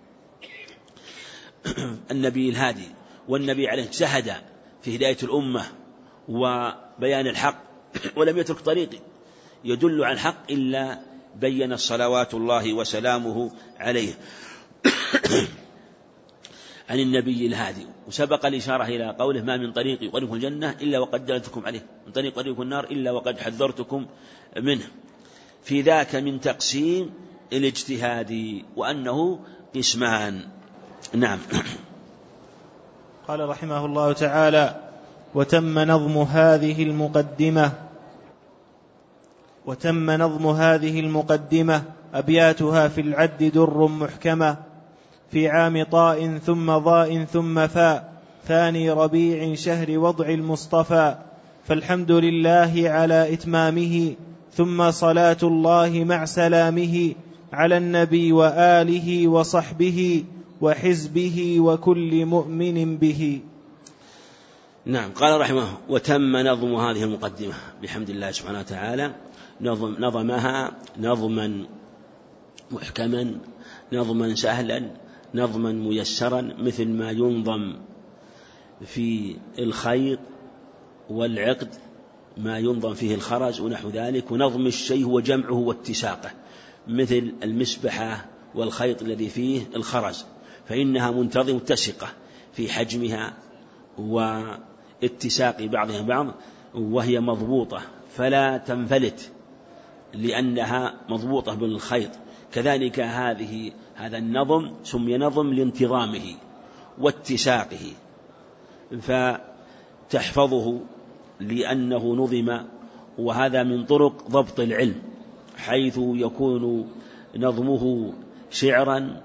النبي الهادي، والنبي عليه اجتهد في هداية الأمة وبيان الحق، ولم يترك طريق يدل على الحق إلا بين صلوات الله وسلامه عليه عن النبي الهادي. وسبق الإشارة إلى قوله: ما من طريق يقربكم الجنة إلا وقد دلتكم عليه، من طريق يقربكم النار إلا وقد حذرتكم منه. في ذاك من تقسيم الاجتهاد، وأنه قسمان. نعم. قال رحمه الله تعالى: وتم نظم هذه المقدمة وتم نظم هذه المقدمة أبياتها في العد در محكمة، في عام طاء ثم ضاء ثم فاء، ثاني ربيع شهر وضع المصطفى، فالحمد لله على إتمامه، ثم صلاة الله مع سلامه، على النبي وآله وصحبه وحزبه وكل مؤمن به. نعم. قال رحمه: وتم نظم هذه المقدمة بحمد الله سبحانه وتعالى. نظم نظمها نظما محكما، نظما سهلا، نظما ميسرا، مثل ما ينظم في الخيط والعقد ما ينظم فيه الخرز ونحو ذلك. ونظم الشيء هو جمعه واتساقه، مثل المسبحة والخيط الذي فيه الخرز، فإنها منتظمة متسقة في حجمها واتساق بعضها بعض، وهي مضبوطة فلا تنفلت لأنها مضبوطة بالخيط. كذلك هذه هذا النظم سمي نظم لانتظامه واتساقه، فتحفظه لأنه نظم. وهذا من طرق ضبط العلم، حيث يكون نظمه شعرا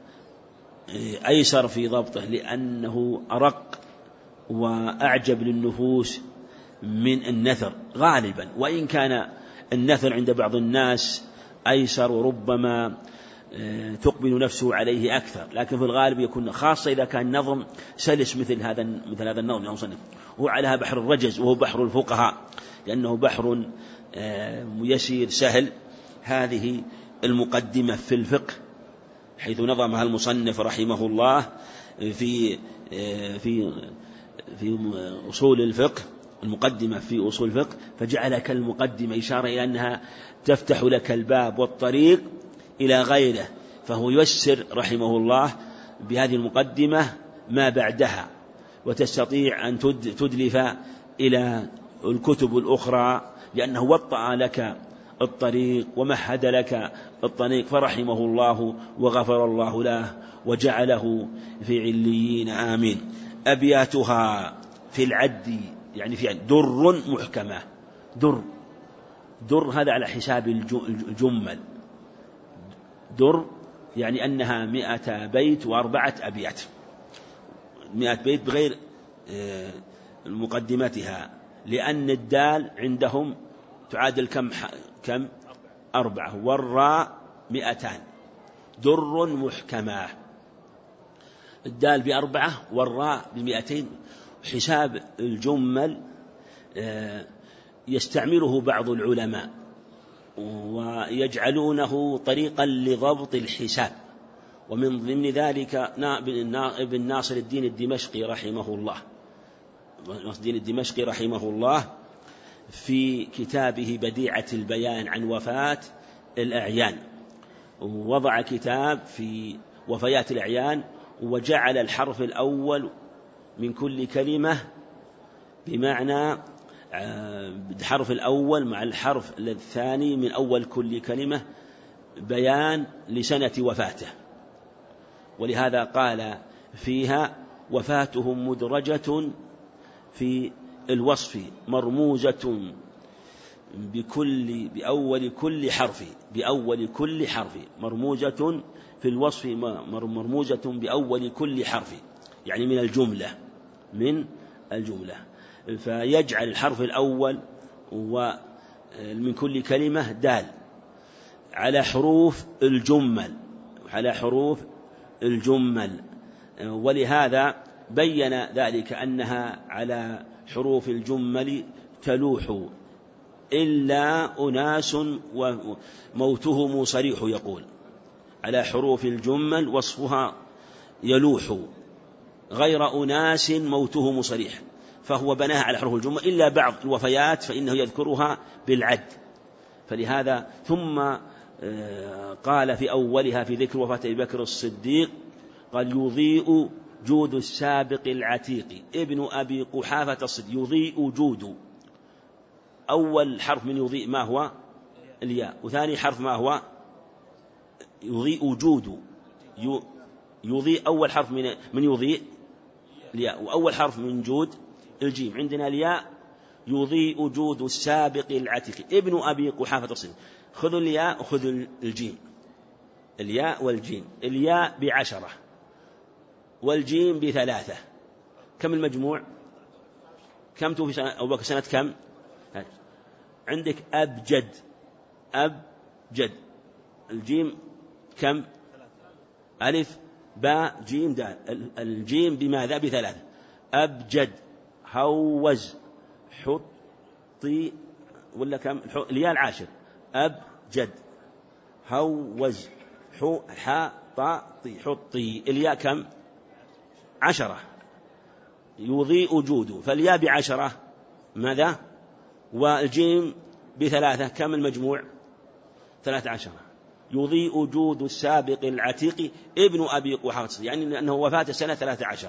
أيسر في ضبطه، لأنه أرق وأعجب للنفوس من النثر غالبا، وإن كان النثر عند بعض الناس أيسر وربما تقبل نفسه عليه أكثر، لكن في الغالب يكون خاصة إذا كان نظم سلس مثل هذا مثل هذا النظم المصنف. هو عليها بحر الرجز وهو بحر الفقهاء، لأنه بحر يسير سهل. هذه المقدمة في الفقه حيث نظمها المصنف رحمه الله في في في أصول الفقه، المقدمة في أصول الفقه، فجعل كالمقدمة إشارة إلى أنها تفتح لك الباب والطريق إلى غيره، فهو ييسر رحمه الله بهذه المقدمة ما بعدها، وتستطيع أن تدلف إلى الكتب الأخرى، لأنه وطأ لك الطريق ومهد لك الطريق، فرحمه الله وغفر الله له وجعله في عليين آمين. أبياتها في العد يعني في در محكمة. در در هذا على حساب الجمل. در يعني أنها مئة بيت وأربعة أبيات، مئة بيت بغير مقدمتها، لأن الدال عندهم تعادل كم كم أربعة، والراء مئتان. در محكمة، الدال بأربعة والراء بمئتين. حساب الجمل يستعمله بعض العلماء ويجعلونه طريقا لضبط الحساب، ومن ضمن ذلك ابن ناصر الدين الدمشقي رحمه الله الدين الدمشقي رحمه الله في كتابه بديعة البيان عن وفاة الأعيان، وضع كتاب في وفيات الأعيان، وجعل الحرف الأول من كل كلمة بمعنى الحرف الأول مع الحرف الثاني من أول كل كلمة بيان لسنة وفاته، ولهذا قال فيها: وفاتهم مدرجة في الوصف مرموزة بكل بأول كل حرف بأول كل حرف مرموزة في الوصف مرموزة بأول كل حرف، يعني من الجملة من الجملة فيجعل الحرف الأول ومن كل كلمة دال على حروف الجمل على حروف الجمل ولهذا بين ذلك أنها على حروف الجمل تلوح إلا أناس وموتهم صريح، يقول على حروف الجمل وصفها يلوح غير أناس موتهم صريح، فهو بناها على حروف الجمل إلا بعض الوفيات فإنه يذكرها بالعد. فلهذا ثم قال في أولها في ذكر وفاة أبي بكر الصديق قال: يضيء جود السابق العتيق ابن أبي قحافة الصديق. يضيء جود، أول حرف من يضيء ما هو؟ الياء، وثاني حرف ما هو؟ يضيء جود. يضيء أول حرف من من يضيء الياء، وأول حرف من جود الجيم. عندنا الياء. يضيء جود السابق العتيق ابن أبي قحافة الصديق. خذوا الياء وخذوا الجيم، الياء والجيم. الياء بعشرة والجيم بثلاثة، كم المجموع؟ كم توفي سنة أبو بكر؟ سنة كم؟ عندك أبجد أبجد الجيم كم؟ ألف باء جيم دال. الجيم بماذا؟ بثلاثة. أبجد هوز حطي ولا كم؟ الياء العاشر. أبجد هوز حو حا طا طي حطي. الياء كم؟ عشرة. يضيء جود، فالياء بعشرة ماذا؟ والجيم بثلاثة، كم المجموع؟ ثلاثة عشرة. يضيء جود السابق العتيق ابن أبي قحافة، يعني أنه وفاة سنة ثلاثة عشر.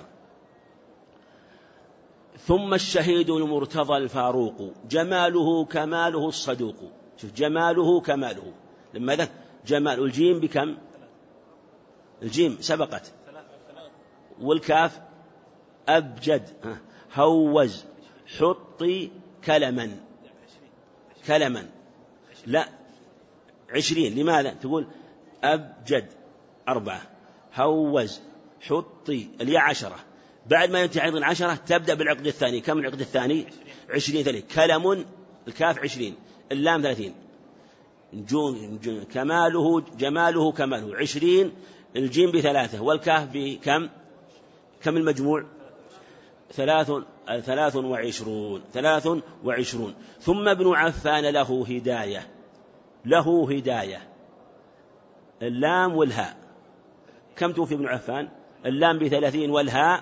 ثم الشهيد المرتضى الفاروق جماله كماله الصدوق. شوف، جماله كماله، لماذا؟ جمال الجيم بكم؟ الجيم سبقت، والكاف أبجد هوز حطي كلما كلما لا عشرين. لماذا؟ تقول أبجد أربعة هوز حطي الياء عشرة. بعد ما ينتهي عقد عشرة تبدأ بالعقد الثاني. كم العقد الثاني؟ عشرين. ثلاثين. كلم الكاف عشرين، اللام ثلاثين. كماله جماله كماله عشرين، الجيم بثلاثة والكاف بكم؟ كم المجموع؟ ثلاث ثلاث وعشرون ثلاث وعشرون. ثم ابن عفان له هداية، له هداية اللام والهاء. كم توفي ابن عفان؟ اللام بثلاثين والهاء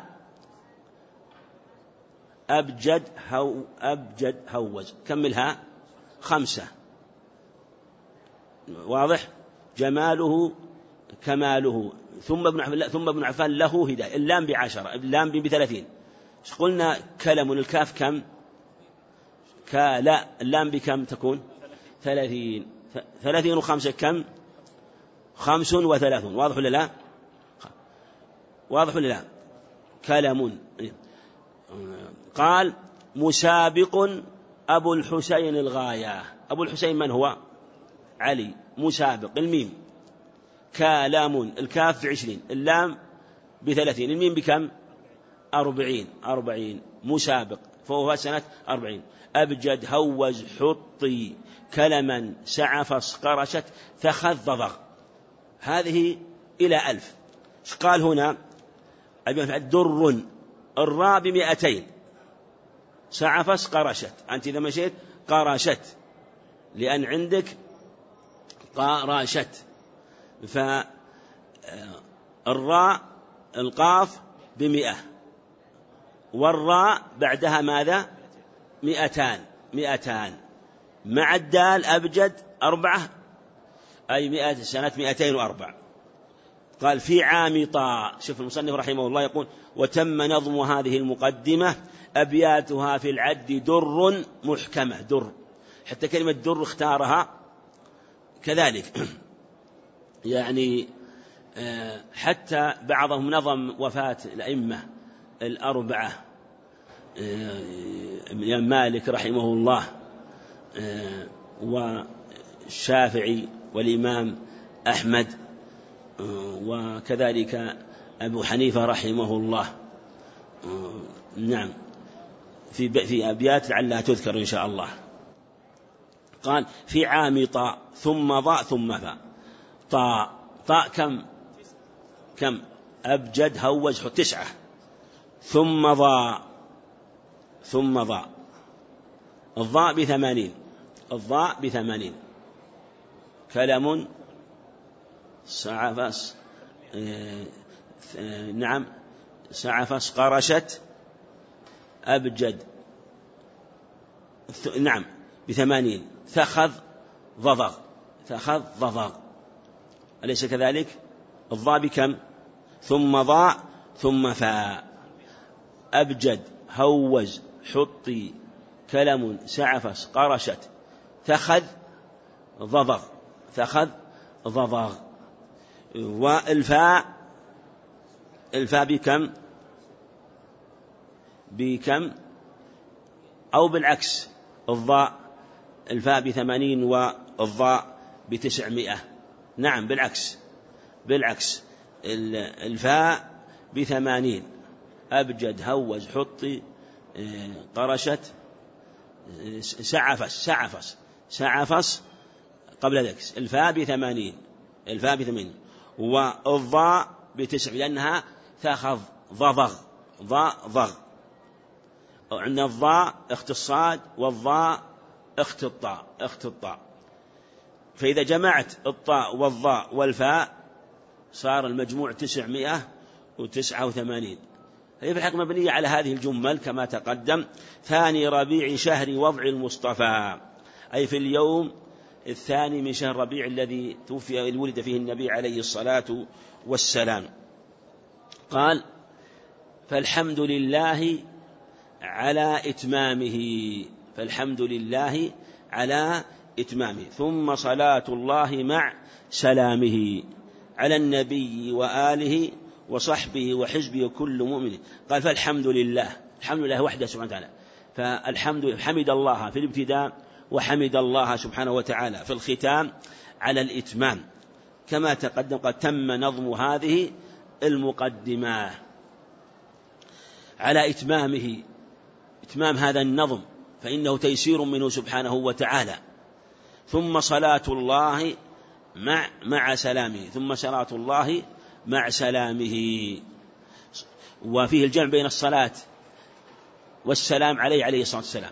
أبجد هو أبجد هوز. كم الهاء؟ خمسة. واضح؟ جماله كماله. ثم ابن عفان ثم ابن عفان له هداية، اللام بعشرة، اللام بثلاثين. قلنا كلم، الكاف كم؟ كلا. اللام بكم تكون؟ ثلاثين. ثلاثين وخمسة كم؟ خمس وثلاثون. واضح ولا لا؟ واضح ولا لا؟ كلم. قال مسابق أبو الحسين الغاية. أبو الحسين من هو؟ علي. مسابق الميم كلام، الكاف بعشرين، اللام بثلاثين، الميم بكم؟ أربعين. أربعين. مسابق فهو سنة أربعين. أبجد هوز حطي كلما سعفص قرشت ثخذ ضضغ. هذه إلى ألف. قال هنا در، الراء بمئتين، سعفص قرشت. أنت إذا مشيت قرشت لأن عندك قرشت. فالراء القاف بمئة، والراء بعدها ماذا؟ مئتان. مئتان مع الدال أبجد أربعة، أي مئة سنة مئتين وأربع. قال في عام طاء. شوف المصنف رحمه الله يقول وتم نظم هذه المقدمة أبياتها في العد در محكمة. در، حتى كلمة در اختارها كذلك، يعني حتى بعضهم نظم وفاة الأئمة الأربعة، مالك رحمه الله والشافعي والإمام أحمد وكذلك أبو حنيفة رحمه الله. نعم، في في أبيات لعلها تذكر إن شاء الله. قال في عام طاء ثم ضاء ثم فاء. طاء طاء كم؟ كم؟ أبجد هوج تسعة. ثم ضاء ثم ضاء الضاء بثمانين، الضاء بثمانين. كلم سعفس آه آه نعم سعفس قرشت أبجد نعم بثمانين. ثخذ ضضغ، ثخذ ضضغ، أليس كذلك؟ الضاء بكم؟ ثم ضاء ثم فاء. أبجد هوز حطي كلم سعفس قرشت ثخذ ضضغ، ثخذ ضضغ. والفاء الفاء بكم؟ بكم أو بالعكس؟ الضاء الفاء بثمانين والضاء بتسعمائة. نعم بالعكس، بالعكس الفاء بثمانين. أبجد هوز حطي قرشت سعفس سعفس سعفس قبل ذلك. الفاء بثمانين، الفاء بثمانين، والضاء بتسع لأنها تأخذ ضضغ، ضاء ضغ. عندنا الضاء اخت الصاد والضاء اخت الطاء، اخت الطاء. فإذا جمعت الطاء والضاء والفاء صار المجموع تسعمائة وتسعة وثمانين. هي في الحقيقة مبنية على هذه الجمل كما تقدم. ثاني ربيع شهر وضع المصطفى، أي في اليوم الثاني من شهر ربيع الذي توفي ولد فيه النبي عليه الصلاة والسلام. قال فالحمد لله على إتمامه، فالحمد لله على إتمامه. ثم صلاة الله مع سلامه على النبي وآله وصحبه وحزبه كل مؤمن. قال فالحمد لله، الحمد لله وحده سبحانه وتعالى. فالحمد حمد الله في الابتداء وحمد الله سبحانه وتعالى في الختام على الإتمام كما تقدم. قد تم نظم هذه المقدمة على إتمامه، إتمام هذا النظم فإنه تيسير منه سبحانه وتعالى. ثم صلاة الله مع مع سلامه ثم صلاة الله مع سلامه. وفيه الجمع بين الصلاة والسلام عليه عليه الصلاة والسلام.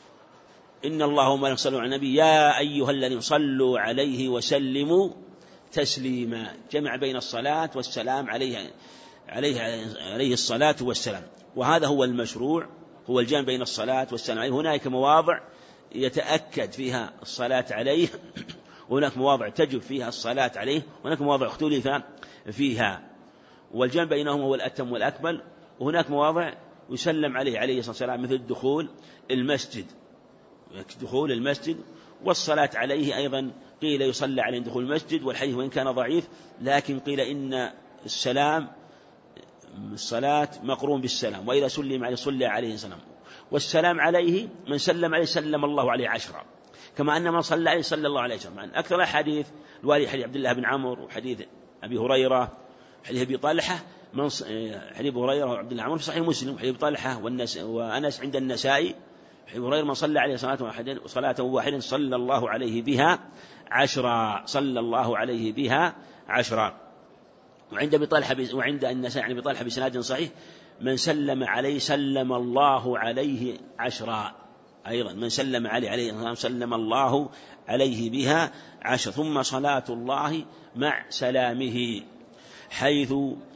إن الله وملائكته يصلون على النبي يا أيها الذين صلوا عليه وسلموا تسليما. جمع بين الصلاة والسلام عليه عليه عليه الصلاة والسلام. وهذا هو المشروع، هو الجمع بين الصلاة والسلام عليه. هناك مواضع يتأكد فيها الصلاة عليه، وهناك مواضع تجب فيها الصلاة عليه، وهناك مواضع اختلف فيها، والجمع بينهما هو الأتم والأكمل. وهناك مواضع يسلم عليه عليه الصلاة والسلام مثل دخول المسجد دخول المسجد والصلاة عليه أيضا قيل يصلى عليه دخول المسجد، والحديث وإن كان ضعيف لكن قيل إن السلام الصلاة مقرون بالسلام، وإذا سلم عليه صلى عليه السلام. والسلام عليه من سلم عليه سلم الله عليه عشرا، كما أن من صلى عليه صلى الله عليه وسلم. أكثر الحديث الوالي حديث عبد الله بن عمرو وحديث أبي هريرة حديث أبي طلحة من حديث هريرة وعبد الله عمرو في صحيح مسلم، حديث طلحة والنس وأنس عند النسائي. حديث هريرة من صلى عليه صلاة واحدة صلاة واحدة صلى الله عليه بها عشرا صلى الله عليه بها عشرا. وعند أبي طلحة وعند النسائي عن أبي طلحة بسناد صحيح من سلم عليه سلم الله عليه عشرا أيضا، من سلم عليه عليه سلم الله عليه بها عشر. ثم صلاة الله مع سلامه، حيث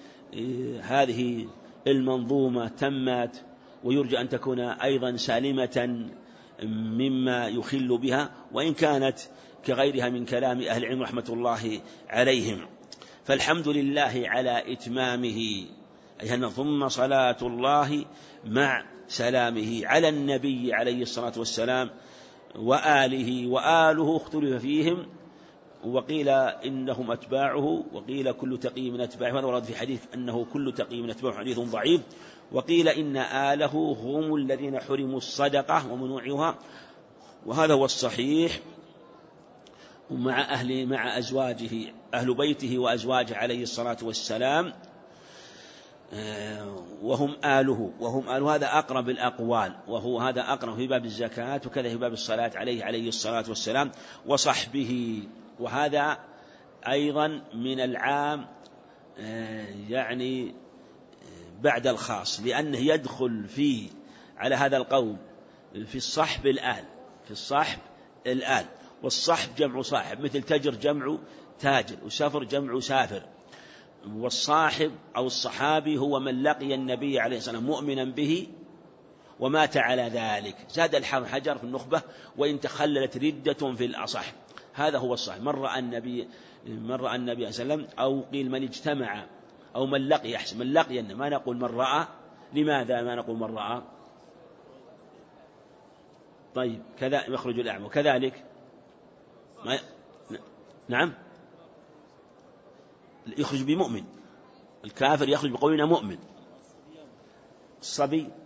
هذه المنظومة تمت ويرجى أن تكون أيضا سالمة مما يخل بها، وإن كانت كغيرها من كلام أهل العلم رحمة الله عليهم. فالحمد لله على إتمامه، أي أن ثم صلاة الله مع سلامه على النبي عليه الصلاة والسلام وآله. وآله اختلف فيهم، وقيل إنهم أتباعه، وقيل كل تقي من أتباعه، هذا ورد في حديث أنه كل تقي من أتباعه حديث ضعيف. وقيل إن آله هم الذين حرموا الصدقة ومنوعها، وهذا هو الصحيح. ومع أهل مع أزواجه أهل بيته وأزواجه عليه الصلاة والسلام وهم آله وهم آله هذا أقرب الأقوال، وهو هذا أقرب في باب الزكاة، وكذا في باب الصلاة عليه عليه الصلاة والسلام وصحبه. وهذا أيضا من العام يعني بعد الخاص، لأنه يدخل في على هذا القول في الصحب الآل في الصحب الآل والصحب جمع صاحب، مثل تجر جمع تاجر، وسافر جمع سافر. والصاحب أو الصحابي هو من لقي النبي عليه الصلاة والسلام مؤمنا به ومات على ذلك. زاد الحافظ حجر في النخبة وإن تخللت ردة في الأصح. هذا هو الصحيح، من رأى النبي من رأى النبي صلى الله عليه وسلم، أو قيل من اجتمع، أو من لقي أحسن من لقي، ما نقول من رأى. لماذا ما نقول من رأى؟ طيب كذا يخرج الأعمى، وكذلك ما نعم يخرج بمؤمن، الكافر يخرج بقولنا مؤمن. الصبي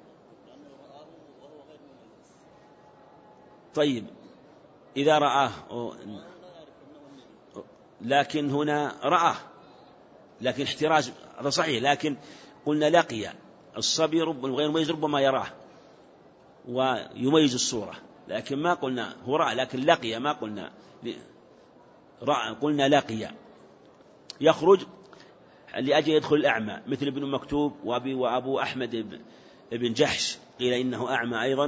طيب إذا رآه، لكن هنا رآه لكن احتراز، هذا صحيح، لكن قلنا لقي. الصبي رب غير مميز ربما يراه ويميز الصورة، لكن ما قلنا هو رأى، لكن لقي ما قلنا رأى، قلنا لقي. يخرج لأجل يدخل الأعمى، مثل ابن مكتوب وأبي وأبو أحمد بن جحش قيل إنه أعمى أيضا.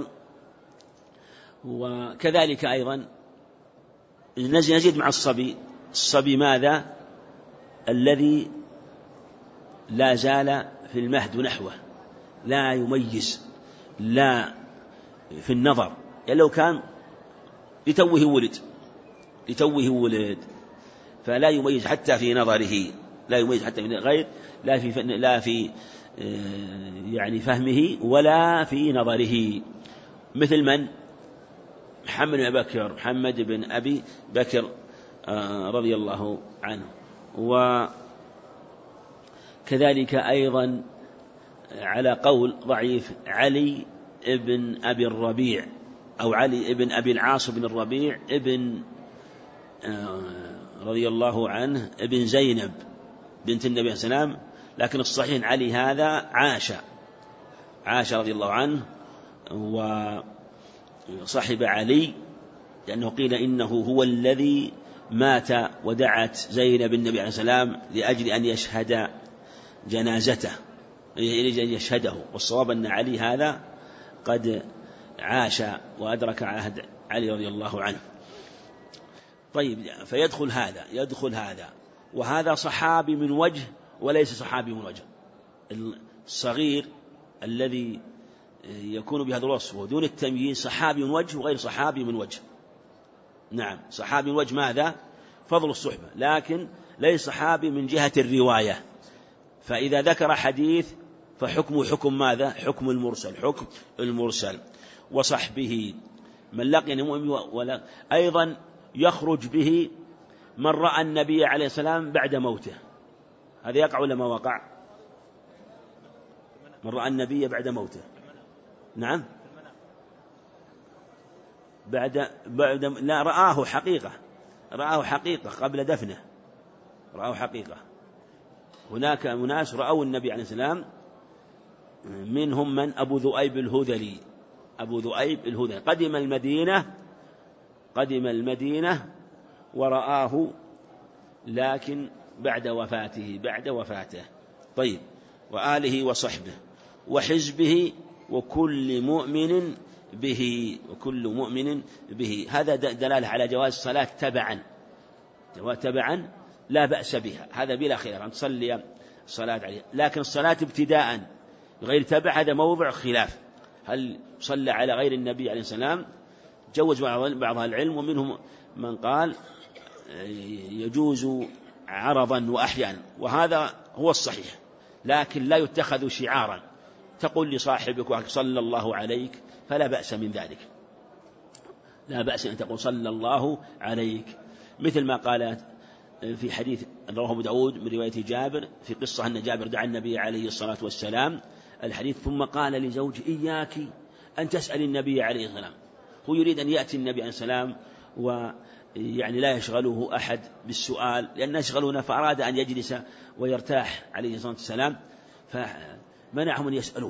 وكذلك أيضا نزيد مع الصبي. الصبي ماذا؟ الذي لا زال في المهد نحوه، لا يميز، لا في النظر، يعني لو كان لتوه ولد لتوه ولد فلا يميز حتى في نظره، لا يميز حتى من غير لا في لا في يعني فهمه ولا في نظره. مثل من؟ محمد بن بكر محمد بن أبي بكر رضي الله عنه. وكذلك أيضا على قول ضعيف علي ابن أبي الربيع، أو علي ابن أبي العاص بن الربيع ابن رضي الله عنه ابن زينب بنت النبي صلى الله عليه وسلم، لكن الصحيح علي هذا عاش عاش رضي الله عنه وصحب علي لأنه قيل إنه هو الذي مات ودعت زينب النبي عليه السلام لأجل أن يشهد جنازته يشهده، والصواب أن علي هذا قد عاش وأدرك عهد علي رضي الله عنه. طيب، فيدخل هذا يدخل هذا وهذا صحابي من وجه وليس صحابي من وجه. الصغير الذي يكون بهذا الوصف ودون التمييز صحابي من وجه وغير صحابي من وجه. نعم، صحابي من وجه ماذا؟ فضل الصحبة، لكن ليس صحابي من جهة الرواية. فإذا ذكر حديث فحكمه حكم ماذا؟ حكم المرسل، حكم المرسل. وصحبه من لقي مؤمن ولا أيضا يخرج به من رأى النبي عليه السلام بعد موته. هذا يقع ولا ما وقع؟ من رأى النبي بعد موته. نعم، بعد بعد لا رآه حقيقة، رآه حقيقة قبل دفنه، رآه حقيقة. هناك أناس رأوا النبي عليه السلام، منهم من أبو ذؤيب الهذلي، أبو ذؤيب الهذلي قدم المدينة قدم المدينة ورآه لكن بعد وفاته بعد وفاته. طيب، وآله وصحبه وحزبه وكل مؤمن به وكل مؤمن به. هذا دلالة على جواز الصلاة تبعا تبعا لا بأس بها، هذا بلا خلاف أن تصلي الصلاة عليه. لكن الصلاة ابتداء غير تبع هذا موضع خلاف، هل صلى على غير النبي عليه السلام؟ جوز بعض العلم، ومنهم من قال يجوز عرضا وأحيانا، وهذا هو الصحيح، لكن لا يتخذ شعارا تقول لصاحبك صلى الله عليك، فلا بأس من ذلك، لا بأس أن تقول صلى الله عليك، مثل ما قال في حديث رواه أبو داود من رواية جابر في قصة أن جابر دعا النبي عليه الصلاة والسلام الحديث ثم قال لزوجه إياك أن تسأل النبي عليه السلام. هو يريد أن يأتي النبي عليه السلام ويعني لا يشغله أحد بالسؤال لأن يشغلنا، فأراد أن يجلس ويرتاح عليه الصلاة والسلام فمنعهم أن يسألوه،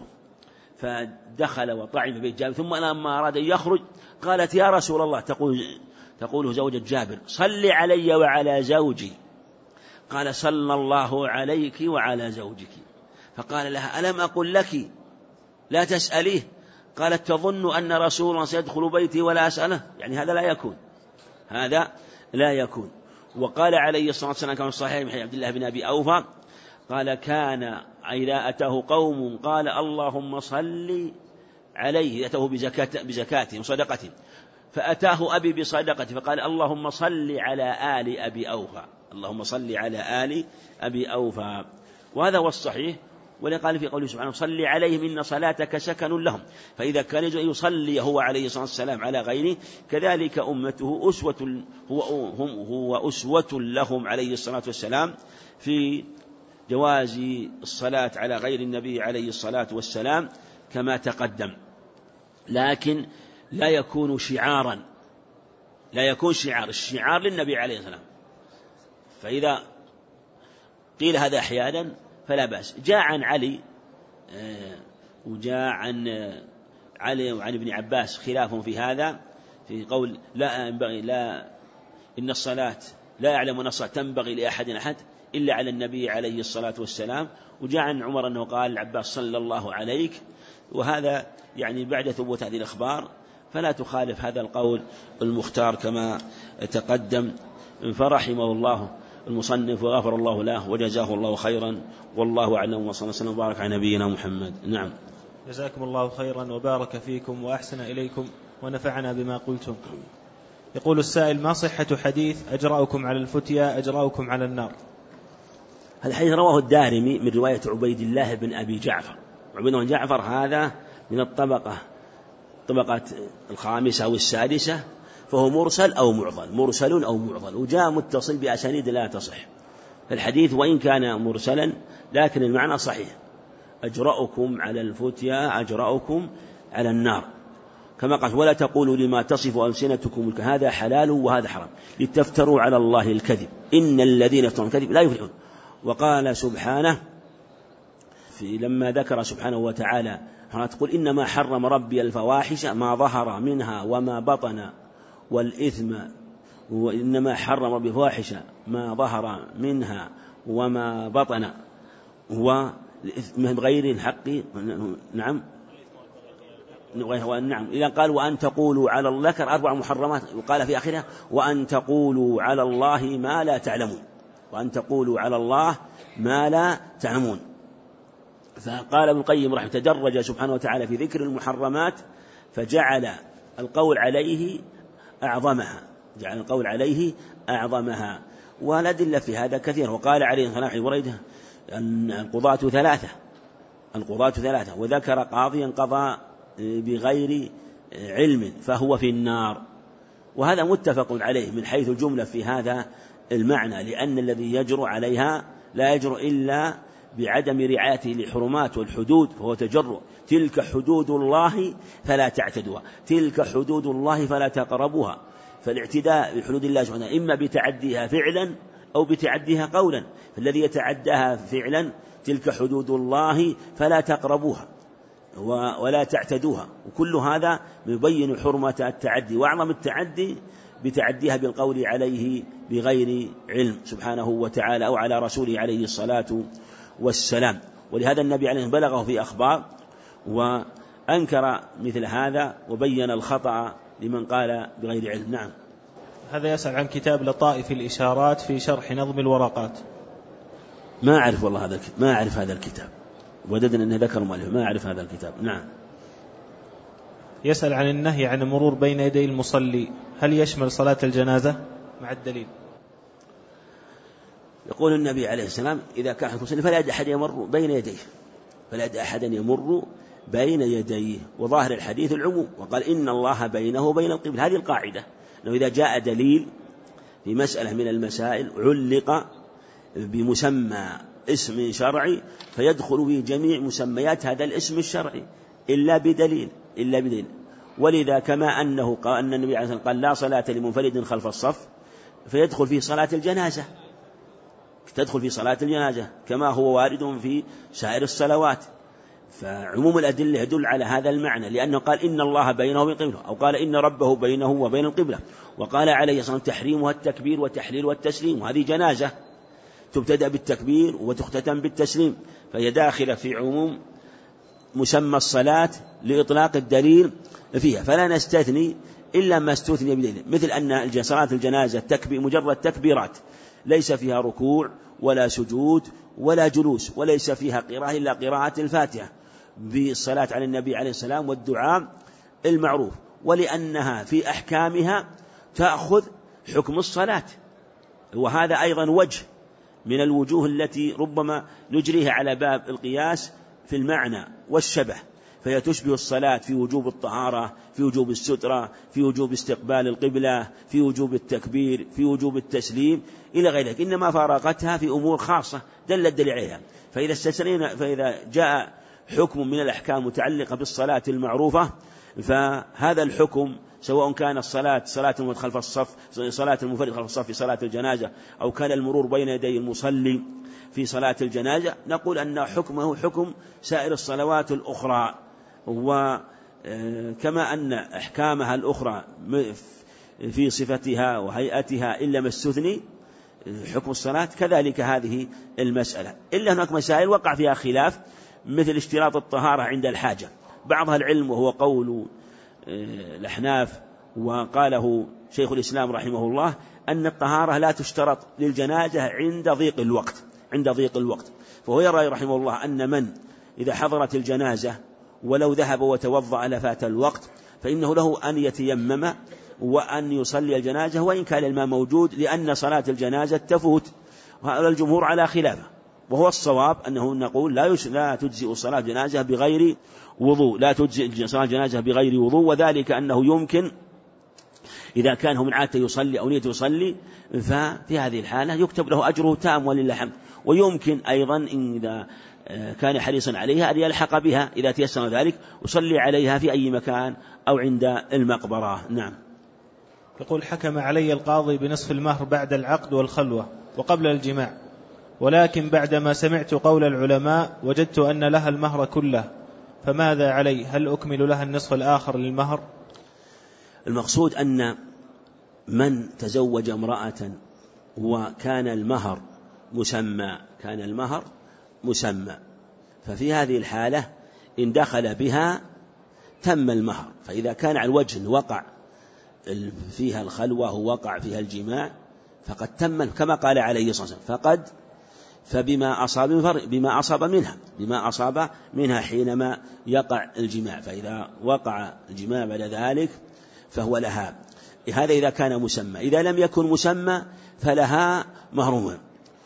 فدخل وطعم في بيت جابر. ثم لما أراد أن يخرج قالت يا رسول الله، تقول تقوله زوجة جابر صل علي وعلى زوجي. قال صلى الله عليك وعلى زوجك. فقال لها ألم أقل لك لا تسأليه؟ قالت تظن أن رسول الله سيدخل بيتي ولا أسأله؟ يعني هذا لا يكون، هذا لا يكون. وقال عليه الصلاة والسلام كما صحيح من حديث عبد الله بن أبي أوفى قال كان إذا أتاه قوم قال اللهم صل عليه، أتاه بزكاة بزكاته وصدقته، فأتاه أبي بصدقته فقال اللهم صل على آل أبي أوفى، اللهم صل على آل أبي أوفى. وهذا هو الصحيح. ولقال في قوله سبحانه صل عليهم إن صلاتك سكن لهم. فإذا كان يصلي هو عليه الصلاة والسلام على غيره كذلك أمته أسوة هو, هم هو أسوة لهم عليه الصلاة والسلام في جواز الصلاة على غير النبي عليه الصلاة والسلام كما تقدم، لكن لا يكون شعارا، لا يكون شعار، الشعار للنبي عليه السلام. فإذا قيل هذا أحيانا فلا بأس. جاء عن علي وجاء عن علي وعن ابن عباس خلاف في هذا، في قول لا ينبغي لا إن الصلاة لا يعلم أن الصلاة تنبغي لأحد أحد إلا على النبي عليه الصلاة والسلام. وجاء عن عمر أنه قال العباس صلى الله عليك، وهذا يعني بعد ثبوت هذه الأخبار فلا تخالف هذا القول المختار كما تقدم. فرحمه الله المصنف وغفر الله له وجزاه الله خيرا، والله أعلم، وصلى الله وسلم وبارك على نبينا محمد. نعم. جزاكم الله خيرا وبارك فيكم وأحسن إليكم ونفعنا بما قلتم. يقول السائل ما صحة حديث أجرأكم على الفتيا أجرأكم على النار؟ الحديث رواه الدارمي من رواية عبيد الله بن أبي جعفر. عبيد الله بن جعفر هذا من الطبقة طبقة الخامسة أو السادسة، فهو مرسل أو معضل، مرسل أو معضل، وجاء متصل بأسانيد لا تصح. الحديث وإن كان مرسلا لكن المعنى صحيح، أجرأكم على الفتيا أجرأكم على النار، كما قال ولا تقولوا لما تصف ألسنتكم هذا حلال وهذا حرام لتفتروا على الله الكذب إن الذين يفترون الكذب لا يفلحون. وقال سبحانه في لما ذكر سبحانه وتعالى تقول إنما حرم ربي الفواحش ما ظهر منها وما بطن والإثم، وإنما حرم بفواحش ما ظهر منها وما بطن، والإثم بغير الحق. نعم نعم إذا قال وأن تقولوا على الله، ذكر أربع محرمات، وقال في آخرها وأن تقولوا على الله ما لا تعلمون، وأن تقولوا على الله ما لا تعلمون. فقال ابن القيم رحمه تدرج سبحانه وتعالى في ذكر المحرمات فجعل القول عليه أعظمها، جعل القول عليه أعظمها، والأدلة في هذا كثير. وقال عليه الصلاة والسلام أن القضاة ثلاثة، القضاة ثلاثة، وذكر قاضيا قضى بغير علم فهو في النار، وهذا متفق عليه من حيث الجملة في هذا المعنى، لأن الذي يجرؤ عليها لا يجرؤ إلا بعدم رعايته للحرمات والحدود، فهو تجرؤ. تلك حدود الله فلا تعتدوها، تلك حدود الله فلا تقربوها. فالاعتداء بحدود الله سبحانه إما بتعديها فعلا أو بتعديها قولا، فالذي يتعداها فعلا تلك حدود الله فلا تقربوها ولا تعتدوها، وكل هذا يبين حرمة التعدي، وأعظم التعدي بتعديها بالقول عليه بغير علم سبحانه وتعالى أو على رسوله عليه الصلاة والسلام. ولهذا النبي عليه بلغه في أخبار وأنكر مثل هذا وبين الخطأ لمن قال بغير علم. نعم. هذا يسأل عن كتاب لطائف الإشارات في شرح نظم الورقات. ما أعرف والله هذا الكتاب، ما أعرف هذا الكتاب، وددنا أنه ذكر مؤلف، ما أعرف هذا الكتاب. نعم. يسأل عن النهي عن المرور بين يدي المصلي، هل يشمل صلاة الجنازة مع الدليل؟ يقول النبي عليه السلام إذا كان أحد يصلي فلا يدع أحد يمر بين يديه، فلا يدع أحدا يمر بين يديه، وظاهر الحديث العموم، وقال إن الله بينه وبين القبل. هذه القاعدة أنه إذا جاء دليل في مسألة من المسائل علق بمسمى اسم شرعي فيدخل في جميع مسميات هذا الاسم الشرعي إلا بدليل إلا بدليل ولذا كما أنه قال أن النبي عليه الصلاة والسلام قال لا صلاة لمنفرد خلف الصف، فيدخل في صلاة الجنازة، تدخل في صلاة الجنازة كما هو وارد في سائر الصلوات. فعموم الأدلة يدل على هذا المعنى، لأنه قال إن الله بينه وبين القبلة، أو قال إن ربه بينه وبين القبلة، وقال عليه الصلاة والسلام تحريمها التكبير والتحليل والتسليم، وهذه جنازة تبتدأ بالتكبير وتختتم بالتسليم، فهي داخلة في عموم مسمى الصلاة لإطلاق الدليل فيها، فلا نستثني إلا ما استثني بدليل، مثل أن صلاة الجنازة تكبير مجرد تكبيرات ليس فيها ركوع ولا سجود ولا جلوس، وليس فيها قراءة إلا قراءة الفاتحة بالصلاة على النبي عليه السلام والدعاء المعروف، ولأنها في أحكامها تأخذ حكم الصلاة، وهذا أيضا وجه من الوجوه التي ربما نجريها على باب القياس في المعنى والشبه، فهي تشبه الصلاة في وجوب الطهارة، في وجوب السترة، في وجوب استقبال القبلة، في وجوب التكبير، في وجوب التسليم إلى غير ذلك، إنما فارقتها في أمور خاصة دل الدليل عليها. فإذا استثنينا فإذا جاء حكم من الأحكام متعلقة بالصلاة المعروفة، فهذا الحكم سواء كان الصلاة صلاة المنفرد خلف الصف صلاة المنفرد خلف الصف في صلاة الجنازة، أو كان المرور بين يدي المصلي في صلاة الجنازة، نقول أن حكمه حكم سائر الصلوات الأخرى، وكما أن أحكامها الأخرى في صفتها وهيئتها إلا ما استثني حكم الصلاة، كذلك هذه المسألة، إلا هناك مسائل وقع فيها خلاف، مثل اشتراط الطهارة عند الحاجة، بعضها العلم وهو قول الأحناف وقاله شيخ الإسلام رحمه الله أن الطهارة لا تشترط للجنازة عند ضيق الوقت عند ضيق الوقت فهو يرى رحمه الله أن من إذا حضرت الجنازة ولو ذهب وتوضأ لفات الوقت فإنه له أن يتيمم وأن يصلي الجنازة وإن كان الماء موجود، لأن صلاة الجنازة تفوت، وهذا الجمهور على خلافه، وهو الصواب أنه نقول لا لا تجزئ صلاة الجنازة بغير وضوء لا تجزئ صلاة الجنازة بغير وضوء وذلك أنه يمكن إذا كان هو من عادة يصلي أو نية يصلي، ففي هذه الحالة يكتب له أجره تام ولله الحمد. ويمكن أيضا إذا كان حريصا عليها أن يلحق بها إذا تيسر ذلك وصلي عليها في أي مكان أو عند المقبرة. نعم. يقول حكم علي القاضي بنصف المهر بعد العقد والخلوة وقبل الجماع، ولكن بعدما سمعت قول العلماء وجدت أن لها المهر كله، فماذا علي؟ هل أكمل لها النصف الآخر للمهر؟ المقصود أن من تزوج امرأة وكان المهر مسمى كان المهر مسمى ففي هذه الحالة إن دخل بها تم المهر. فإذا كان على الوجه وقع فيها الخلوة ووقع فيها الجماع فقد تم كما قال عليه الصلاة والسلام فقد فبما أصاب بما أصاب منها بما أصاب منها حينما يقع الجماع. فإذا وقع الجماع بعد ذلك فهو لها. هذا إذا كان مسمى. إذا لم يكن مسمى فلها مهرهن.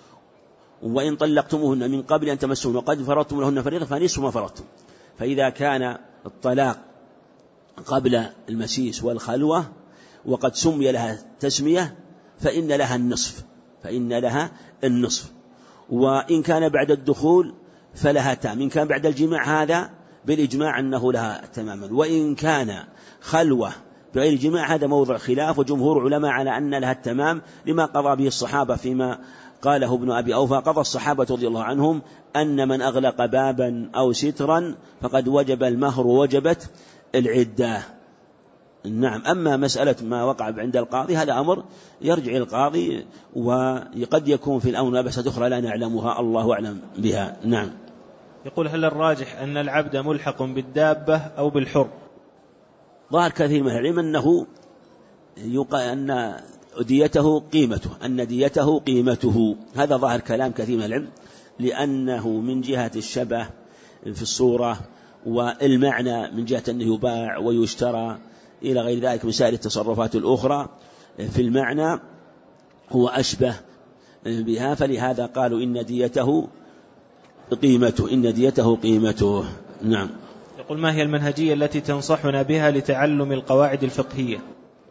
وإن طلقتموهن من قبل أن تمسوهن وقد فرضتم لهن فريضة فنصف ما فرضتم. فإذا كان الطلاق قبل المسيس والخلوة وقد سمي لها تسمية فإن لها النصف فإن لها النصف. وإن كان بعد الدخول فلها تام. إن كان بعد الجماع هذا بالإجماع أنه لها تماما. وإن كان خلوة بغير جماع هذا موضع خلاف وجمهور علماء على أن لها التمام لما قضى به الصحابة فيما قاله ابن أبي أوفى. قضى الصحابة رضي الله عنهم أن من أغلق بابا أو سترا فقد وجب المهر ووجبت العدة. نعم. أما مسألة ما وقع عند القاضي هذا أمر يرجع القاضي وقد يكون في الأمر مباحث أخرى لا نعلمها الله أعلم بها. نعم. يقول هل الراجح أن العبد ملحق بالدابة أو بالحر؟ ظاهر كثير من العلم أنه يقال أن ديته قيمته أن ديته قيمته هذا ظاهر كلام كثير من العلم لأنه من جهة الشبه في الصورة والمعنى من جهة أنه يباع ويشترى إلى غير ذلك مسائل التصرفات الأخرى في المعنى هو أشبه بها. فلهذا قالوا إن ديته قيمته إن ديته قيمته. نعم. يقول ما هي المنهجية التي تنصحنا بها لتعلم القواعد الفقهية؟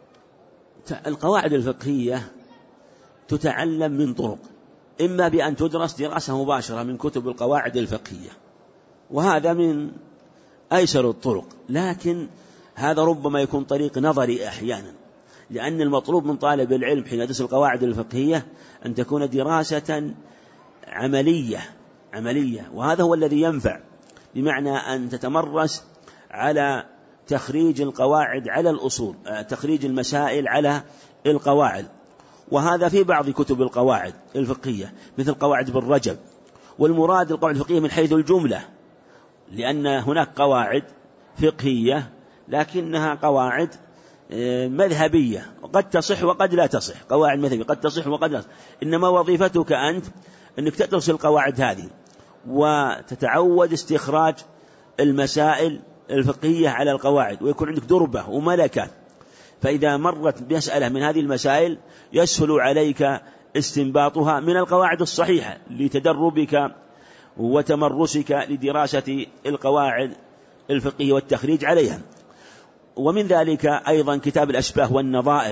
القواعد الفقهية تتعلم من طرق، إما بأن تدرس دراسة مباشرة من كتب القواعد الفقهية وهذا من أيسر الطرق، لكن هذا ربما يكون طريق نظري أحيانا، لأن المطلوب من طالب العلم حين يدرس القواعد الفقهية أن تكون دراسة عملية عملية وهذا هو الذي ينفع، بمعنى أن تتمرس على تخريج القواعد على الأصول، تخريج المسائل على القواعد. وهذا في بعض كتب القواعد الفقهية مثل قواعد ابن رجب. والمراد القواعد الفقهية من حيث الجملة، لأن هناك قواعد فقهية لكنها قواعد مذهبية وقد تصح وقد لا تصح، قواعد مذهبية قد تصح وقد لا تصح. إنما وظيفتك أنت أنك تدرس القواعد هذه وتتعود استخراج المسائل الفقهية على القواعد ويكون عندك دربة وملكة، فإذا مرت بمسألة من هذه المسائل يسهل عليك استنباطها من القواعد الصحيحة لتدربك وتمرسك لدراسة القواعد الفقهية والتخريج عليها. ومن ذلك أيضا كتاب الأشباه والنظائر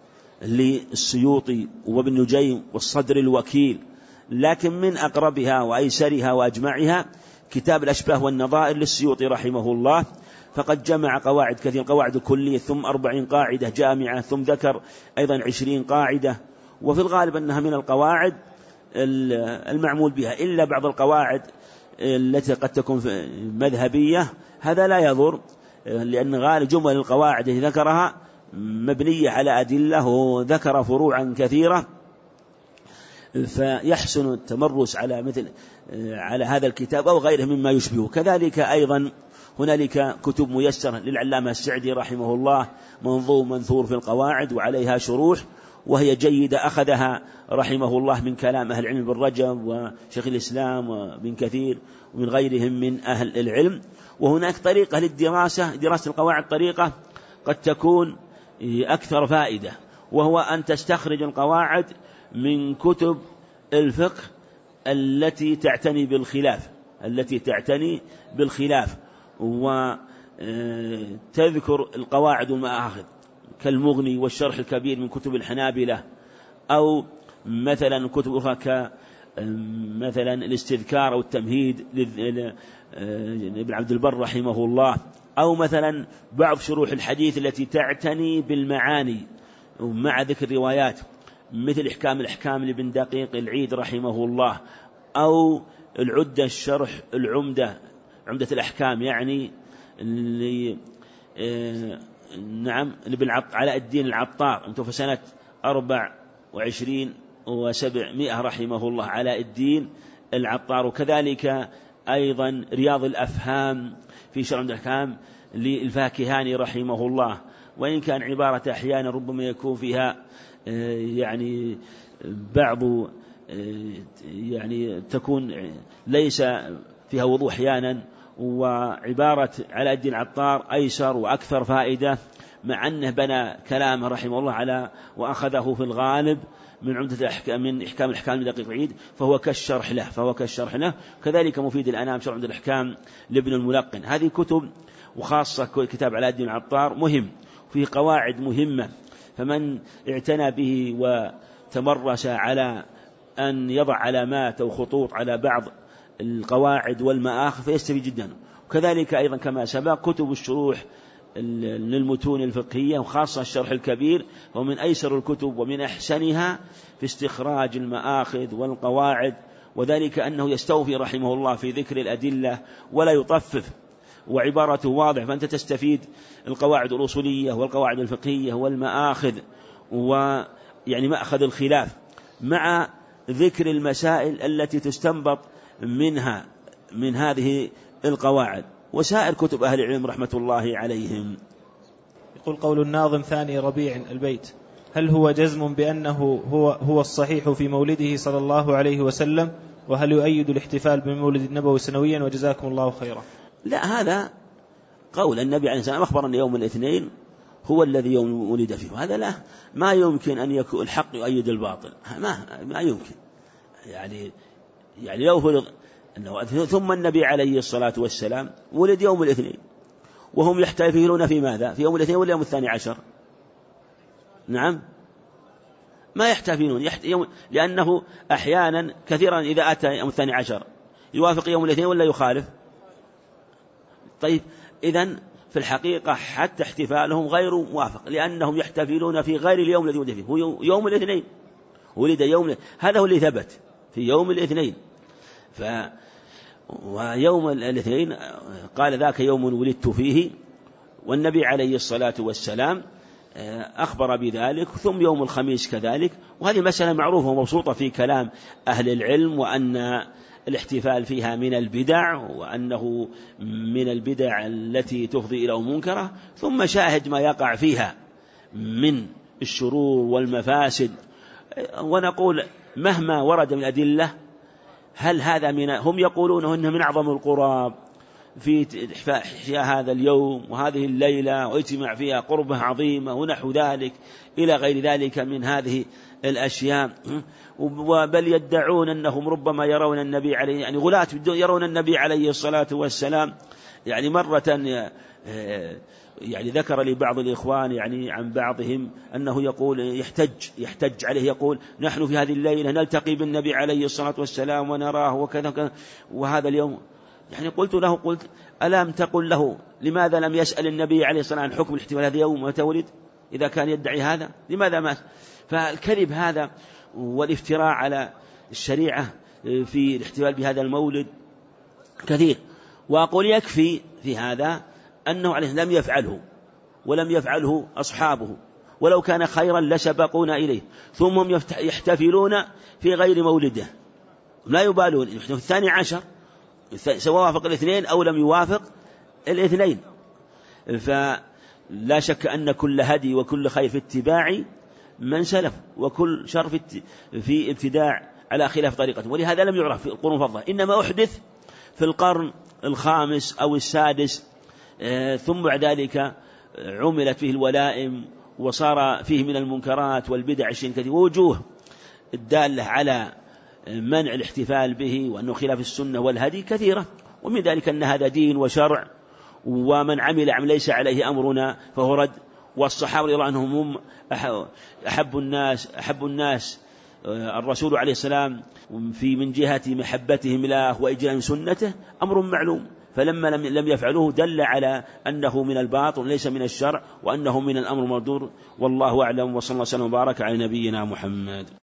للسيوطي وابن نجيم والصدر الوكيل، لكن من أقربها وأيسرها وأجمعها كتاب الأشباه والنظائر للسيوطي رحمه الله، فقد جمع قواعد كثير، قواعد كلية ثم أربعين قاعدة جامعة ثم ذكر أيضا عشرين قاعدة، وفي الغالب أنها من القواعد المعمول بها، إلا بعض القواعد التي قد تكون مذهبية هذا لا يضر، لأن غالب جمل القواعد التي ذكرها مبنية على أدلة وذكر فروعا كثيرة، فيحسن التمرس على مثل على هذا الكتاب أو غيره مما يشبهه. كذلك أيضا هنالك كتب ميسرة للعلامة السعدي رحمه الله، منظوم منثور في القواعد وعليها شروح وهي جيدة، أخذها رحمه الله من كلام أهل العلم بن رجب وشيخ الإسلام وابن كثير ومن غيرهم من أهل العلم. وهناك طريقة للدراسة، دراسة القواعد طريقة قد تكون أكثر فائدة، وهو أن تستخرج القواعد من كتب الفقه التي تعتني بالخلاف التي تعتني بالخلاف وتذكر القواعد والمآخذ كالمغني والشرح الكبير من كتب الحنابلة، أو مثلا كتب أخرى كمثلا الاستذكار أو التمهيد لابن عبد البر رحمه الله، أو مثلا بعض شروح الحديث التي تعتني بالمعاني مع ذكر الروايات مثل إحكام الأحكام لابن دقيق العيد رحمه الله، أو العدة الشرح العمدة عمدة الأحكام يعني نعم ابن علاء الدين العطار متوفى سنة أربع وعشرين وسبعمائة رحمه الله، علاء الدين العطار. وكذلك أيضا رياض الأفهام في شرح الأحكام للفاكهاني رحمه الله، وإن كان عبارة أحيانا ربما يكون فيها يعني بعض يعني تكون ليس فيها وضوح أحيانا، وعبارة علاء الدين العطار أيسر وأكثر فائدة، مع أنه بنى كلامه رحمه الله على وأخذه في الغالب من عمدة الأحكام من إحكام الأحكام لدقيق العيد، فهو كالشرح له فهو كالشرح له كذلك مفيد الأنام شرح عمدة الأحكام لابن الملقن. هذه كتب، وخاصة كتاب علاء الدين العطار مهم، فيه قواعد مهمة، فمن اعتنى به وتمرس على أن يضع علامات أو خطوط على بعض القواعد والمآخذ فيستفيد جدا. وكذلك أيضا كما سبق كتب الشروح للمتون الفقهية، وخاصة الشرح الكبير، ومن أيسر الكتب ومن أحسنها في استخراج المآخذ والقواعد، وذلك أنه يستوفي رحمه الله في ذكر الأدلة ولا يطفف، وعبارته واضح، فأنت تستفيد القواعد الأصولية والقواعد الفقهية والمآخذ ويعني مأخذ الخلاف، مع ذكر المسائل التي تستنبط منها من هذه القواعد، وسائر كتب أهل العلم رحمة الله عليهم. يقول قول الناظم ثاني ربيع البيت: هل هو جزم بأنه هو, هو الصحيح في مولده صلى الله عليه وسلم؟ وهل يؤيد الاحتفال بمولد النبوي سنويا؟ وجزاكم الله خيرا. لا، هذا قول النبي عليه الصلاة والسلام، أخبر أن يوم الاثنين هو الذي يوم ولد فيه، وهذا لا ما يمكن أن يكون الحق يؤيد الباطل، ما ما يمكن. يعني يعني لو فرض أنه ثم النبي عليه الصلاة والسلام ولد يوم الاثنين، وهم يحتفلون في ماذا؟ في يوم الاثنين ولا يوم الثاني عشر؟ نعم ما يحتفلون يحت... يوم... لأنه أحيانا كثيرا إذا أتى يوم الثاني عشر يوافق يوم الاثنين ولا يخالف؟ طيب إذن في الحقيقة حتى احتفالهم غير موافق، لأنهم يحتفلون في غير اليوم الذي ولد فيه، هو يوم الاثنين، ولد يوم، هذا هو اللي ثبت في يوم الاثنين. ف ويوم الاثنين قال ذاك يوم ولدت فيه، والنبي عليه الصلاة والسلام أخبر بذلك. ثم يوم الخميس كذلك، وهذه مسألة معروفة ومبسوطة في كلام أهل العلم، وأن الاحتفال فيها من البدع، وأنه من البدع التي تفضي إلى منكرة، ثم شاهد ما يقع فيها من الشرور والمفاسد. ونقول مهما ورد من أدلة، هل هذا من هم يقولون أنه من أعظم القراب في إحياء هذا اليوم وهذه الليلة، واجتماع فيها قربة عظيمة ونحو ذلك إلى غير ذلك من هذه الأشياء، بل يدعون أنهم ربما يرون النبي عليه يعني غلاة يرون النبي عليه الصلاة والسلام. يعني مرة يعني ذكر لي بعض الإخوان يعني عن بعضهم أنه يقول يحتج يحتج عليه، يقول نحن في هذه الليلة نلتقي بالنبي عليه الصلاة والسلام ونراه وكذا، وهذا اليوم يعني قلت له قلت ألم تقل له لماذا لم يسأل النبي عليه الصلاة والسلام عن حكم الاحتفال هذا يوم متى ولد إذا كان يدعي هذا؟ لماذا ما؟ فالكذب هذا والافتراء على الشريعة في الاحتفال بهذا المولد كثير. وأقول يكفي في هذا أنه عليه لم يفعله ولم يفعله أصحابه، ولو كان خيرا لسبقونا إليه، ثم هم يحتفلون في غير مولده لا يبالون في الثاني عشر سواء وافق الاثنين أو لم يوافق الاثنين. فلا شك أن كل هدي وكل خير في اتباع من سلف، وكل شر في ابتداع على خلاف طريقته، ولهذا لم يعرف في القرون الفضلة، إنما أحدث في القرن الخامس أو السادس، ثم بعد ذلك عملت فيه الولائم وصار فيه من المنكرات والبدع الشيء كثير، ووجوه الدالة على منع الاحتفال به وأنه خلاف السنة والهدي كثيرة. ومن ذلك أن هذا دين وشرع، ومن عمل عمل ليس عليه أمرنا فهو رد. والصحابة رضي الله عنهم هم أحب الناس أحب الناس الرسول عليه السلام في من جهة محبتهم له وإجلال سنته أمر معلوم، فلما لم لم يفعلوه دل على أنه من الباطل ليس من الشرع، وأنه من الأمر المردود. والله أعلم، وصلى الله وسلم وبارك على نبينا محمد.